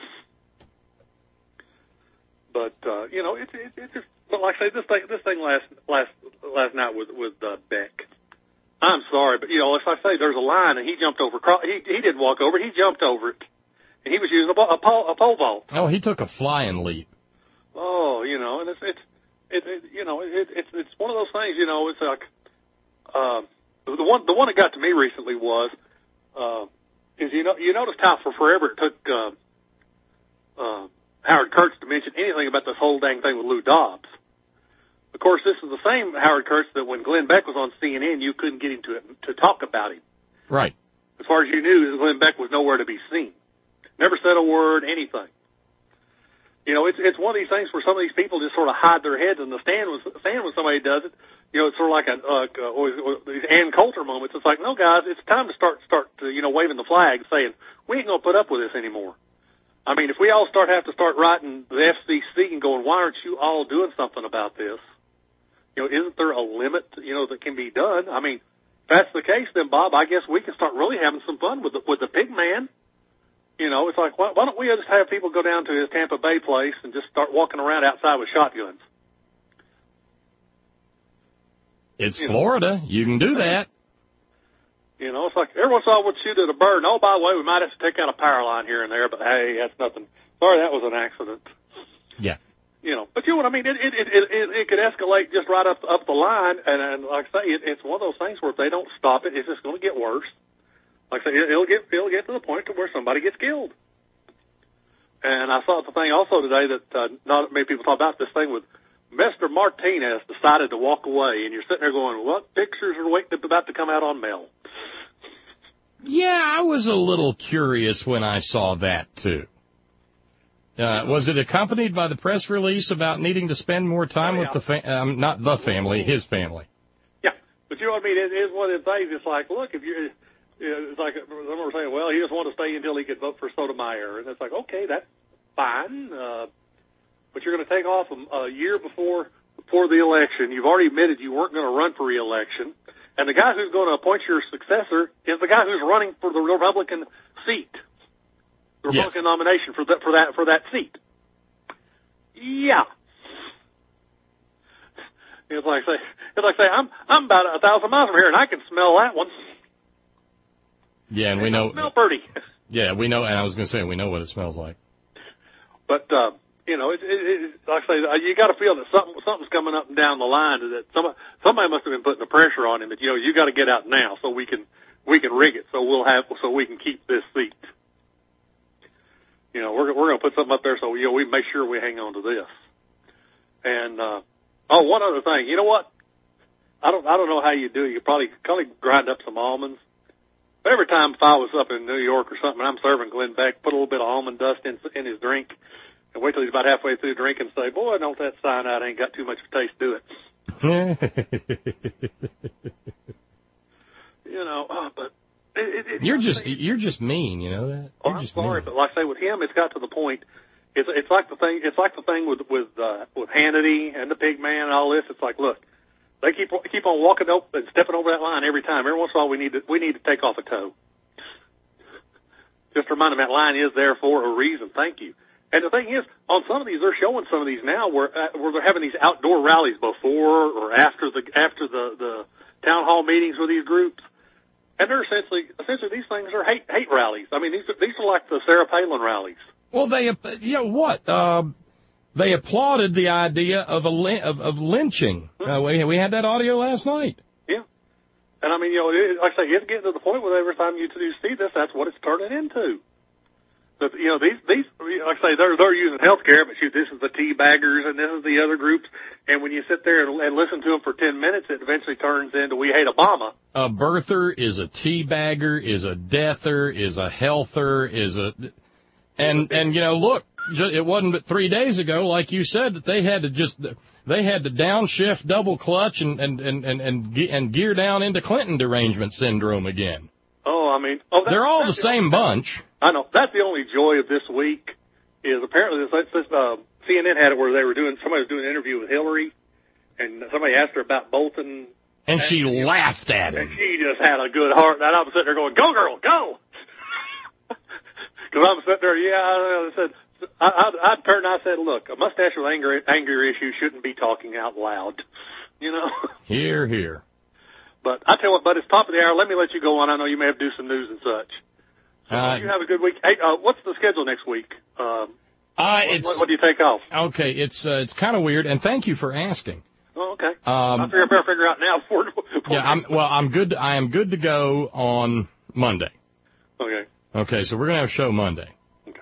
But uh, you know, it's it, it's just. But like I say, this thing this thing last last last night with with uh, Beck. I'm sorry, but you know, if I say there's a line and he jumped over, he he didn't walk over, he jumped over it, and he was using a, a pole a pole vault. Oh, he took a flying leap. Oh, you know, and it's it's it, it you know it, it's it's one of those things. You know, it's like uh, the one the one that got to me recently was. Uh, Is you know you noticed how for forever it took uh, uh, Howard Kurtz to mention anything about this whole dang thing with Lou Dobbs. Of course, this is the same Howard Kurtz that when Glenn Beck was on C N N, you couldn't get him to to talk about him. Right. As far as you knew, Glenn Beck was nowhere to be seen. Never said a word, anything. You know, it's it's one of these things where some of these people just sort of hide their heads in the stand when, stand when somebody does it. You know, it's sort of like a, uh, uh, these Ann Coulter moments. It's like, no, guys, it's time to start, start to, you know, waving the flag, saying, we ain't going to put up with this anymore. I mean, if we all start have to start writing the F C C and going, why aren't you all doing something about this? You know, isn't there a limit, you know, that can be done? I mean, if that's the case, then, Bob, I guess we can start really having some fun with the, with the pig man. You know, it's like, why, why don't we just have people go down to his Tampa Bay place and just start walking around outside with shotguns? It's you Florida. Know. You can do that. You know, it's like every once in a while we'd shoot at a bird. And, oh, by the way, we might have to take out a power line here and there, but, hey, that's nothing. Sorry, that was an accident. Yeah. You know, but you know what I mean? It it it it, it could escalate just right up up the line, and, and like I say, it, it's one of those things where if they don't stop it, it's just going to get worse. Like I say, it, it'll get it'll get to the point to where somebody gets killed. And I saw the thing also today that uh, not many people talk about this thing with Mister Martinez decided to walk away, and you're sitting there going, "What pictures are waiting about to come out on mail?" Yeah, I was a little curious when I saw that too. Uh, was it accompanied by the press release about needing to spend more time oh, yeah. with the fa- um, not the family, his family? Yeah, but you know what I mean? It is one of the things. It's like, look, if you're, it's like someone were saying, well, he just wanted to stay until he could vote for Sotomayor, and it's like, okay, that's fine, uh, but you're going to take off a, a year before before the election. You've already admitted you weren't going to run for re-election, and the guy who's going to appoint your successor is the guy who's running for the Republican seat. Republican yes. nomination for that for that for that seat. Yeah, it's like say it's like say I'm I'm about a thousand miles from here and I can smell that one. Yeah, and we know smell pretty. Yeah, we know, and I was going to say we know what it smells like. But uh, you know, it, it, it, like I say, you got to feel that something something's coming up and down the line. That somebody somebody must have been putting the pressure on him. That you know you got to get out now so we can we can rig it so we'll have so we can keep this seat. You know, we're we're going to put something up there so you know we make sure we hang on to this. And uh, oh, one other thing, you know what? I don't I don't know how you do it. You probably probably grind up some almonds. But every time if I was up in New York or something, and I'm serving Glenn Beck, put a little bit of almond dust in in his drink, and wait till he's about halfway through drinking, and say, "Boy, don't that cyanide ain't got too much taste to it." You know, uh, but. It, it, you're just you're just mean, you know that. Oh, you're I'm just sorry, mean. but like I say, with him, it's got to the point. It's it's like the thing. It's like the thing with with uh, with Hannity and the Pig Man and all this. It's like, look, they keep keep on walking up and stepping over that line every time. Every once in a while, we need to we need to take off a toe. Just remind them that line is there for a reason. Thank you. And the thing is, on some of these, they're showing some of these now where uh, where they're having these outdoor rallies before or after the after the the town hall meetings with these groups. And they're essentially, essentially these things are hate hate rallies. I mean, these are, these are like the Sarah Palin rallies. Well, they, you know what? Uh, they applauded the idea of a of, of lynching. Mm-hmm. Uh, we we had that audio last night. Yeah, and I mean, you know, it, like I say, it's getting to the point where every time you do see this, that's what it's turning into. But you know, these these like I say, they're they're using healthcare, but shoot, this is the tea baggers and this is the other groups. And when you sit there and, and listen to them for ten minutes, it eventually turns into we hate Obama. A birther is a tea bagger, is a deather, is a healther, is a and and you know, look, it wasn't but three days ago, like you said, that they had to just they had to downshift, double clutch, and and and and and, and gear down into Clinton derangement syndrome again. Oh, I mean, oh, they're all the same bunch. I know. That's the only joy of this week is apparently this, this uh, C N N had it where they were doing somebody was doing an interview with Hillary, and somebody asked her about Bolton, and she and, laughed at him. And she just had a good heart. And I'm sitting there going, "Go, girl, go!" Because I'm sitting there, yeah. I said, I, I, I turned and I said, "Look, a mustache with anger anger issue shouldn't be talking out loud," you know. Hear, hear. But I tell you what, bud, it's top of the hour. Let me let you go on. I know you may have to do some news and such. So uh, you have a good week. Hey, uh, what's the schedule next week? Um, uh, what, it's, what, what do you take off? Okay, it's uh, it's kind of weird, and thank you for asking. Oh, okay. Um, I'll figure, better figure out now. Before, before yeah, I'm, well, I'm good. I am good to go on Monday. Okay. Okay, so we're gonna have a show Monday. Okay.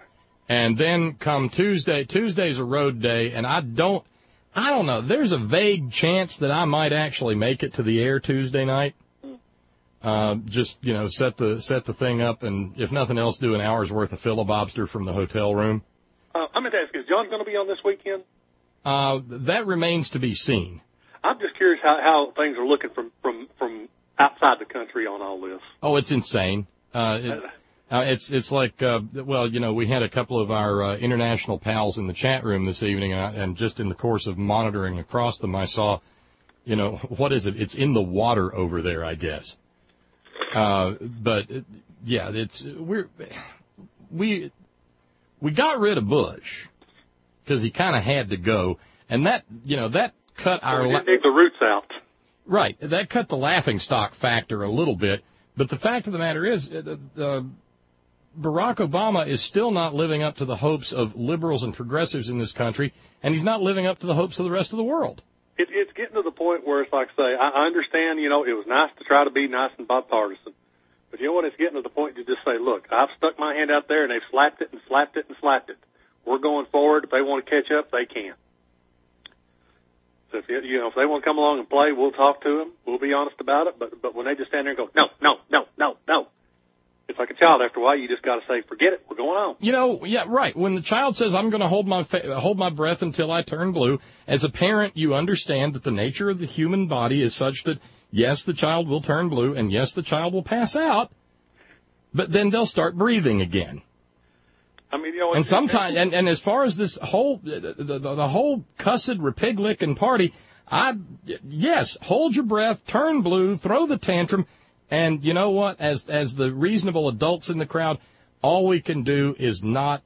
And then come Tuesday, Tuesday's a road day, and I don't, I don't know. There's a vague chance that I might actually make it to the air Tuesday night. Uh, just, you know, set the set the thing up, and if nothing else, do an hour's worth of filibuster from the hotel room. Uh, I'm going to ask you, is John going to be on this weekend? Uh, that remains to be seen. I'm just curious how, how things are looking from, from, from outside the country on all this. Oh, it's insane. Uh, it, uh, it's it's like, uh, well, you know, we had a couple of our uh, international pals in the chat room this evening, and, I, and just in the course of monitoring across them, I saw, you know, what is it? It's in the water over there, I guess. Uh, but yeah, it's we're we we got rid of Bush because he kind of had to go, and that you know that cut our we didn't dig the roots out. Right, that cut the laughing stock factor a little bit. But the fact of the matter is, uh, uh, Barack Obama is still not living up to the hopes of liberals and progressives in this country, and he's not living up to the hopes of the rest of the world. It, it's getting to the point where it's like, say, I, I understand, you know, it was nice to try to be nice and bipartisan. But you know what? It's getting to the point to just say, look, I've stuck my hand out there, and they've slapped it and slapped it and slapped it. We're going forward. If they want to catch up, they can. So, if, you know, if they want to come along and play, we'll talk to them. We'll be honest about it. But, but when they just stand there and go, no, no, no, no, no, it's like a child. After a while, you just got to say, forget it. We're going on. You know, yeah, right. When the child says, I'm going to hold my fa- hold my breath until I turn blue, as a parent, you understand that the nature of the human body is such that, yes, the child will turn blue, and yes, the child will pass out, but then they'll start breathing again. I mean, you know, and sometimes, and, and as far as this whole, the, the, the whole cussed, repig-licking party, I, yes, hold your breath, turn blue, throw the tantrum. And you know what? As as the reasonable adults in the crowd, all we can do is not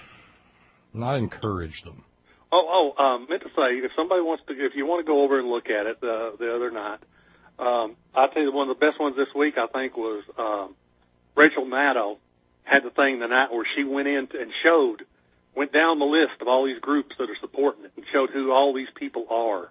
not encourage them. Oh, oh, um, meant to say, if somebody wants to, if you want to go over and look at it uh, the other night, um, I'll tell you one of the best ones this week, I think, was um, Rachel Maddow had the thing the night where she went in and showed, went down the list of all these groups that are supporting it and showed who all these people are.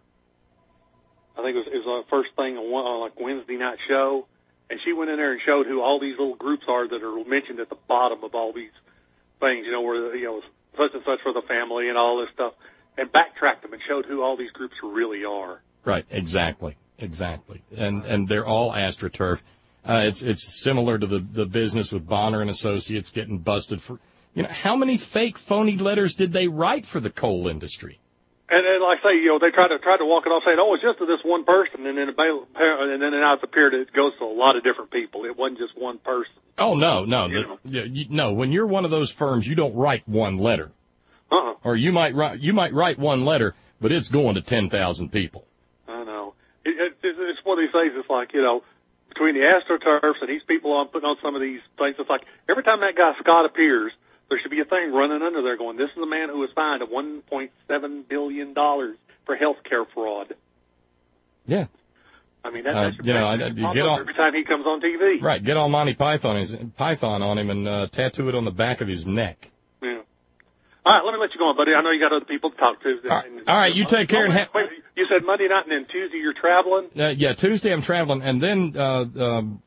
I think it was, it was the first thing on, one, on like Wednesday night show. And she went in there and showed who all these little groups are that are mentioned at the bottom of all these things, you know, where, you know, such and such for the family and all this stuff, and backtracked them and showed who all these groups really are. Right, exactly, exactly. And and they're all AstroTurf. Uh, it's it's similar to the, the business with Bonner and Associates getting busted for, you know, how many fake, phony letters did they write for the coal industry? And then, like I say, you know, they tried to try to walk it off, saying, "Oh, it's just to this one person," and then it, and then now it's appeared it goes to a lot of different people. It wasn't just one person. Oh no, no, the, you, no. When you're one of those firms, you don't write one letter. Uh-uh. Or you might write you might write one letter, but it's going to ten thousand people. I know. It, it, it's one of these things. It's like, you know, between the AstroTurfs and these people on putting on some of these things, it's like every time that guy Scott appears, there should be a thing running under there going, this is the man who was fined at one point seven billion dollars for health care fraud. Yeah. I mean, that, uh, that should you know, I, you get all, every time he comes on T V. Right, get all Monty Python, his, Python on him and uh, tattoo it on the back of his neck. Yeah. All right, let me let you go on, buddy. I know you got other people to talk to. All right, all right you take care. Oh, and wait, ha- wait, you said Monday night and then Tuesday you're traveling? Uh, yeah, Tuesday I'm traveling, and then uh, um,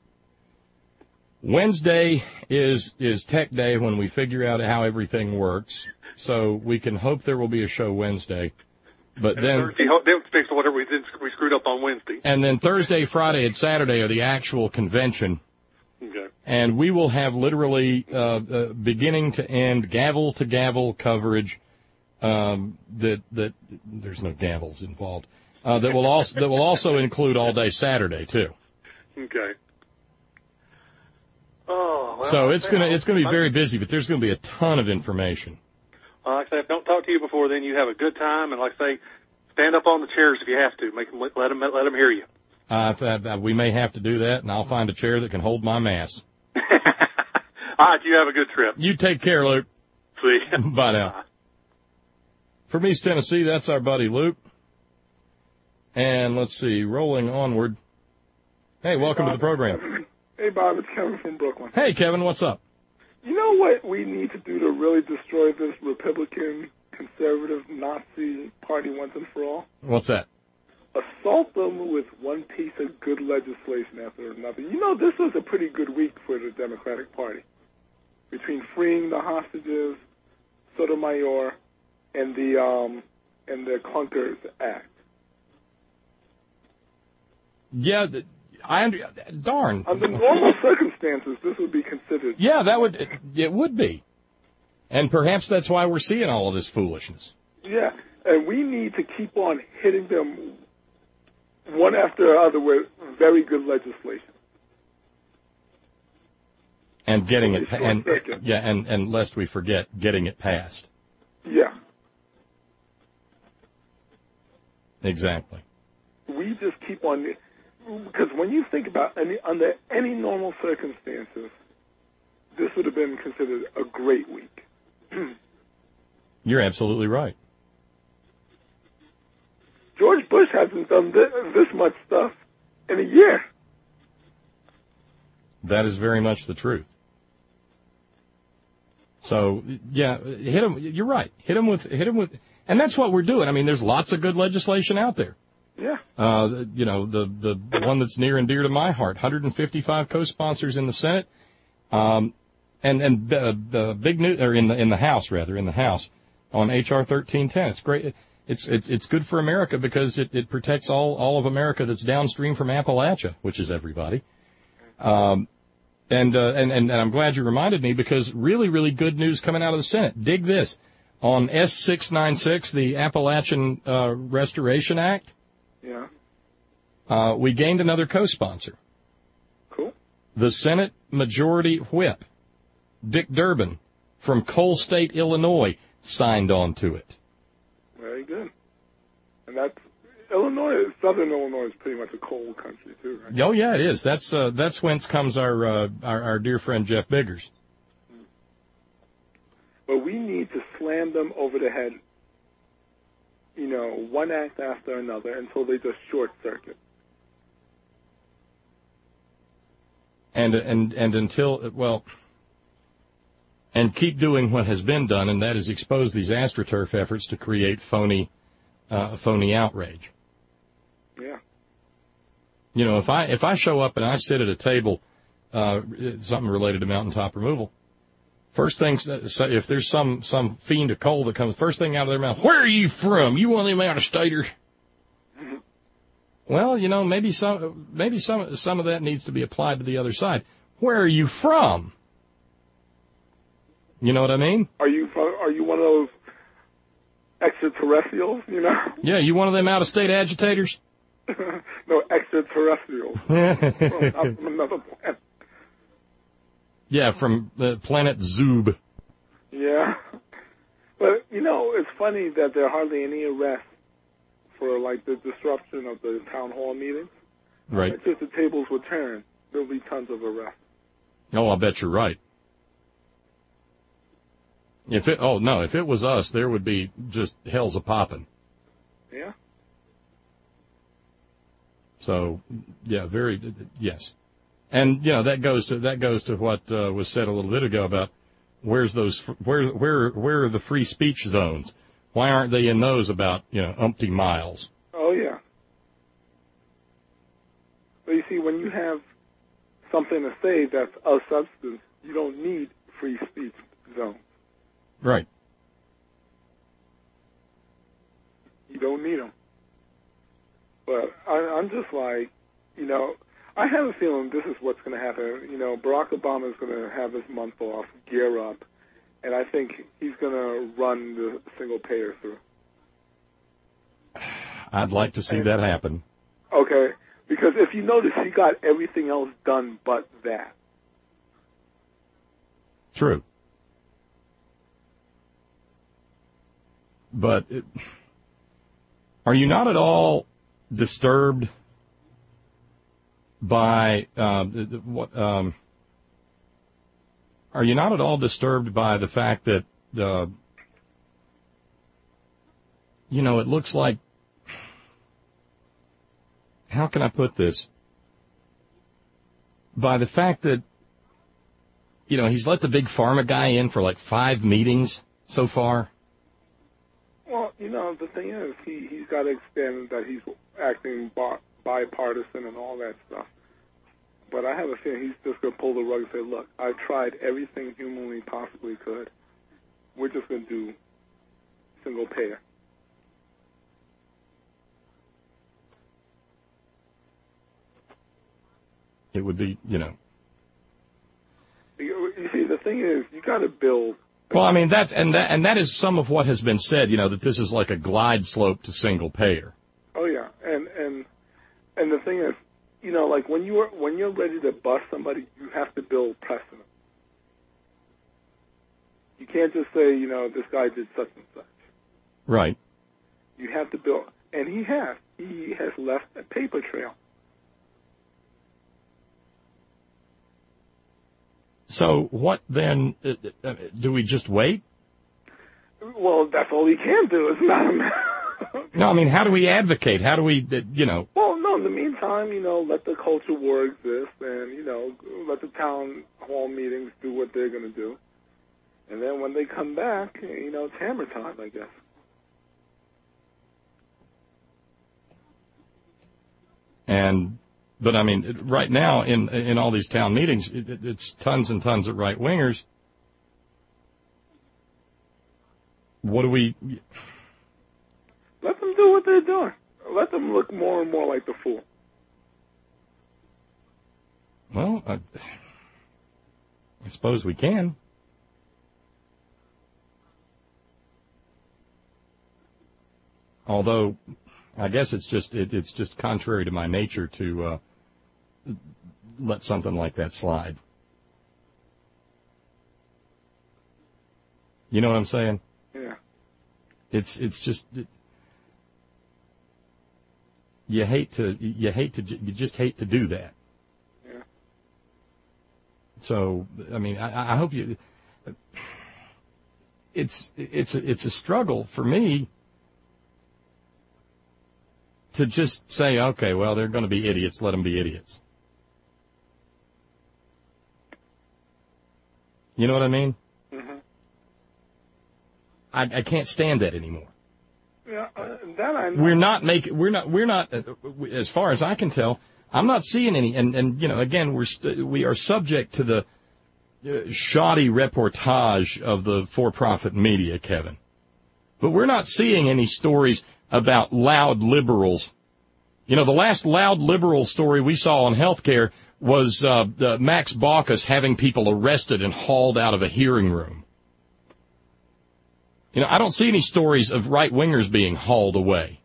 Wednesday is is Tech Day when we figure out how everything works. So we can hope there will be a show Wednesday. But and then Thursday, they'll fix whatever we did we screwed up on Wednesday. And then Thursday, Friday, and Saturday are the actual convention. Okay. And we will have literally uh, uh, beginning to end, gavel to gavel coverage. Um, that that there's no gavels involved. Uh, that will also that will also include all day Saturday too. Okay. Oh, well, so it's gonna it's gonna be very busy, but there's gonna be a ton of information. Uh, like I say, if I don't talk to you before then, you have a good time, and like I say, stand up on the chairs if you have to. Make them let them let them hear you. Uh, th- we may have to do that, and I'll find a chair that can hold my mass. All right, you have a good trip. You take care, Luke. See ya. Bye now. Bye. From East Tennessee, that's our buddy Luke. And let's see, rolling onward. Hey, welcome hey, to the program. Hey, Bob, it's Kevin from Brooklyn. Hey, Kevin, what's up? You know what we need to do to really destroy this Republican, conservative, Nazi party once and for all? What's that? Assault them with one piece of good legislation after another. You know, this was a pretty good week for the Democratic Party. Between freeing the hostages, Sotomayor and the um, and the Clunkers Act. Yeah, the, I under, darn. Under normal circumstances, this would be considered. Yeah, that would it, it would be, and perhaps that's why we're seeing all of this foolishness. Yeah, and we need to keep on hitting them one after the other with very good legislation. And getting it, and yeah, and, and lest we forget, getting it passed. Yeah. Exactly. We just keep on, because when you think about any under any normal circumstances, this would have been considered a great week. You're absolutely right. George Bush hasn't done this, this much stuff in a year. That is very much the truth. So, yeah, hit him. You're right. Hit him with, hit him with, and that's what we're doing. I mean, there's lots of good legislation out there. Yeah. Uh, you know, the, the one that's near and dear to my heart, one hundred fifty-five co-sponsors in the Senate, um, and, and, uh, the big news, or in the, in the House, rather, in the House, on H R thirteen ten. It's great. It's, it's, it's good for America because it, it protects all, all of America that's downstream from Appalachia, which is everybody. Um, And, uh, and, and, and I'm glad you reminded me because really, really good news coming out of the Senate. Dig this. On S six ninety-six, the Appalachian uh, Restoration Act, Yeah. uh, we gained another co-sponsor. Cool. The Senate Majority Whip, Dick Durbin, from Coal State, Illinois, signed on to it. Very good. And that's, Illinois, Southern Illinois is pretty much a coal country, too, right? Oh, yeah, it is. That's uh, that's whence comes our, uh, our our dear friend Jeff Biggers. But we need to slam them over the head, you know, one act after another until they just short circuit. And and and until, well, and keep doing what has been done, and that is expose these AstroTurf efforts to create phony, uh, phony outrage. Yeah. You know, if I if I show up and I sit at a table, uh, something related to mountaintop removal, first thing, if there's some some fiend of coal that comes, first thing out of their mouth, where are you from? You one of them out-of-staters? Mm-hmm. Well, you know, maybe some maybe some some of that needs to be applied to the other side. Where are you from? You know what I mean? Are you are you one of those extraterrestrials? You know? Yeah, you one of them out-of-state agitators? No, extraterrestrials. From, from another planet. Yeah, from the planet Zoob. Yeah. But, you know, it's funny that there are hardly any arrests for, like, the disruption of the town hall meetings. Right. It's just the tables would turn. There'll be tons of arrests. Oh, I bet you're right. If it, oh, no, if it was us, there would be just hell's a-poppin'. Yeah. So, yeah, very, yes. And, you know, that goes to, that goes to what uh, was said a little bit ago about where's those, where, where, where are the free speech zones? Why aren't they in those about, you know, umpty miles? Oh, yeah. But you see, when you have something to say that's of substance, you don't need free speech zones. Right. You don't need them. But I, I'm just like, you know, I have a feeling this is what's going to happen. You know, Barack Obama is going to have his month off, gear up, and I think he's going to run the single payer through. I'd like to see and, that happen. Okay, because if you notice, he got everything else done but that. True. But it, are you not at all disturbed by uh, what? Um, are you not at all disturbed by the fact that uh, you know it looks like? How can I put this? By the fact that you know he's let the big pharma guy in for like five meetings so far. Well, you know, the thing is, he, he's got to extend that he's acting bi- bipartisan and all that stuff. But I have a feeling he's just going to pull the rug and say, look, I tried everything humanly possibly could. we're just going to do single payer. It would be, you know. You see, the thing is, you got to build. Well, I mean, that's, and that, and that is some of what has been said, you know, that this is like a glide slope to single payer. Oh, yeah. And, and, and the thing is, you know, like when you're, when you're ready to bust somebody, you have to build precedent. You can't just say, you know, this guy did such and such. Right. You have to build, and he has. He has left a paper trail. So what then? Uh, do we just wait? Well, that's all he can do. It's not a matter. No, I mean, how do we advocate? How do we, uh, you know? Well, no, in the meantime, you know, let the culture war exist and, you know, let the town hall meetings do what they're going to do. And then when they come back, you know, it's hammer time, I guess. And, but I mean, right now in in all these town meetings, it, it's tons and tons of right-wingers. What do we... Let them do what they're doing. Let them look more and more like the fool. Well, I, I suppose we can. Although, I guess it's just it, it's just contrary to my nature to uh, let something like that slide. You know what I'm saying? Yeah. It's it's just it, you hate to you hate to you just hate to do that. Yeah. So I mean I, I hope you. It's it's a, it's a struggle for me to just say, okay, well, they're going to be idiots. Let them be idiots. You know what I mean? Mm-hmm. I, I can't stand that anymore. Yeah, uh, that I know. We're not making. We're not. We're not. Uh, as far as I can tell, I'm not seeing any. And and you know, again, we're st- we are subject to the uh, shoddy reportage of the for-profit media, Kevin. But we're not seeing any stories about loud liberals. You know, the last loud liberal story we saw on healthcare was uh, the Max Baucus having people arrested and hauled out of a hearing room. You know, I don't see any stories of right-wingers being hauled away.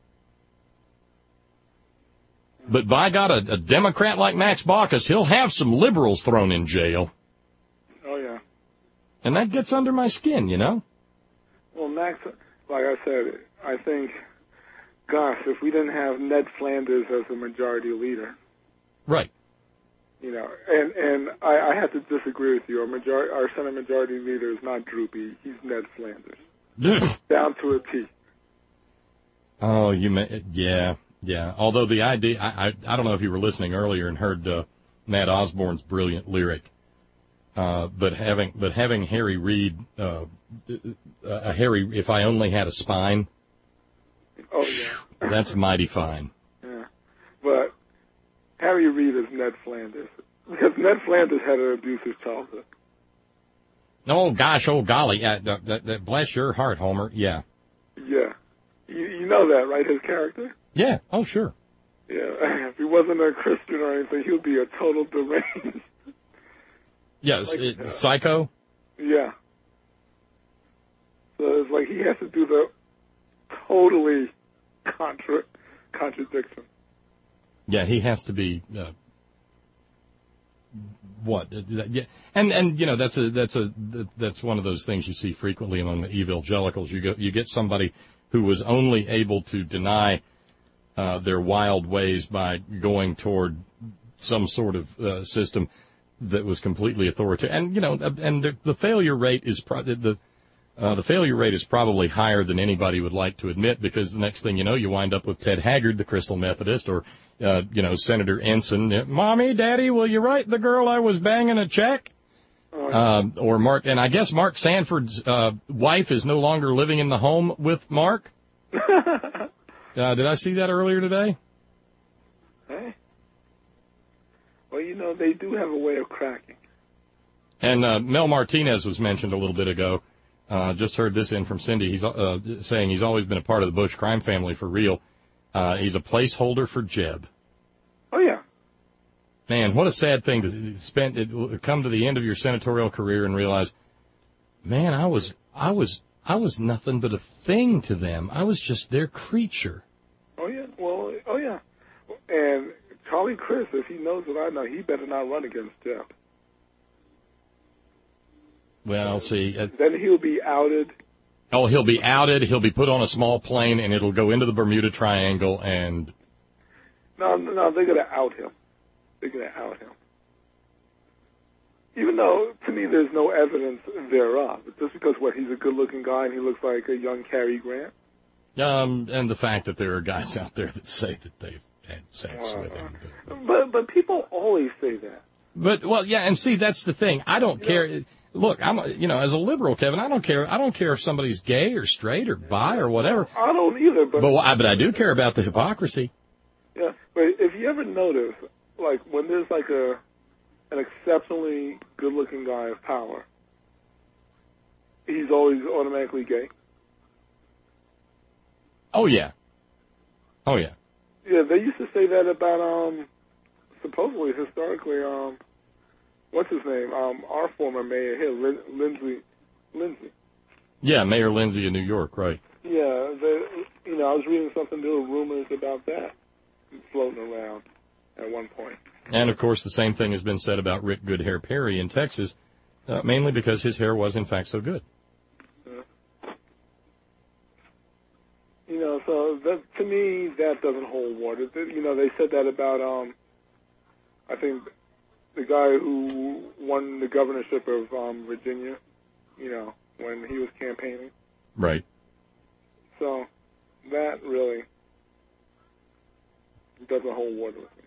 But by God, a, a Democrat like Max Baucus, he'll have some liberals thrown in jail. Oh, yeah. And that gets under my skin, you know? Well, Max, like I said, I think, gosh, if we didn't have Ned Flanders as the majority leader. Right. You know, and, and I, I have to disagree with you. Our, major, our Senate majority leader is not Droopy. He's Ned Flanders. Down to a T. Oh, you may, yeah, yeah. Although the idea, I, I, I don't know if you were listening earlier and heard uh, Matt Osborne's brilliant lyric, uh, but having, but having Harry Reid, uh, a Harry, if I only had a spine. Oh yeah. That's mighty fine. Yeah, but Harry Reid is Ned Flanders because Ned Flanders had an abusive childhood. Oh, gosh, oh, golly. Uh, that, that, that, bless your heart, Homer. Yeah. Yeah. You, you know that, right, his character? Yeah. Oh, sure. Yeah. If he wasn't a Christian or anything, he would be a total deranged. Yes, like, it, psycho? Yeah. So it's like he has to do the totally contra contradiction. Yeah, he has to be... Uh, What? Yeah, and and you know that's a that's a that's one of those things you see frequently among the evangelicals. You go you get somebody who was only able to deny uh, their wild ways by going toward some sort of uh, system that was completely authoritarian. And you know, and the, the failure rate is pro- the uh, the failure rate is probably higher than anybody would like to admit, because the next thing you know, you wind up with Ted Haggard, the Crystal Methodist, or Uh, you know, Senator Ensign, Mommy, Daddy, will you write the girl I was banging a check? Uh, or Mark, and I guess Mark Sanford's uh, wife is no longer living in the home with Mark. uh, did I see that earlier today? Hey. Well, you know, they do have a way of cracking. And uh, Mel Martinez was mentioned a little bit ago. Uh, just heard this in from Cindy. He's uh, saying he's always been a part of the Bush crime family for real. Uh, he's a placeholder for Jeb. Oh, yeah. Man, what a sad thing to spend it, come to the end of your senatorial career and realize, man, I was I was I was nothing but a thing to them. I was just their creature. Oh yeah, well, oh yeah, and Charlie Crist, if he knows what I know, he better not run against Jeb. Well, see. Uh, then he'll be outed. Oh, he'll be outed. He'll be put on a small plane, and it'll go into the Bermuda Triangle. And no, no, they're gonna out him. They're gonna out him. Even though, to me, there's no evidence thereof. Just because, what, he's a good-looking guy and he looks like a young Cary Grant? Um, and the fact that there are guys out there that say that they've had sex uh, with him. But, but but people always say that. But, well, yeah, and see, that's the thing. I don't you care. Know, Look, I'm, a, you know, as a liberal, Kevin, I don't care. I don't care if somebody's gay or straight or bi or whatever. I don't either. But but, I, but I do care about the hypocrisy. Yeah, but if you ever notice, like, when there's like a an exceptionally good-looking guy of power, he's always automatically gay. Oh, yeah. Oh, yeah. Yeah, they used to say that about, um, supposedly, historically, um, what's his name? Um, our former mayor here, Lin- Lindsay, Lindsay. Yeah, Mayor Lindsay in New York, right. Yeah, they, you know, I was reading something, there were rumors about that floating around at one point. And, of course, the same thing has been said about Rick Goodhair Perry in Texas, uh, mainly because his hair was, in fact, so good. Yeah. You know, so that, to me, that doesn't hold water. You know, they said that about, um, I think, the guy who won the governorship of um, Virginia, you know, when he was campaigning. Right. So that really doesn't hold water with me.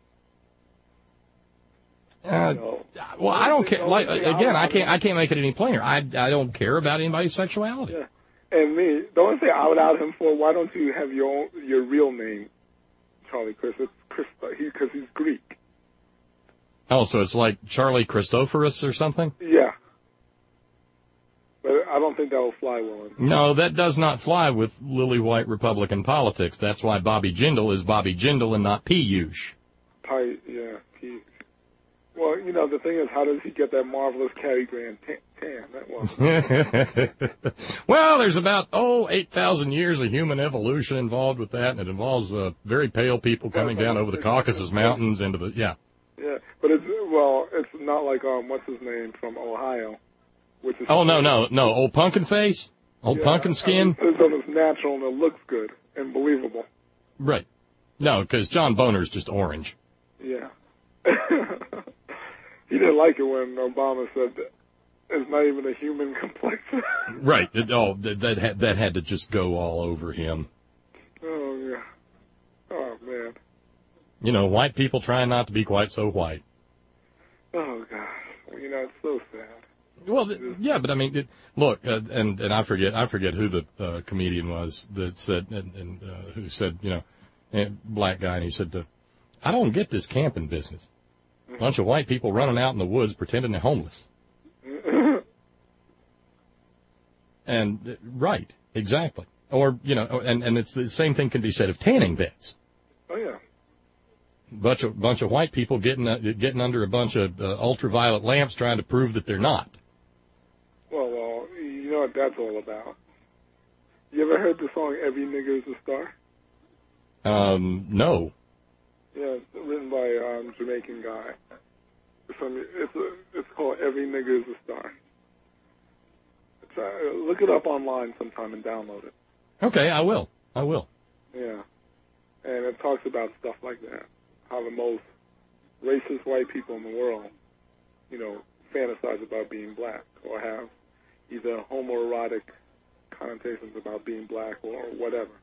Uh, well, I don't care. Like again, I can't. I can't make it any plainer. I I don't care about anybody's sexuality. Yeah. And me, the only thing I would out him for, why don't you have your own, your real name, Charlie Crist? It's Christo, he because he's Greek. Oh, so it's like Charlie Christophorus or something? Yeah. But I don't think that will fly well. No, that does not fly with lily white Republican politics. That's why Bobby Jindal is Bobby Jindal and not Piyush. Pi, yeah, Piyush. Well, you know, the thing is, how does he get that marvelous Cary Grant tan? That was. Well, there's about, oh, eight thousand years of human evolution involved with that, and it involves uh, very pale people coming down over the Caucasus Mountains into the, yeah. Yeah, but it's, well, it's not like, um, what's his name, from Ohio. Which is oh, no, no, no, old pumpkin face? Old yeah, pumpkin skin? I mean, it's natural and it looks good and believable. Right. No, because John Boner's just orange. Yeah. He didn't like it when Obama said that it's not even a human complexion. Right. It, oh, that that had, that had to just go all over him. Oh, yeah. Oh, man. You know, white people trying not to be quite so white. Oh, gosh. You know, it's so sad. Well, yeah, but I mean, it, look, uh, and and I forget I forget who the uh, comedian was that said, and, and uh, who said, you know, a black guy, and he said, uh, I don't get this camping business. A bunch of white people running out in the woods pretending they're homeless. And, uh, right, exactly. Or, you know, and, and it's the same thing can be said of tanning beds. Oh, yeah. Bunch of, bunch of white people getting, uh, getting under a bunch of uh, ultraviolet lamps trying to prove that they're not. Well, well, you know what that's all about. You ever heard the song Every Nigger is a Star? Um, no. Yeah, it's written by a um, Jamaican guy. It's, it's, a, it's called Every Nigger is a Star. It's, uh, look it up online sometime and download it. Okay, I will. I will. Yeah. And it talks about stuff like that. How the most racist white people in the world, you know, fantasize about being black or have either homoerotic connotations about being black or whatever.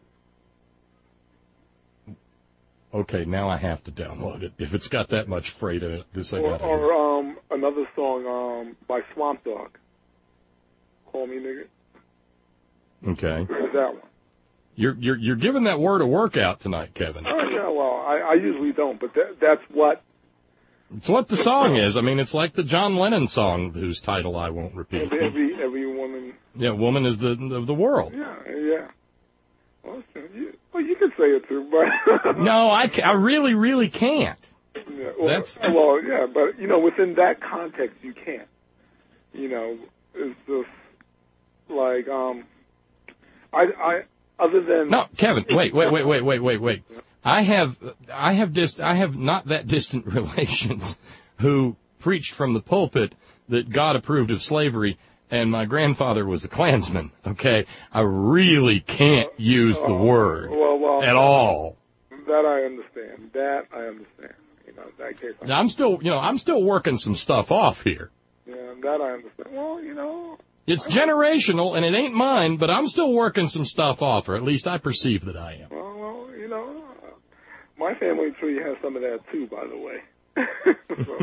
Okay, now I have to download it. If it's got that much freight in it, this I or, got to Or um, another song um, by Swamp Dogg, Call Me Nigga. Okay. There's that one. You're you're you're giving that word a workout tonight, Kevin. Oh yeah, well, I, I usually don't, but that, that's what It's what the song is. I mean, it's like the John Lennon song, whose title I won't repeat. Every every woman. Yeah, woman is the of the world. Yeah, yeah. Well, you, well, you can say it too, but no, I, I really, really can't. Yeah, well, That's well, yeah, but you know, within that context, you can't. You know, it's just like um, I, I, other than no, Kevin. Wait, wait, wait, wait, wait, wait, wait. I have, I have dist, I have not that distant relations who preached from the pulpit that God approved of slavery, and my grandfather was a Klansman. Okay, I really can't use the word well, well, at all. That I understand. That I understand. You know, that case. Now, I'm still, you know, I'm still working some stuff off here. Yeah, that I understand. Well, you know. It's generational, and it ain't mine, but I'm still working some stuff off, or at least I perceive that I am. Well, well you know, my family tree has some of that too, by the way. So,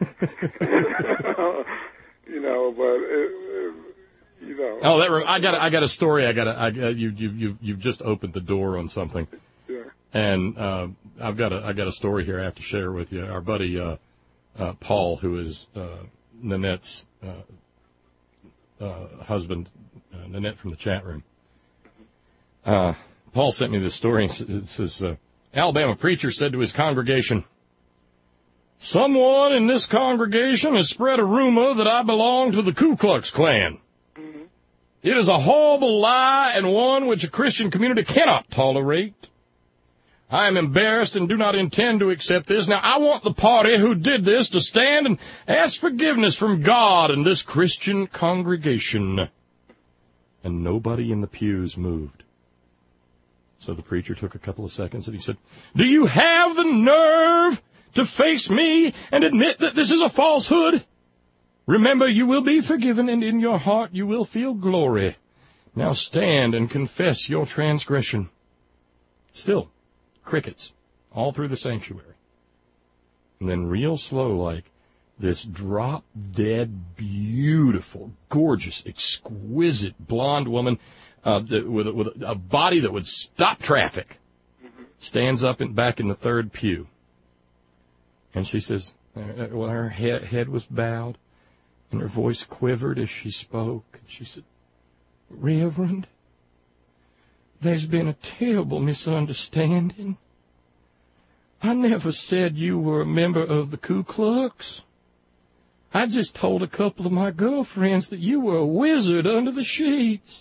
you know, but it, it, you know. Oh, that re- I got, I got a story. I got, I you, you, you've, you've just opened the door on something. Yeah. And uh, I've got a, I got a story here I have to share with you. Our buddy uh, uh, Paul, who is uh, Nanette's uh, uh, husband, uh, Nanette from the chat room. Uh, Paul sent me this story. It says, uh, Alabama preacher said to his congregation, "Someone in this congregation has spread a rumor that I belong to the Ku Klux Klan. Mm-hmm. It is a horrible lie and one which a Christian community cannot tolerate. I am embarrassed and do not intend to accept this. Now, I want the party who did this to stand and ask forgiveness from God and this Christian congregation." And nobody in the pews moved. So the preacher took a couple of seconds and he said, "Do you have the nerve to face me and admit that this is a falsehood? Remember, you will be forgiven, and in your heart you will feel glory. Now stand and confess your transgression." Still, crickets all through the sanctuary. And then real slow, like, this drop-dead, beautiful, gorgeous, exquisite blonde woman uh, with, a, with a body that would stop traffic stands up and back in the third pew. And she says, uh, well, her head, head was bowed, and her voice quivered as she spoke. And she said, "Reverend, there's been a terrible misunderstanding. I never said you were a member of the Ku Klux. I just told a couple of my girlfriends that you were a wizard under the sheets."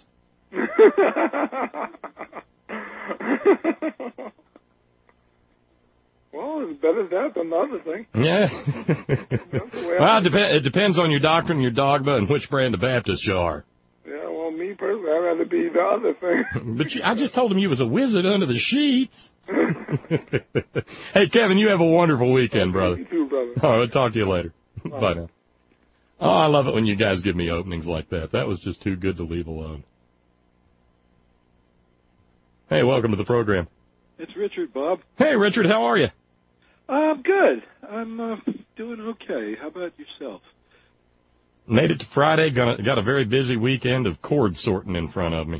Well, it's better that than the other thing. Yeah. Well, it, dep- it depends on your doctrine, your dogma, and which brand of Baptist you are. Yeah, well, me personally, I'd rather be the other thing. But you, I just told him you was a wizard under the sheets. Hey, Kevin, you have a wonderful weekend, brother. You too, brother. All right, I'll talk to you later. Bye. Bye now. Oh, I love it when you guys give me openings like that. That was just too good to leave alone. Hey, welcome to the program. It's Richard, Bob. Hey, Richard, how are you? I'm good. I'm uh, doing okay. How about yourself? Made it to Friday. Got a, got a very busy weekend of cord sorting in front of me.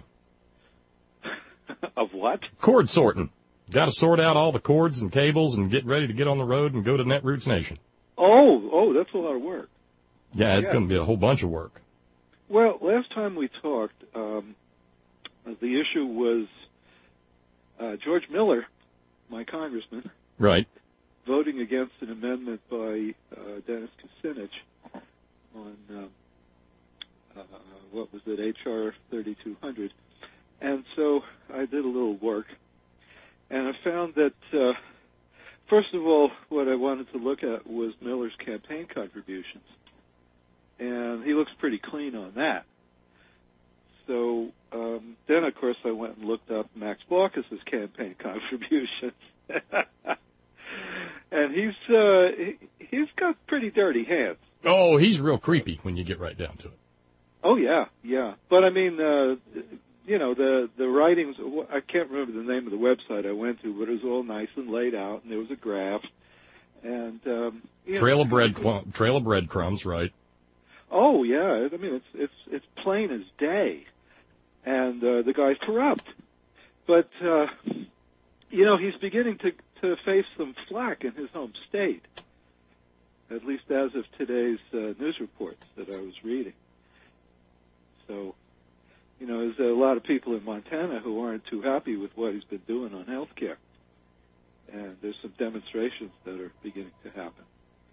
Of what? Cord sorting. Got to sort out all the cords and cables and get ready to get on the road and go to Netroots Nation. Oh, oh, that's a lot of work. Yeah, it's yeah. going to be a whole bunch of work. Well, last time we talked, um, the issue was uh, George Miller, my congressman, right, voting against an amendment by uh, Dennis Kucinich on, um, uh, what was it, H R thirty-two hundred. And so I did a little work, and I found that, uh, first of all, what I wanted to look at was Miller's campaign contributions. And he looks pretty clean on that. So um, then, of course, I went and looked up Max Baucus' campaign contributions. And he's uh, he, he's got pretty dirty hands. Oh, he's real creepy when you get right down to it. Oh, yeah, yeah. But, I mean, uh, you know, the, the writings, I can't remember the name of the website I went to, but it was all nice and laid out, and there was a graph. And um, you Trail know, of bread, trail of breadcrumbs, right? Oh, yeah. I mean, it's it's it's plain as day. And uh, the guy's corrupt. But, uh, you know, he's beginning to, to face some flack in his home state. at least as of today's uh, news reports that I was reading. So, you know, there's a lot of people in Montana who aren't too happy with what he's been doing on health care. And there's some demonstrations that are beginning to happen.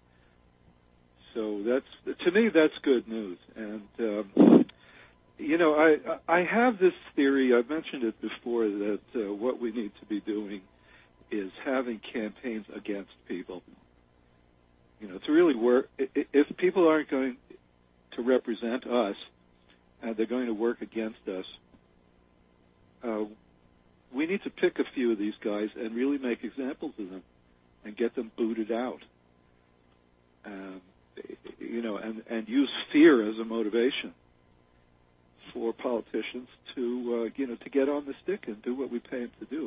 So that's, to me, that's good news. And, um, you know, I I have this theory, I've mentioned it before, that uh, what we need to be doing is having campaigns against people. You know, to really work, if people aren't going to represent us and they're going to work against us, uh, we need to pick a few of these guys and really make examples of them and get them booted out. Um, you know, and, and use fear as a motivation for politicians to, uh, you know, to get on the stick and do what we pay them to do.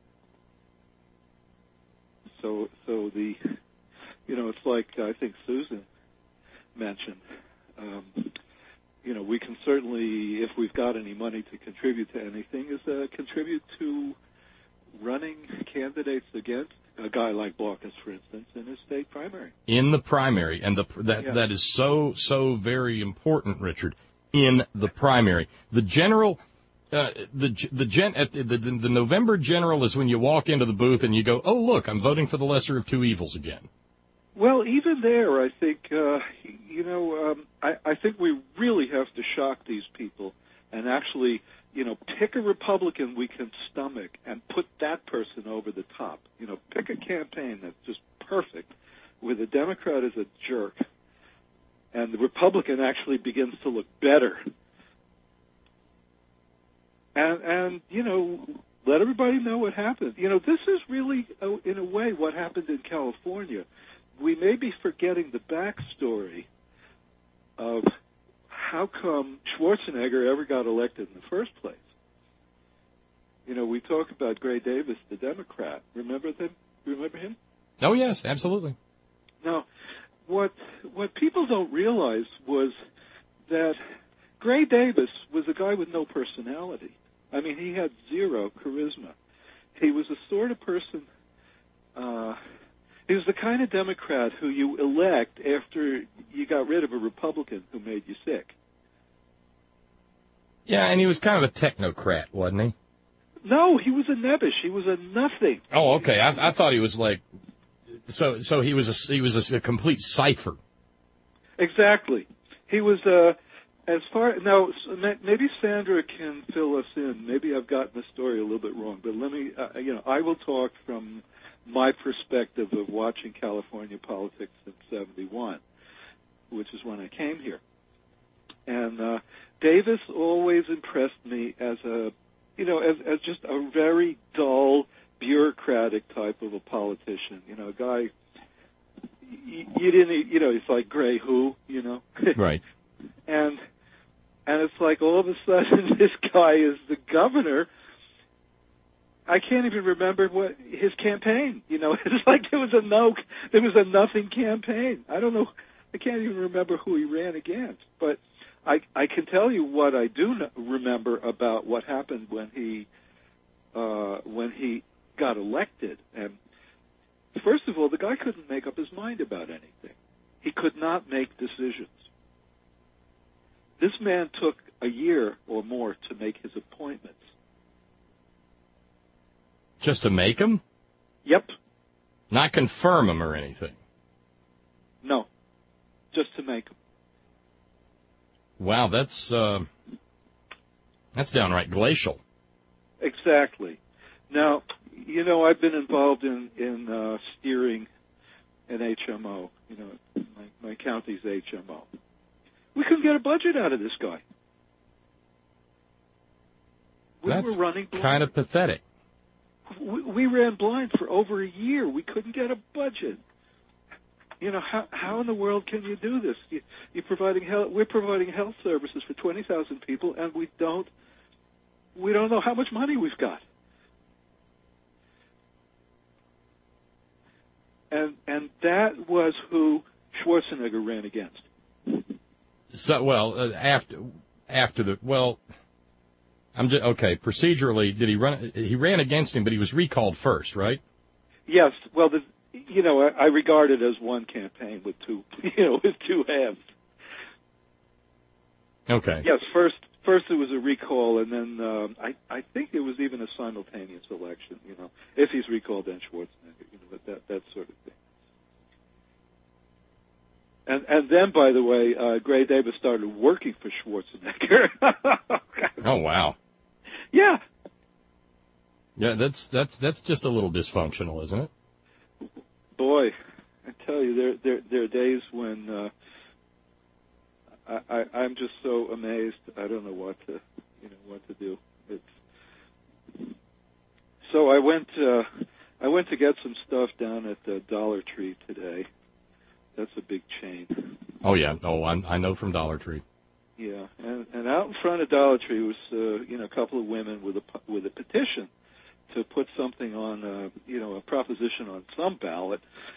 So, so the, you know, it's like I think Susan mentioned, um, you know, we can certainly, if we've got any money to contribute to anything, is uh, contribute to running candidates against a guy like Blockus, for instance, in his state primary. In the primary, and the that yeah. that is so so very important, Richard. In the primary, the general, uh, the the gen at the, the the November general is when you walk into the booth and you go, oh look, I'm voting for the lesser of two evils again. Well, even there, I think uh, you know, um, I, I think we really have to shock these people and actually, you know, pick a Republican we can stomach and put that person over the top. You know, pick a campaign that's just perfect, where the Democrat is a jerk, and the Republican actually begins to look better. And, and you know, let everybody know what happened. You know, this is really, uh, in a way, what happened in California. We may be forgetting the backstory of how come Schwarzenegger ever got elected in the first place. You know, we talk about Gray Davis, the Democrat. Remember them? Remember him? Oh, yes, absolutely. Now, what what people don't realize was that Gray Davis was a guy with no personality. I mean, he had zero charisma. He was the sort of person, uh, he was the kind of Democrat who you elect after you got rid of a Republican who made you sick. Yeah, and he was kind of a technocrat, wasn't he? No, he was a nebbish. He was a nothing. Oh, okay. I, I thought he was like, so so he was a, he was a, a complete cipher. Exactly. He was, uh, as far, now, maybe Sandra can fill us in. Maybe I've gotten the story a little bit wrong, but let me, uh, you know, I will talk from my perspective of watching California politics in seventy-one, which is when I came here. And uh, Davis always impressed me as a, you know, as, as just a very dull, bureaucratic type of a politician. You know, a guy, you, you didn't, you know, it's like Gray who, you know. Right. And and it's like all of a sudden this guy is the governor. I can't even remember what his campaign. You know, it's like there was a no, there was a nothing campaign. I don't know. I can't even remember who he ran against. But I I can tell you what I do remember about what happened when he uh, when he got elected. And first of all, the guy couldn't make up his mind about anything. He could not make decisions. This man took a year or more to make his appointments. Just to make them? Yep. Not confirm them or anything? No. Just to make them. Wow, that's, uh, that's downright glacial. Exactly. Now, you know, I've been involved in, in uh, steering an H M O, you know, my, my county's H M O. We couldn't get a budget out of this guy. We That's were running blind. Kind of pathetic. We, we ran blind for over a year. We couldn't get a budget. You know, how how in the world can you do this? You, you're providing health, we're providing health services for twenty thousand people, and we don't we don't know how much money we've got. And and that was who Schwarzenegger ran against. So, well, uh, after after the well, I'm just okay. Procedurally, did he run? He ran against him, but he was recalled first, right? Yes. Well, the you know, I, I regard it as one campaign with two, you know, with two halves. Okay. Yes, first first it was a recall, and then um, I I think it was even a simultaneous election. You know, if he's recalled, then Schwarzenegger. You know, that that sort of thing. And and then, by the way, uh, Gray Davis started working for Schwarzenegger. Oh wow. Yeah. Yeah, that's that's that's just a little dysfunctional, isn't it? Boy, I tell you, there there there are days when uh, I, I I'm just so amazed. I don't know what to you know what to do. It's so I went uh, I went to get some stuff down at the Dollar Tree today. That's a big chain. Oh yeah, oh I, I know from Dollar Tree. Yeah, and and out in front of Dollar Tree was uh, you know a couple of women with a with a petition to put something on uh, you know a proposition on some ballot,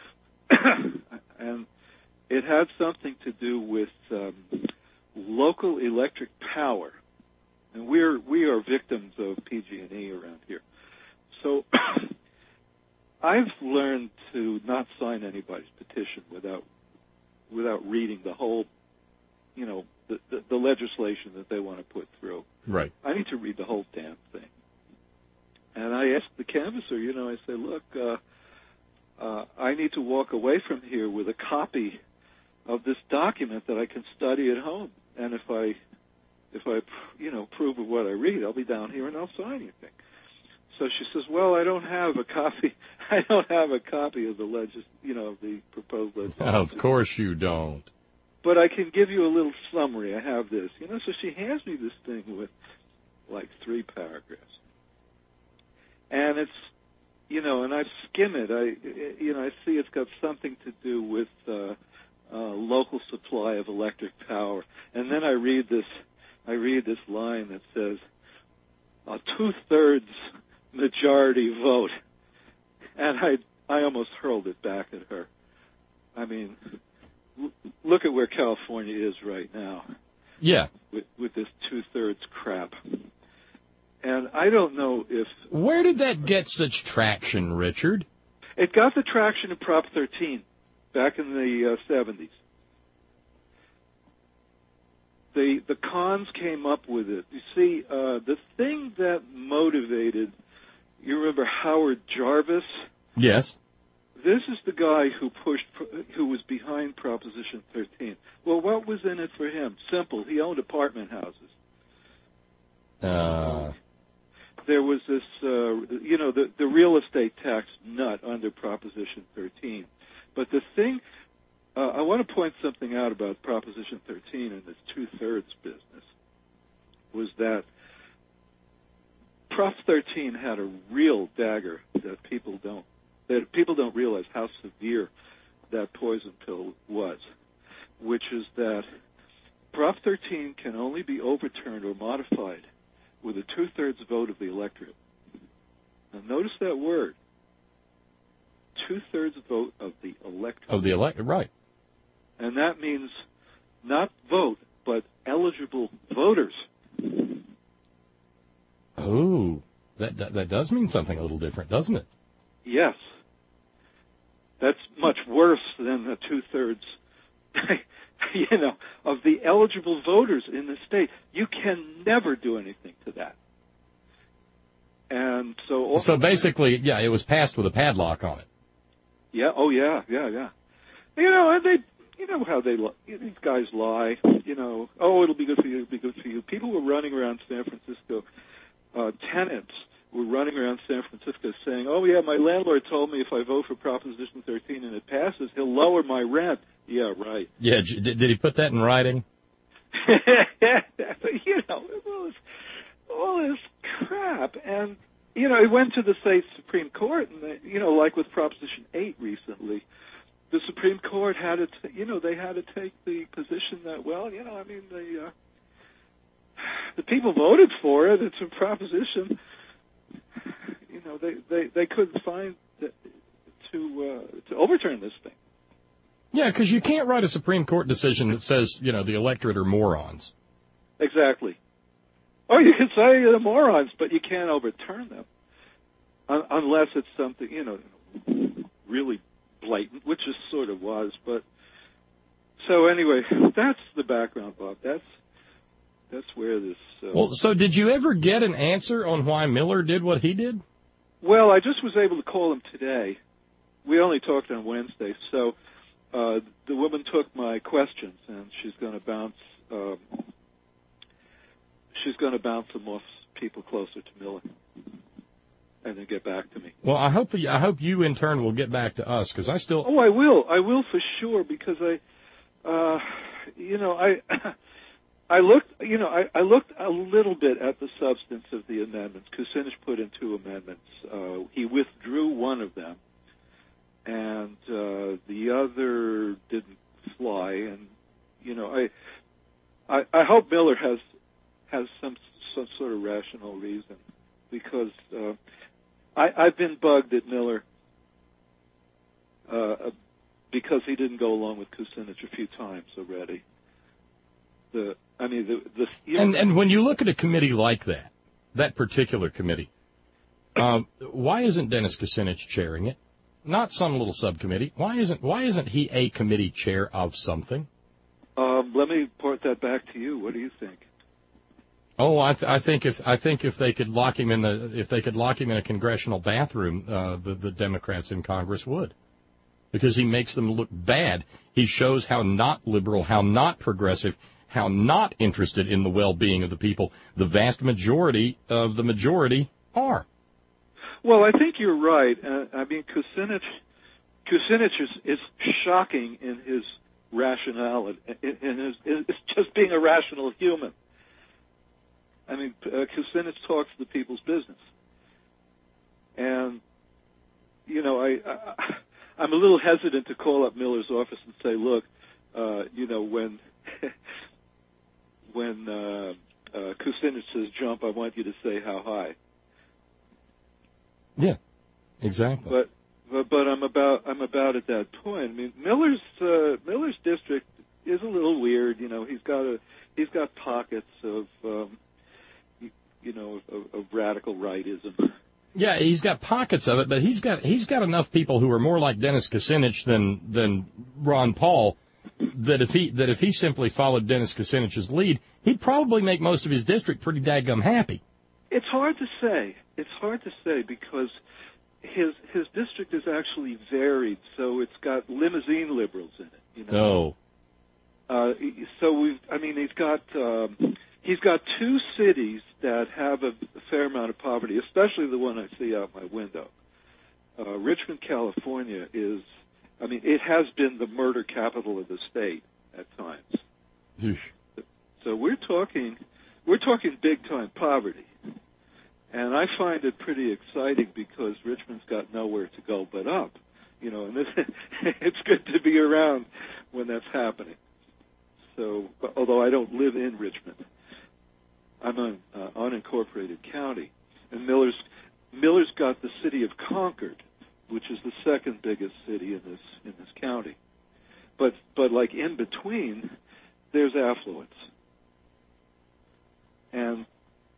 and it had something to do with um, local electric power, and we're we are victims of P G and E around here. So I've learned to not sign anybody's petition without without reading the whole, you know, the, the, the legislation that they want to put through. Right. I need to read the whole damn thing. And I asked the canvasser, you know, I say, look, uh, uh, I need to walk away from here with a copy of this document that I can study at home. And if I, if I, you know, approve of what I read, I'll be down here and I'll sign anything. So she says, well, I don't have a copy. I don't have a copy of the legis, you know, of the proposed legislation. Of course you don't. But I can give you a little summary. I have this, you know. So she hands me this thing with like three paragraphs, and it's, you know, and I skim it. I, you know, I see it's got something to do with uh, uh, local supply of electric power, and then I read this. I read this line that says, a two-thirds majority vote, and I I almost hurled it back at her. I mean, l- look at where California is right now. Yeah. With, with this two-thirds crap. And I don't know if... Where did that get such traction, Richard? It got the traction in Prop thirteen back in the uh, seventies. The, the cons came up with it. You see, uh, the thing that motivated... You remember Howard Jarvis? Yes. This is the guy who pushed, who was behind Proposition thirteen. Well, what was in it for him? Simple. He owned apartment houses. Uh. There was this, uh, you know, the, the real estate tax nut under Proposition thirteen. But the thing, uh, I want to point something out about Proposition thirteen and this two-thirds business, was that Prop thirteen had a real dagger that people don't that people don't realize how severe that poison pill was, which is that Prop thirteen can only be overturned or modified with a two-thirds vote of the electorate. Now, notice that word, two-thirds vote of the electorate. Of the electorate, right. And that means not vote, but eligible voters. Oh, that, that that does mean something a little different, doesn't it? Yes. That's much worse than the two-thirds, you know, of the eligible voters in the state. You can never do anything to that. And so... So basically, yeah, it was passed with a padlock on it. Yeah, oh yeah, yeah, yeah. You know, and they, you know how they, these guys lie, you know, oh, it'll be good for you, it'll be good for you. People were running around San Francisco, uh, tenants were running around San Francisco saying, oh, yeah, my landlord told me if I vote for Proposition thirteen and it passes, he'll lower my rent. Yeah, right. Yeah, did, did he put that in writing? You know, all this, all this crap. And, you know, it went to the state Supreme Court, and, they, you know, like with Proposition eight recently, the Supreme Court had to, t- you know, they had to take the position that, well, you know, I mean, the, uh, the people voted for it. It's a proposition. You know, they, they, they couldn't find the, to uh, to overturn this thing. Yeah, because you can't write a Supreme Court decision that says, you know, the electorate are morons. Exactly. Or you can say they're morons, but you can't overturn them Un- unless it's something, you know, really blatant, which it sort of was. But so anyway, that's the background, Bob. That's that's where this. Uh, well, so did you ever get an answer on why Miller did what he did? Well, I just was able to call him today. We only talked on Wednesday, so uh, the woman took my questions, and she's going to bounce. Um, she's going to bounce them off people closer to Miller, and then get back to me. Well, I hope the, I hope you in turn will get back to us, because I still. Oh, I will. I will for sure, because I, uh, you know, I. I looked, you know, I, I looked a little bit at the substance of the amendments. Kucinich put in two amendments. Uh, he withdrew one of them, and uh, the other didn't fly. And you know, I, I, I hope Miller has has some some sort of rational reason, because uh, I, I've been bugged at Miller uh, because he didn't go along with Kucinich a few times already. The, I mean, the, the you and know, and when you look at a committee like that, that particular committee, um, why isn't Dennis Kucinich chairing it? Not some little subcommittee. Why isn't why isn't he a committee chair of something? Um, let me port that back to you. What do you think? Oh, I, th- I think if I think if they could lock him in the if they could lock him in a congressional bathroom, uh, the the Democrats in Congress would, because he makes them look bad. He shows how not liberal, how not progressive, how not interested in the well-being of the people the vast majority of the majority are. Well, I think you're right. Uh, I mean, Kucinich, Kucinich is, is shocking in his rationality, in, in his, it's just being a rational human. I mean, uh, Kucinich talks the people's business. And, you know, I, I, I'm a little hesitant to call up Miller's office and say, look, uh, you know, when... When uh, uh, Kucinich says jump, I want you to say how high. Yeah, exactly. But but, but I'm about I'm about at that point. I mean, Miller's uh, Miller's district is a little weird. You know, he's got a he's got pockets of um, you, you know of, of radical rightism. Yeah, he's got pockets of it, but he's got he's got enough people who are more like Dennis Kucinich than than Ron Paul. That if he that if he simply followed Dennis Kucinich's lead, he'd probably make most of his district pretty daggum happy. It's hard to say. It's hard to say because his his district is actually varied, so it's got limousine liberals in it. You know. Oh. Uh, so we've. I mean, he's got um, he's got two cities that have a, a fair amount of poverty, especially the one I see out my window. Uh, Richmond, California is. I mean, it has been the murder capital of the state at times. Yeesh. So we're talking, we're talking big time poverty, and I find it pretty exciting because Richmond's got nowhere to go but up, you know. And this, it's good to be around when that's happening. So, although I don't live in Richmond, I'm an uh, unincorporated county, and Miller's Miller's got the city of Concord, which is the second biggest city in this in this county. But but like in between, there's affluence. And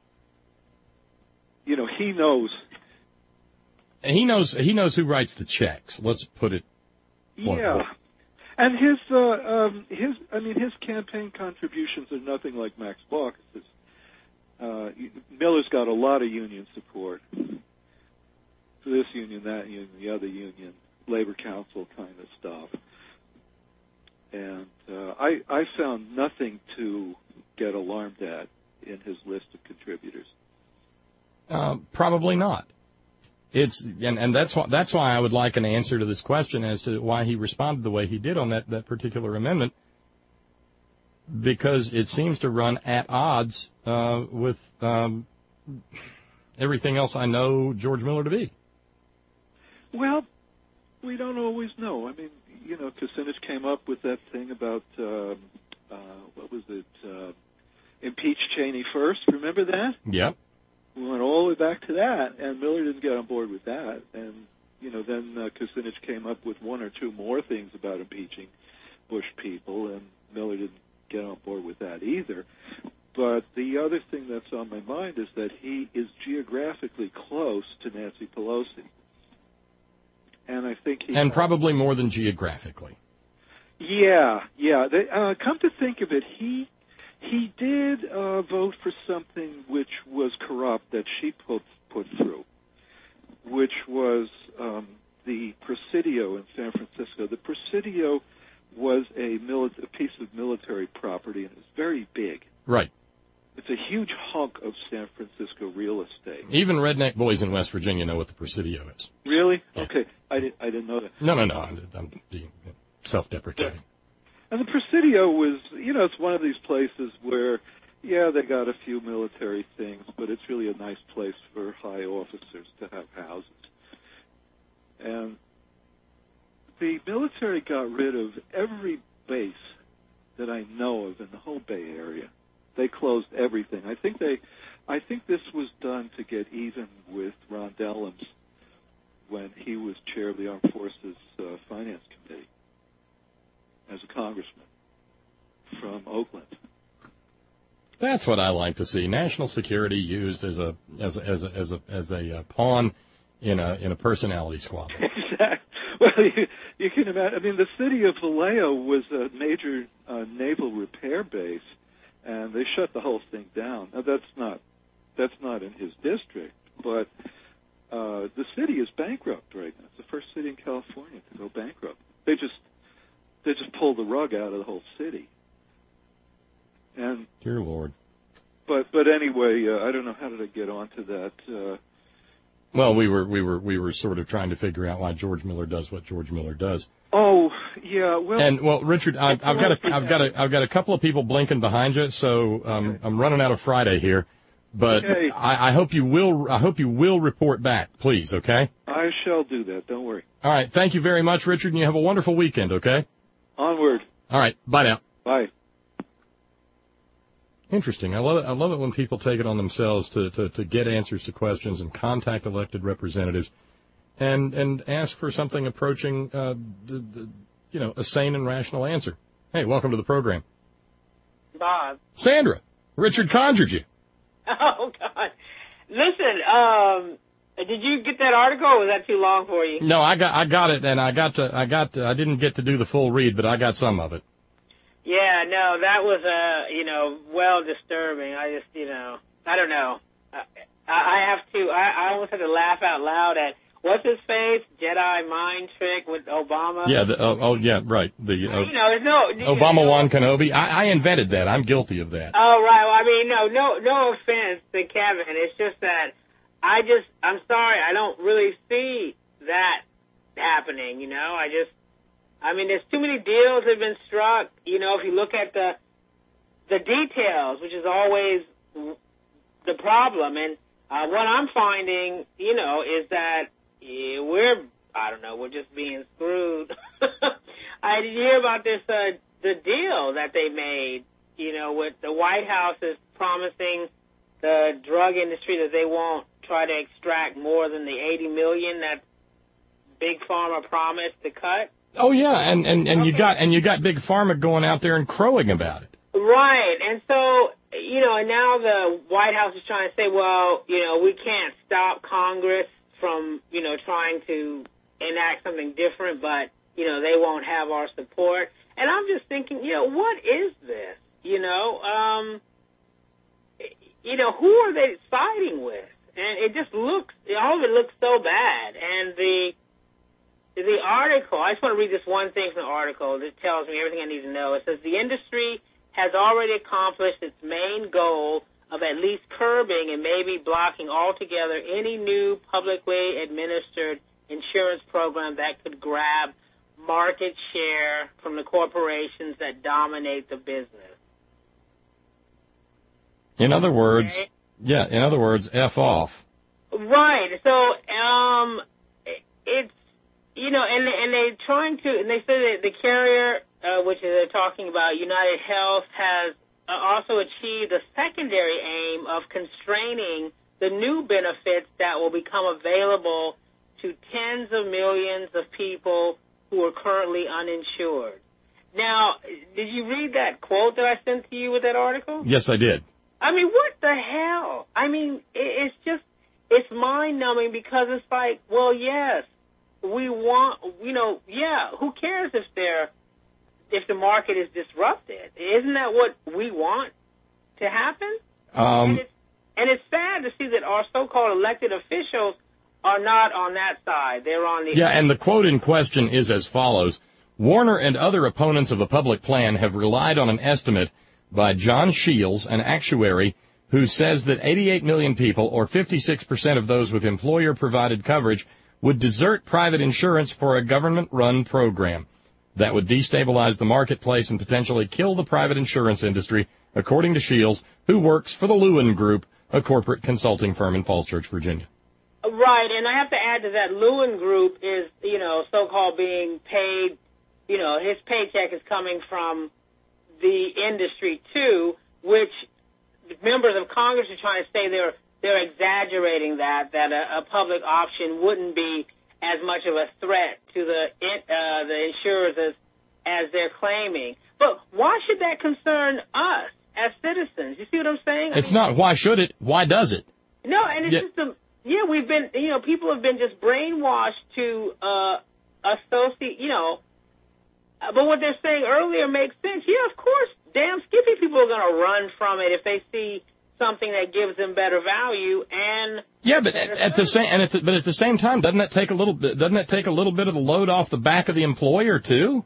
you know, he knows he knows he knows who writes the checks. Let's put it bluntly. Yeah. And his uh um his I mean his campaign contributions are nothing like Max Baucus's. Uh Miller's got a lot of union support. This union, that union, the other union, labor council kind of stuff. And uh, I, I found nothing to get alarmed at in his list of contributors. Uh, probably not. It's and, and that's why that's why I would like an answer to this question as to why he responded the way he did on that, that particular amendment, because it seems to run at odds uh, with um, everything else I know George Miller to be. Well, we don't always know. I mean, you know, Kucinich came up with that thing about, uh, uh, what was it, uh, impeach Cheney first. Remember that? Yep. We went all the way back to that, and Miller didn't get on board with that. And, you know, then uh, Kucinich came up with one or two more things about impeaching Bush people, and Miller didn't get on board with that either. But the other thing that's on my mind is that he is geographically close to Nancy Pelosi. and I think he and probably more than geographically. Yeah, yeah. They, uh, come to think of it, he he did uh, vote for something which was corrupt that she put put through, which was um, the Presidio in San Francisco. The Presidio was a, mili- a piece of military property, and it was very big. Right. It's a huge hunk of San Francisco real estate. Even redneck boys in West Virginia know what the Presidio is. Really? Yeah. Okay. I, did, I didn't know that. No, no, no. I'm, I'm being self-deprecating. And the Presidio was, you know, it's one of these places where, yeah, they got a few military things, but it's really a nice place for high officers to have houses. And the military got rid of every base that I know of in the whole Bay Area. They closed everything. I think they, I think this was done to get even with Ron Dellums when he was chair of the Armed Forces uh, Finance Committee as a congressman from Oakland. That's what I like to see: national security used as a as a, as a, as a, as a uh, pawn in a in a personality squabble. Exactly. Well, you, you can imagine. I mean, the city of Vallejo was a major uh, naval repair base, and they shut the whole thing down. Now, that's not that's not in his district, but uh, the city is bankrupt right now. It's the first city in California to go bankrupt. They just they just pulled the rug out of the whole city. And dear Lord. But but anyway, uh, I don't know how did I get onto that. Uh, Well, we were we were we were sort of trying to figure out why George Miller does what George Miller does. Oh, yeah. Well, and well, Richard, I've, I've got a I've got a I've got a couple of people blinking behind you, so um, okay. I'm running out of Friday here. But okay. I, I hope you will I hope you will report back, please. Okay. I shall do that. Don't worry. All right. Thank you very much, Richard, and you have a wonderful weekend. Okay. Onward. All right. Bye now. Bye. Interesting. I love it. I love it when people take it on themselves to, to, to get answers to questions and contact elected representatives, and and ask for something approaching, uh, the, the, you know, a sane and rational answer. Hey, welcome to the program, Bob. Sandra. Richard conjured you. Oh God. Listen, um, did you get that article, or was that too long for you? No, I got I got it, and I got to I got to, I didn't get to do the full read, but I got some of it. Yeah, no, that was, uh, you know, well disturbing. I just, you know, I don't know. I, I have to, I, I almost had to laugh out loud at, what's his face? Jedi mind trick with Obama? Yeah, the, oh, oh, yeah, right. The uh, you know, there's no... Obama you know, Wan Kenobi. I, I invented that. I'm guilty of that. Oh, right. Well, I mean, no, no, no offense to Kevin. It's just that I just, I'm sorry, I don't really see that happening, you know? I just... I mean, there's too many deals that have been struck. You know, if you look at the the details, which is always the problem. And uh, what I'm finding, you know, is that yeah, we're, I don't know, we're just being screwed. I did hear about this, uh, the deal that they made, you know, with the White House is promising the drug industry that they won't try to extract more than the eighty million that Big Pharma promised to cut. Oh yeah, and and and okay. you got and you got Big Pharma going out there and crowing about it. Right, and so you know, and now the White House is trying to say, well, you know, we can't stop Congress from, you know, trying to enact something different, but you know, they won't have our support. And I'm just thinking, you know, what is this? You know, um, you know, who are they siding with? And it just looks, all of it looks so bad, and the. The article, I just want to read this one thing from the article that tells me everything I need to know. It says, the industry has already accomplished its main goal of at least curbing and maybe blocking altogether any new publicly administered insurance program that could grab market share from the corporations that dominate the business. In other words, okay. yeah, in other words, F off. Right. So, um, it's, You know, and and they're trying to, and they say that the carrier, uh, which they're talking about, United Health, has uh, also achieved a secondary aim of constraining the new benefits that will become available to tens of millions of people who are currently uninsured. Now, did you read that quote that I sent to you with that article? Yes, I did. I mean, what the hell? I mean, it's just, it's mind-numbing because it's like, well, yes, we want, you know, yeah, who cares if they're, if the market is disrupted? Isn't that what we want to happen? Um, and, it's, and it's sad to see that our so-called elected officials are not on that side. They're on the... Yeah, and the quote in question is as follows. Warner and other opponents of a public plan have relied on an estimate by John Shields, an actuary, who says that eighty-eight million people, or fifty-six percent of those with employer-provided coverage, would desert private insurance for a government-run program. That would destabilize the marketplace and potentially kill the private insurance industry, according to Shields, who works for the Lewin Group, a corporate consulting firm in Falls Church, Virginia. Right, and I have to add to that, Lewin Group is, you know, so-called being paid, you know, his paycheck is coming from the industry, too, which members of Congress are trying to say they're they're exaggerating that, that a, a public option wouldn't be as much of a threat to the uh, the insurers as, as they're claiming. But why should that concern us as citizens? You see what I'm saying? It's not why should it, why does it? No, and it's Yeah. just a, yeah, we've been, you know, people have been just brainwashed to uh, associate, you know, uh, but what they're saying earlier makes sense. Yeah, of course, damn skippy people are going to run from it if they see something that gives them better value and Yeah, but at, at the same and at the, but at the same time, doesn't that take a little bit? Doesn't that take a little bit of the load off the back of the employer too?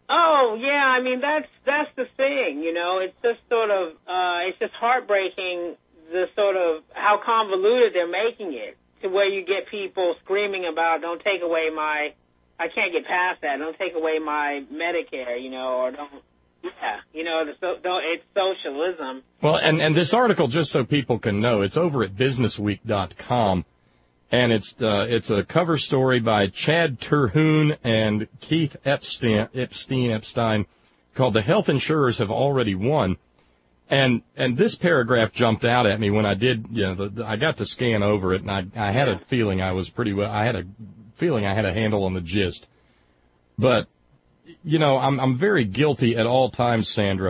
Oh, yeah, I mean, that's that's the thing, you know. It's just sort of, uh, it's just heartbreaking, the sort of, how convoluted they're making it, to where you get people screaming about, don't take away my, I can't get past that, don't take away my Medicare, you know, or don't, yeah, you know, the, so, don't, it's socialism. Well, and, and this article, just so people can know, it's over at business week dot com. And it's uh, it's a cover story by Chad Terhune and Keith Epstein, Epstein Epstein called "The Health Insurers Have Already Won," and and this paragraph jumped out at me when I did. You know, the, the, I got to scan over it, and I I had a feeling I was pretty well. I had a feeling I had a handle on the gist, but you know, I'm I'm very guilty at all times, Sandra,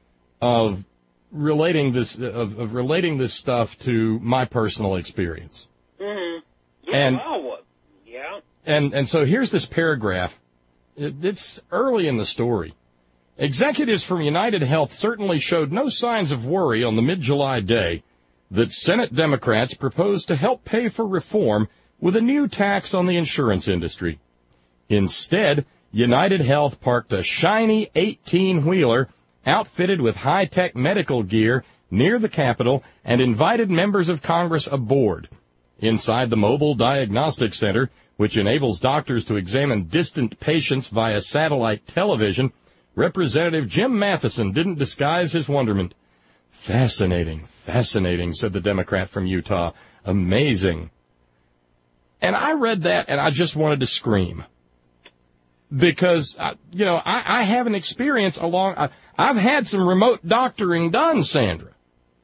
of relating this of, of relating this stuff to my personal experience. Mm-hmm. Yeah, And- well, yeah. And and so here's this paragraph. It, it's early in the story. Executives from United Health certainly showed no signs of worry on the mid-July day that Senate Democrats proposed to help pay for reform with a new tax on the insurance industry. Instead, United Health parked a shiny eighteen-wheeler outfitted with high-tech medical gear near the Capitol and invited members of Congress aboard. Inside the mobile diagnostic center, which enables doctors to examine distant patients via satellite television, Representative Jim Matheson didn't disguise his wonderment. Fascinating, fascinating, said the Democrat from Utah. Amazing. And I read that and I just wanted to scream. Because, uh, you know, I, I have an experience along, I, I've had some remote doctoring done, Sandra.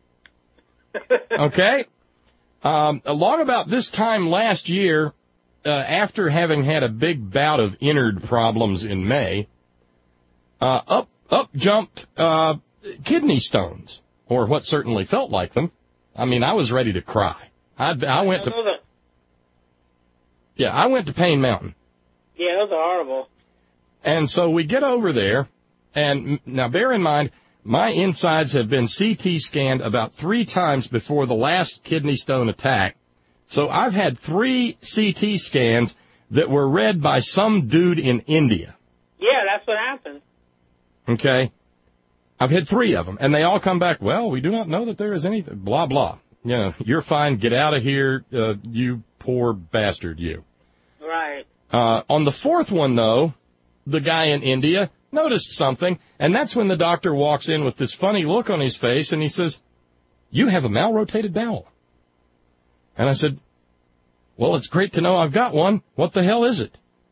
Okay? Um, along about this time last year, uh, after having had a big bout of innard problems in May, uh, up, up jumped, uh, kidney stones, or what certainly felt like them. I mean, I was ready to cry. I, I went to, yeah, I went to Pain Mountain. Yeah, those are horrible. And so we get over there, and now bear in mind, my insides have been C T scanned about three times before the last kidney stone attack. So I've had three C T scans that were read by some dude in India. Yeah, that's what happened. Okay? I've had three of them, and they all come back, well, we do not know that there is anything, blah, blah. You know, you're fine, get out of here, uh, you poor bastard, you. Right. Uh, on the fourth one, though, the guy in India noticed something, and that's when the doctor walks in with this funny look on his face, and he says, you have a malrotated bowel. And I said, well, it's great to know I've got one. What the hell is it?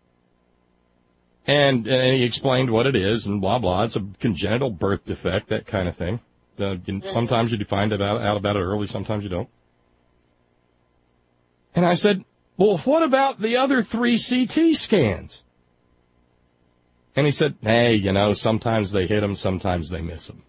And, and he explained what it is, and blah, blah. It's a congenital birth defect, that kind of thing. Uh, you, sometimes you find out, out about it early, sometimes you don't. And I said, well, what about the other three C T scans? And he said, hey, you know, sometimes they hit them, sometimes they miss them.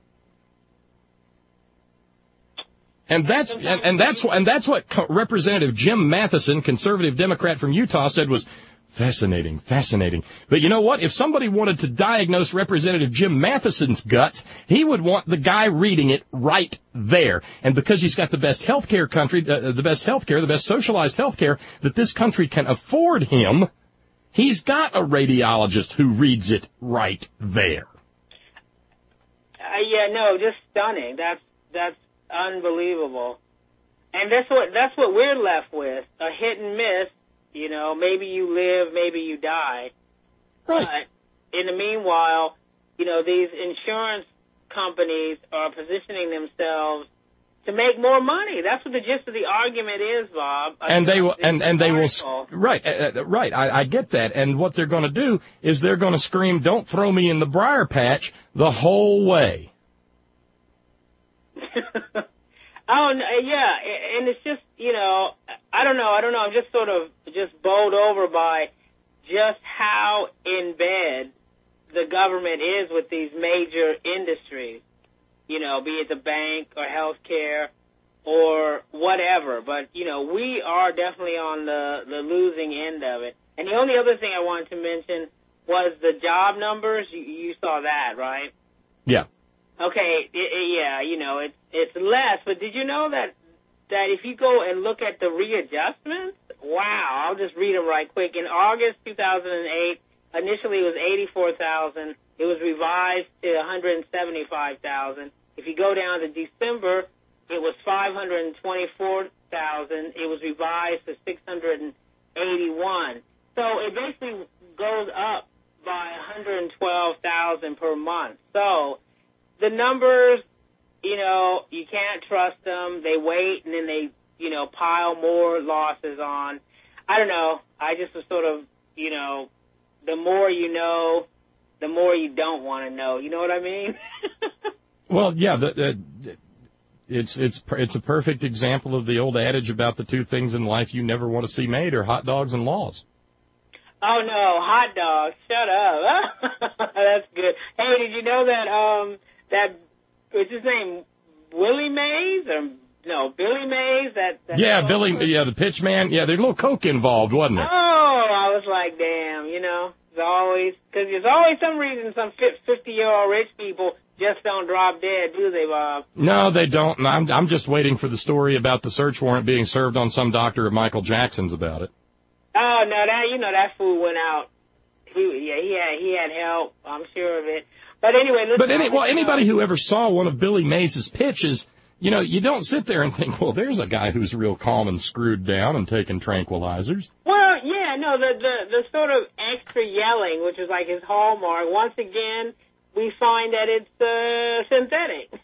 And that's and, and that's and that's what Co- Representative Jim Matheson, conservative Democrat from Utah, said was Fascinating, fascinating. But you know what? If somebody wanted to diagnose Representative Jim Matheson's guts, he would want the guy reading it right there. And because he's got the best health care country, uh, the best health care, the best socialized health care that this country can afford him, he's got a radiologist who reads it right there. Uh, yeah, no, just stunning. That's that's unbelievable. And that's what that's what we're left with, a hit and miss. You know, maybe you live, maybe you die. Right. But in the meanwhile, you know, these insurance companies are positioning themselves to make more money. That's what the gist of the argument is, Bob. And they will, and, and they will, article. right, uh, right, I, I get that. And what they're going to do is they're going to scream, "Don't throw me in the briar patch," the whole way. Oh, yeah, and it's just, you know, I don't know, I don't know, I'm just sort of just bowled over by just how in bed the government is with these major industries, you know, be it the bank or healthcare or whatever. But, you know, we are definitely on the, the losing end of it. And the only other thing I wanted to mention was the job numbers. You, you saw that, right? Yeah. Okay, it, it, yeah, you know, it's it's less, but did you know that that if you go and look at the readjustments, wow, I'll just read them right quick. In August two thousand eight, initially it was eighty-four thousand. It was revised to one hundred seventy-five thousand. If you go down to December, it was five hundred twenty-four thousand. It was revised to six hundred eighty-one. So it basically goes up by one hundred twelve thousand per month. So the numbers, you know, you can't trust them. They wait, and then they, you know, pile more losses on. I don't know. I just was sort of, you know, the more you know, the more you don't want to know. You know what I mean? Well, yeah, the, the, it's it's it's a perfect example of the old adage about the two things in life you never want to see made are hot dogs and laws. Oh, no, hot dogs. Shut up. That's good. Hey, did you know that, um, that, what's his name, Willie Mays, or, no, Billy Mays? That, that Yeah, Billy, yeah, the pitch man. Yeah, there's a little coke involved, wasn't there? Oh, I was like, damn, you know, it's always, because there's always some reason some fifty-year-old rich people just don't drop dead, do they, Bob? No, they don't. And I'm, I'm just waiting for the story about the search warrant being served on some doctor of Michael Jackson's about it. Oh, no, that, you know, that fool went out. He, yeah, he had, he had help, I'm sure of it. But anyway, let's But any, well, anybody who ever saw one of Billy Mays' pitches, you know, you don't sit there and think, well, there's a guy who's real calm and screwed down and taking tranquilizers. Well, yeah, no, the, the, the sort of extra yelling, which is like his hallmark, once again, we find that it's uh, synthetic.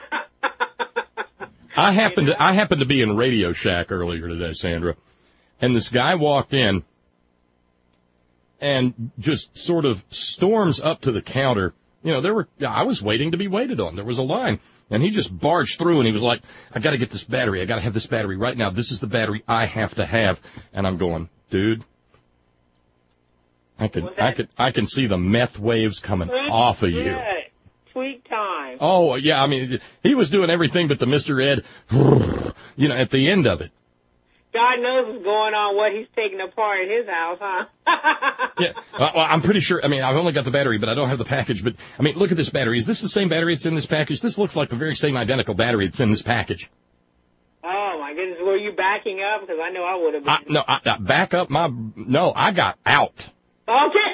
I happened to I happened to be in Radio Shack earlier today, Sandra, and this guy walked in and just sort of storms up to the counter. You know, there were I was waiting to be waited on. There was a line, and he just barged through, and he was like, "I got to get this battery. I got to have this battery right now. This is the battery I have to have." And I'm going, dude, I could I could I can see the meth waves coming Tweak, off of you. Yeah, tweak time. Oh yeah, I mean, he was doing everything but the Mister Ed, you know, at the end of it. God knows what's going on, what he's taking apart at his house, huh? Yeah, well, I'm pretty sure, I mean, I've only got the battery, but I don't have the package. But, I mean, look at this battery. Is this the same battery that's in this package? This looks like the very same identical battery that's in this package. Oh, my goodness. Were you backing up? Because I know I would have been. I, no, I, I back up my, no, I got out. Okay.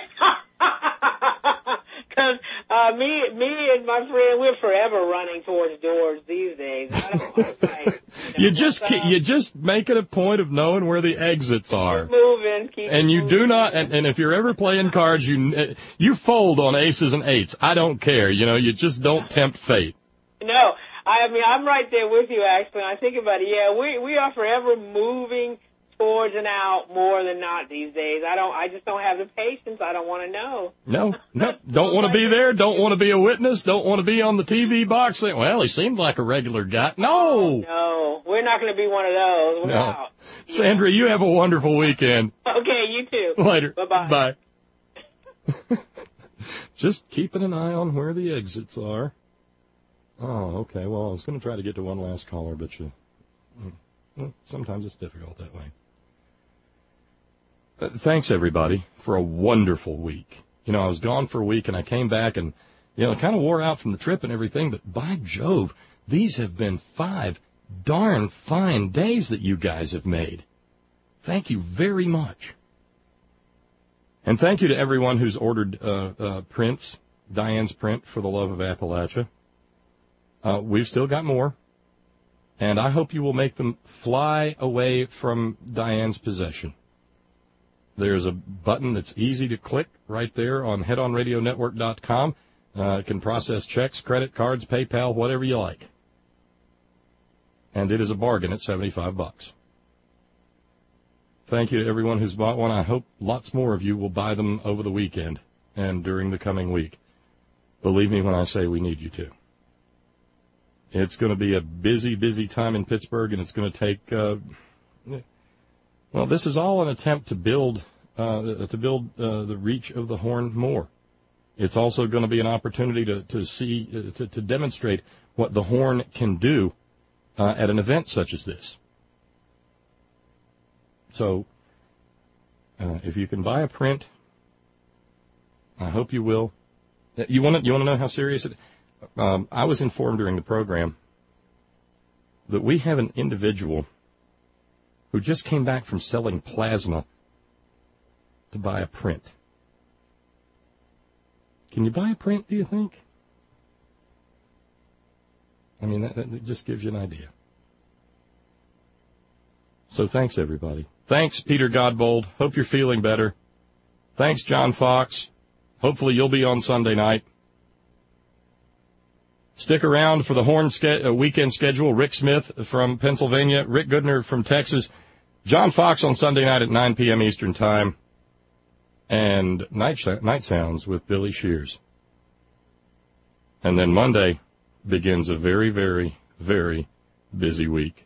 Because uh, me, me and my friend, we're forever running towards doors these days. I don't want to say. You just keep, you just make it a point of knowing where the exits are. Keep moving, keep and you moving. do not, and, and if you're ever playing cards, you you fold on aces and eights. I don't care. You know, you just don't tempt fate. No, I mean, I'm right there with you, actually. I think about it. Yeah, we we are forever moving towards and out more than not these days. I don't. I just don't have the patience. I don't want to know. No, no, don't want to be there. Don't want to be a witness. Don't want to be on the T V box saying, "Well, he seemed like a regular guy." No, no, we're not going to be one of those. We're no. out. Sandra, you have a wonderful weekend. Okay, you too. Later. Bye-bye. Bye. Just keeping an eye on where the exits are. Oh, okay. Well, I was going to try to get to one last caller, but you, well, sometimes it's difficult that way. Uh, thanks, everybody, for a wonderful week. You know, I was gone for a week, and I came back, and, you know, kind of wore out from the trip and everything, but by Jove, these have been five darn fine days that you guys have made. Thank you very much. And thank you to everyone who's ordered uh, uh, prints, Diane's print for the love of Appalachia. Uh, we've still got more, and I hope you will make them fly away from Diane's possession. There's a button that's easy to click right there on head on radio network dot com. Uh, it can process checks, credit cards, PayPal, whatever you like. And it is a bargain at seventy-five bucks. Thank you to everyone who's bought one. I hope lots more of you will buy them over the weekend and during the coming week. Believe me when I say we need you to. It's going to be a busy, busy time in Pittsburgh, and it's going to take, uh, well, this is all an attempt to build, uh, to build uh, the reach of the Horn more. It's also going to be an opportunity to, to see, uh, to, to demonstrate what the Horn can do uh, at an event such as this. So, uh, if you can buy a print, I hope you will. You want to, you want to know how serious it is? Um, I was informed during the program that we have an individual who just came back from selling plasma to buy a print. Can you buy a print, do you think? I mean, that, that just gives you an idea. So thanks, everybody. Thanks, Peter Godbold. Hope you're feeling better. Thanks, John Fox. Hopefully you'll be on Sunday night. Stick around for the Horn ske- uh, weekend schedule. Rick Smith from Pennsylvania, Rick Goodner from Texas, John Fox on Sunday night at nine p.m. Eastern Time, and Night, Sh- Night Sounds with Billy Shears. And then Monday begins a very, very, very busy week.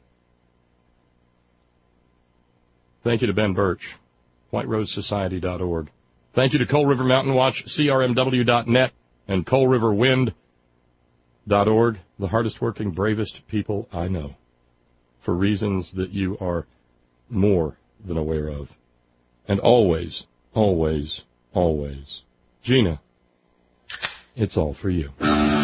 Thank you to Ben Birch, white rose society dot org. Thank you to Coal River Mountain Watch, C R M W dot net, and Coal River Wind dot org, the hardest working, bravest people I know, for reasons that you are more than aware of. And always, always, always, Gina, it's all for you.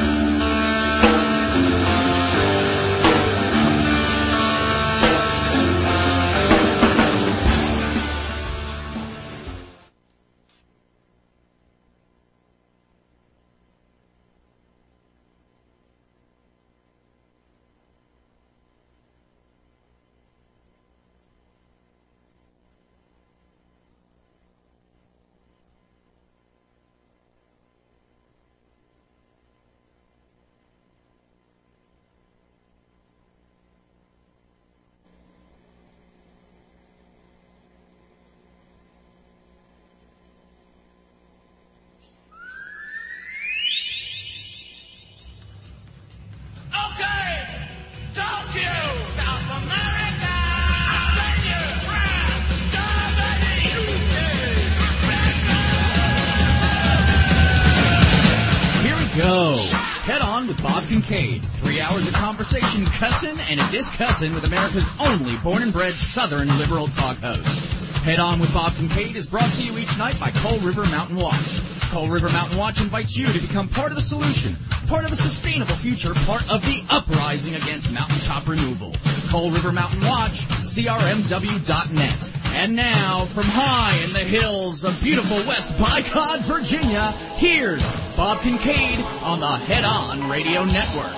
And a discussin with America's only born-and-bred Southern liberal talk host. Head On with Bob Kincaid is brought to you each night by Coal River Mountain Watch. Coal River Mountain Watch invites you to become part of the solution, part of a sustainable future, part of the uprising against mountaintop removal. Coal River Mountain Watch, C R M W dot net. And now, from high in the hills of beautiful West Bicod, Virginia, here's Bob Kincaid on the Head On Radio Network.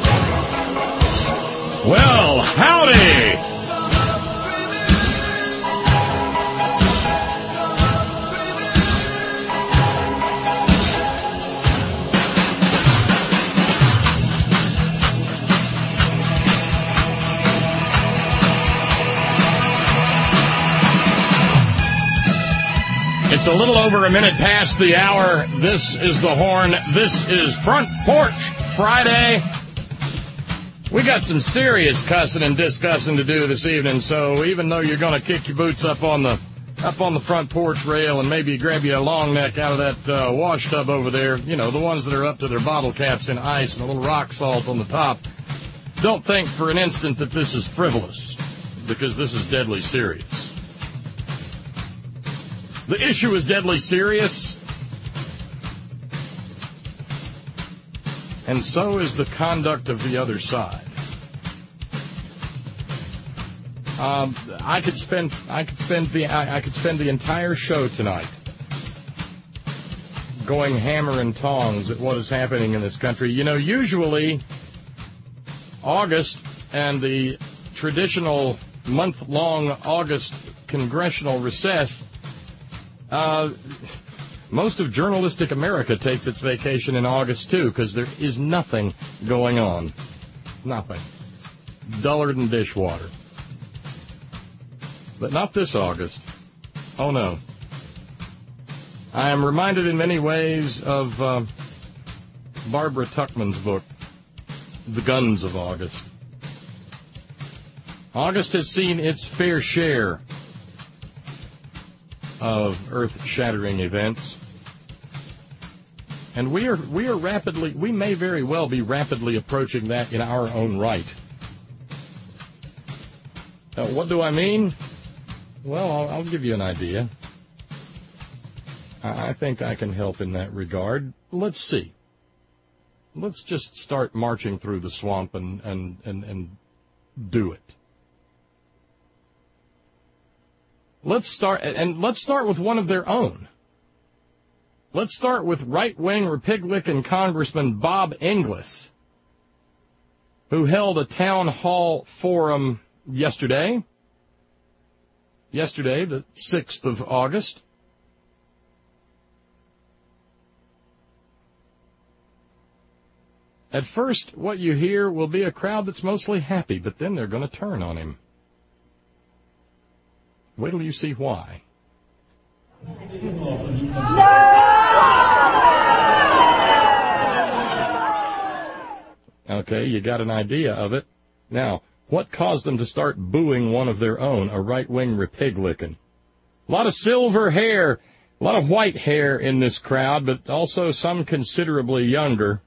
Well, howdy! It's a little over a minute past the hour. This is the Horn. This is Front Porch Friday. We got some serious cussing and discussing to do this evening, so even though you're going to kick your boots up on the up on the front porch rail and maybe grab you a long neck out of that uh, wash tub over there, you know, the ones that are up to their bottle caps in ice and a little rock salt on the top, don't think for an instant that this is frivolous, because this is deadly serious. The issue is deadly serious. And so is the conduct of the other side. Um, I could spend I could spend the I, I could spend the entire show tonight going hammer and tongs at what is happening in this country. You know, usually August and the traditional month-long August congressional recess, uh, most of journalistic America takes its vacation in August, too, because there is nothing going on. Nothing. Duller than dishwater. But not this August. Oh, no. I am reminded in many ways of uh, Barbara Tuchman's book, The Guns of August. August has seen its fair share of earth-shattering events. And we are we are rapidly, we may very well be rapidly approaching that in our own right. Uh, what do I mean? Well, I'll, I'll give you an idea. I, I think I can help in that regard. Let's see. Let's just start marching through the swamp and, and, and, and do it. Let's start, and let's start with one of their own. Let's start with right-wing Republican Congressman Bob Inglis, who held a town hall forum yesterday, yesterday, the sixth of August. At first, what you hear will be a crowd that's mostly happy, but then they're going to turn on him. Wait till you see why. Okay, you got an idea of it. Now, what caused them to start booing one of their own, a right-wing Republican? A lot of silver hair, a lot of white hair in this crowd, but also some considerably younger.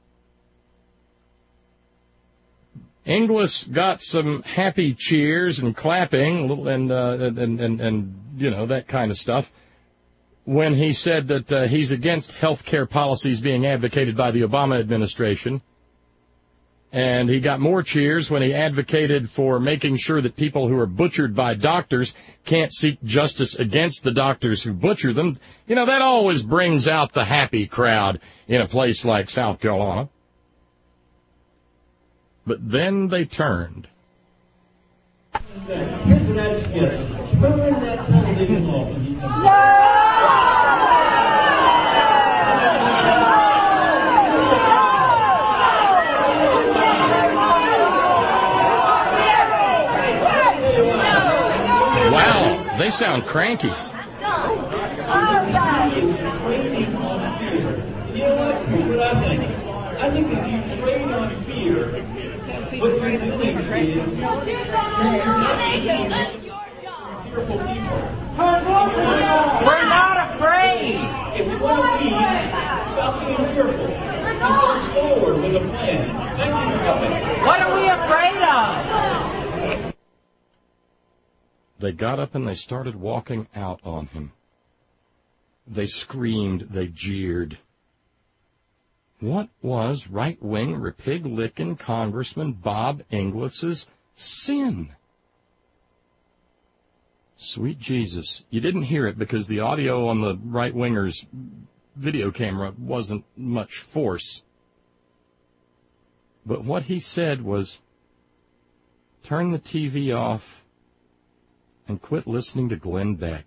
Inglis got some happy cheers and clapping and, uh, and, and, and, you know, that kind of stuff when he said that uh, he's against health care policies being advocated by the Obama administration. And he got more cheers when he advocated for making sure that people who are butchered by doctors can't seek justice against the doctors who butcher them. You know, that always brings out the happy crowd in a place like South Carolina. But then they turned. Here's what I suggest. Turn that television off. Wow, they sound cranky. You know what? Here's what I think. I think if you trade on fear, what you're doing is fearful people. We're not afraid. If you want to leave, stop being fearful. And go forward with a plan. Thank you for coming. What are we afraid of? They got up and they started walking out on him. They screamed, they jeered. What was right-wing Republican Congressman Bob Inglis's sin? Sweet Jesus. You didn't hear it because the audio on the right-winger's video camera wasn't much force. But what he said was, turn the T V off and quit listening to Glenn Beck.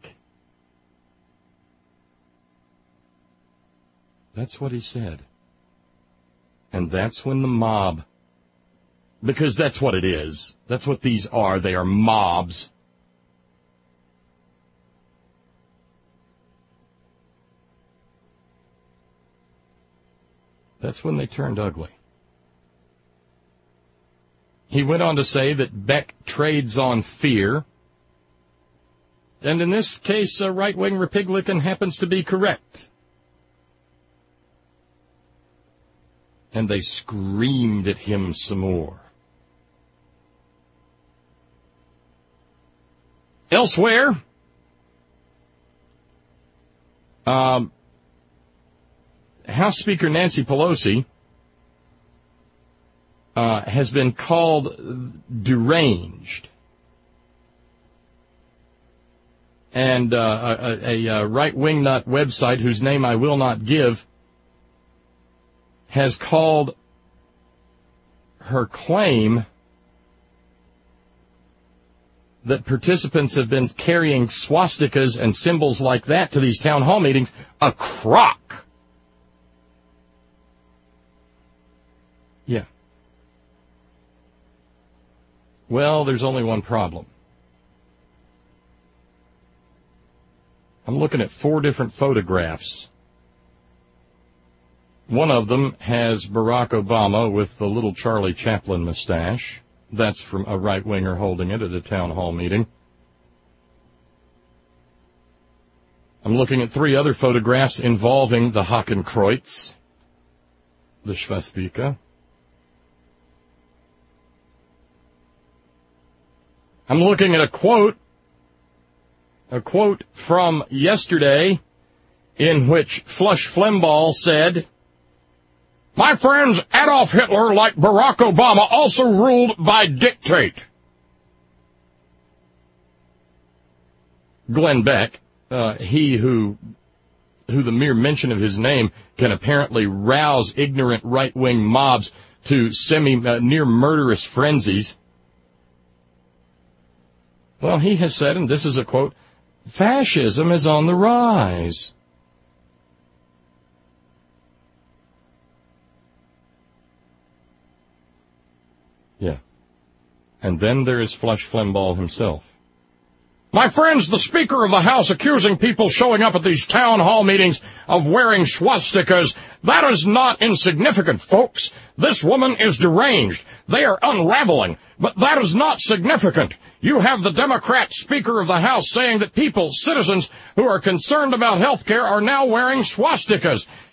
That's what he said. And that's when the mob, because that's what it is. That's what these are. They are mobs. That's when they turned ugly. He went on to say that Beck trades on fear. And in this case, a right-wing Republican happens to be correct. And they screamed at him some more. Elsewhere, Um, House Speaker Nancy Pelosi uh, has been called deranged. And uh, a, a, a right-wing nut website, whose name I will not give, has called her claim that participants have been carrying swastikas and symbols like that to these town hall meetings a crock. Yeah. Well, there's only one problem. I'm looking at four different photographs. One of them has Barack Obama with the little Charlie Chaplin mustache. That's from a right-winger holding it at a town hall meeting. I'm looking at three other photographs involving the Hakenkreuz, the swastika. I'm looking at a quote, a quote from yesterday in which Flush Flimbaugh said, "My friends, Adolf Hitler, like Barack Obama, also ruled by dictate." Glenn Beck, uh, he who who the mere mention of his name can apparently rouse ignorant right-wing mobs to semi uh, near murderous frenzies. Well, he has said, and this is a quote, "Fascism is on the rise." Yeah. And then there is Flush Flimbaugh himself. "My friends, the Speaker of the House accusing people showing up at these town hall meetings of wearing swastikas, that is not insignificant, folks. This woman is deranged. They are unraveling, but that is not significant. You have the Democrat Speaker of the House saying that people, citizens who are concerned about health care are now wearing swastikas.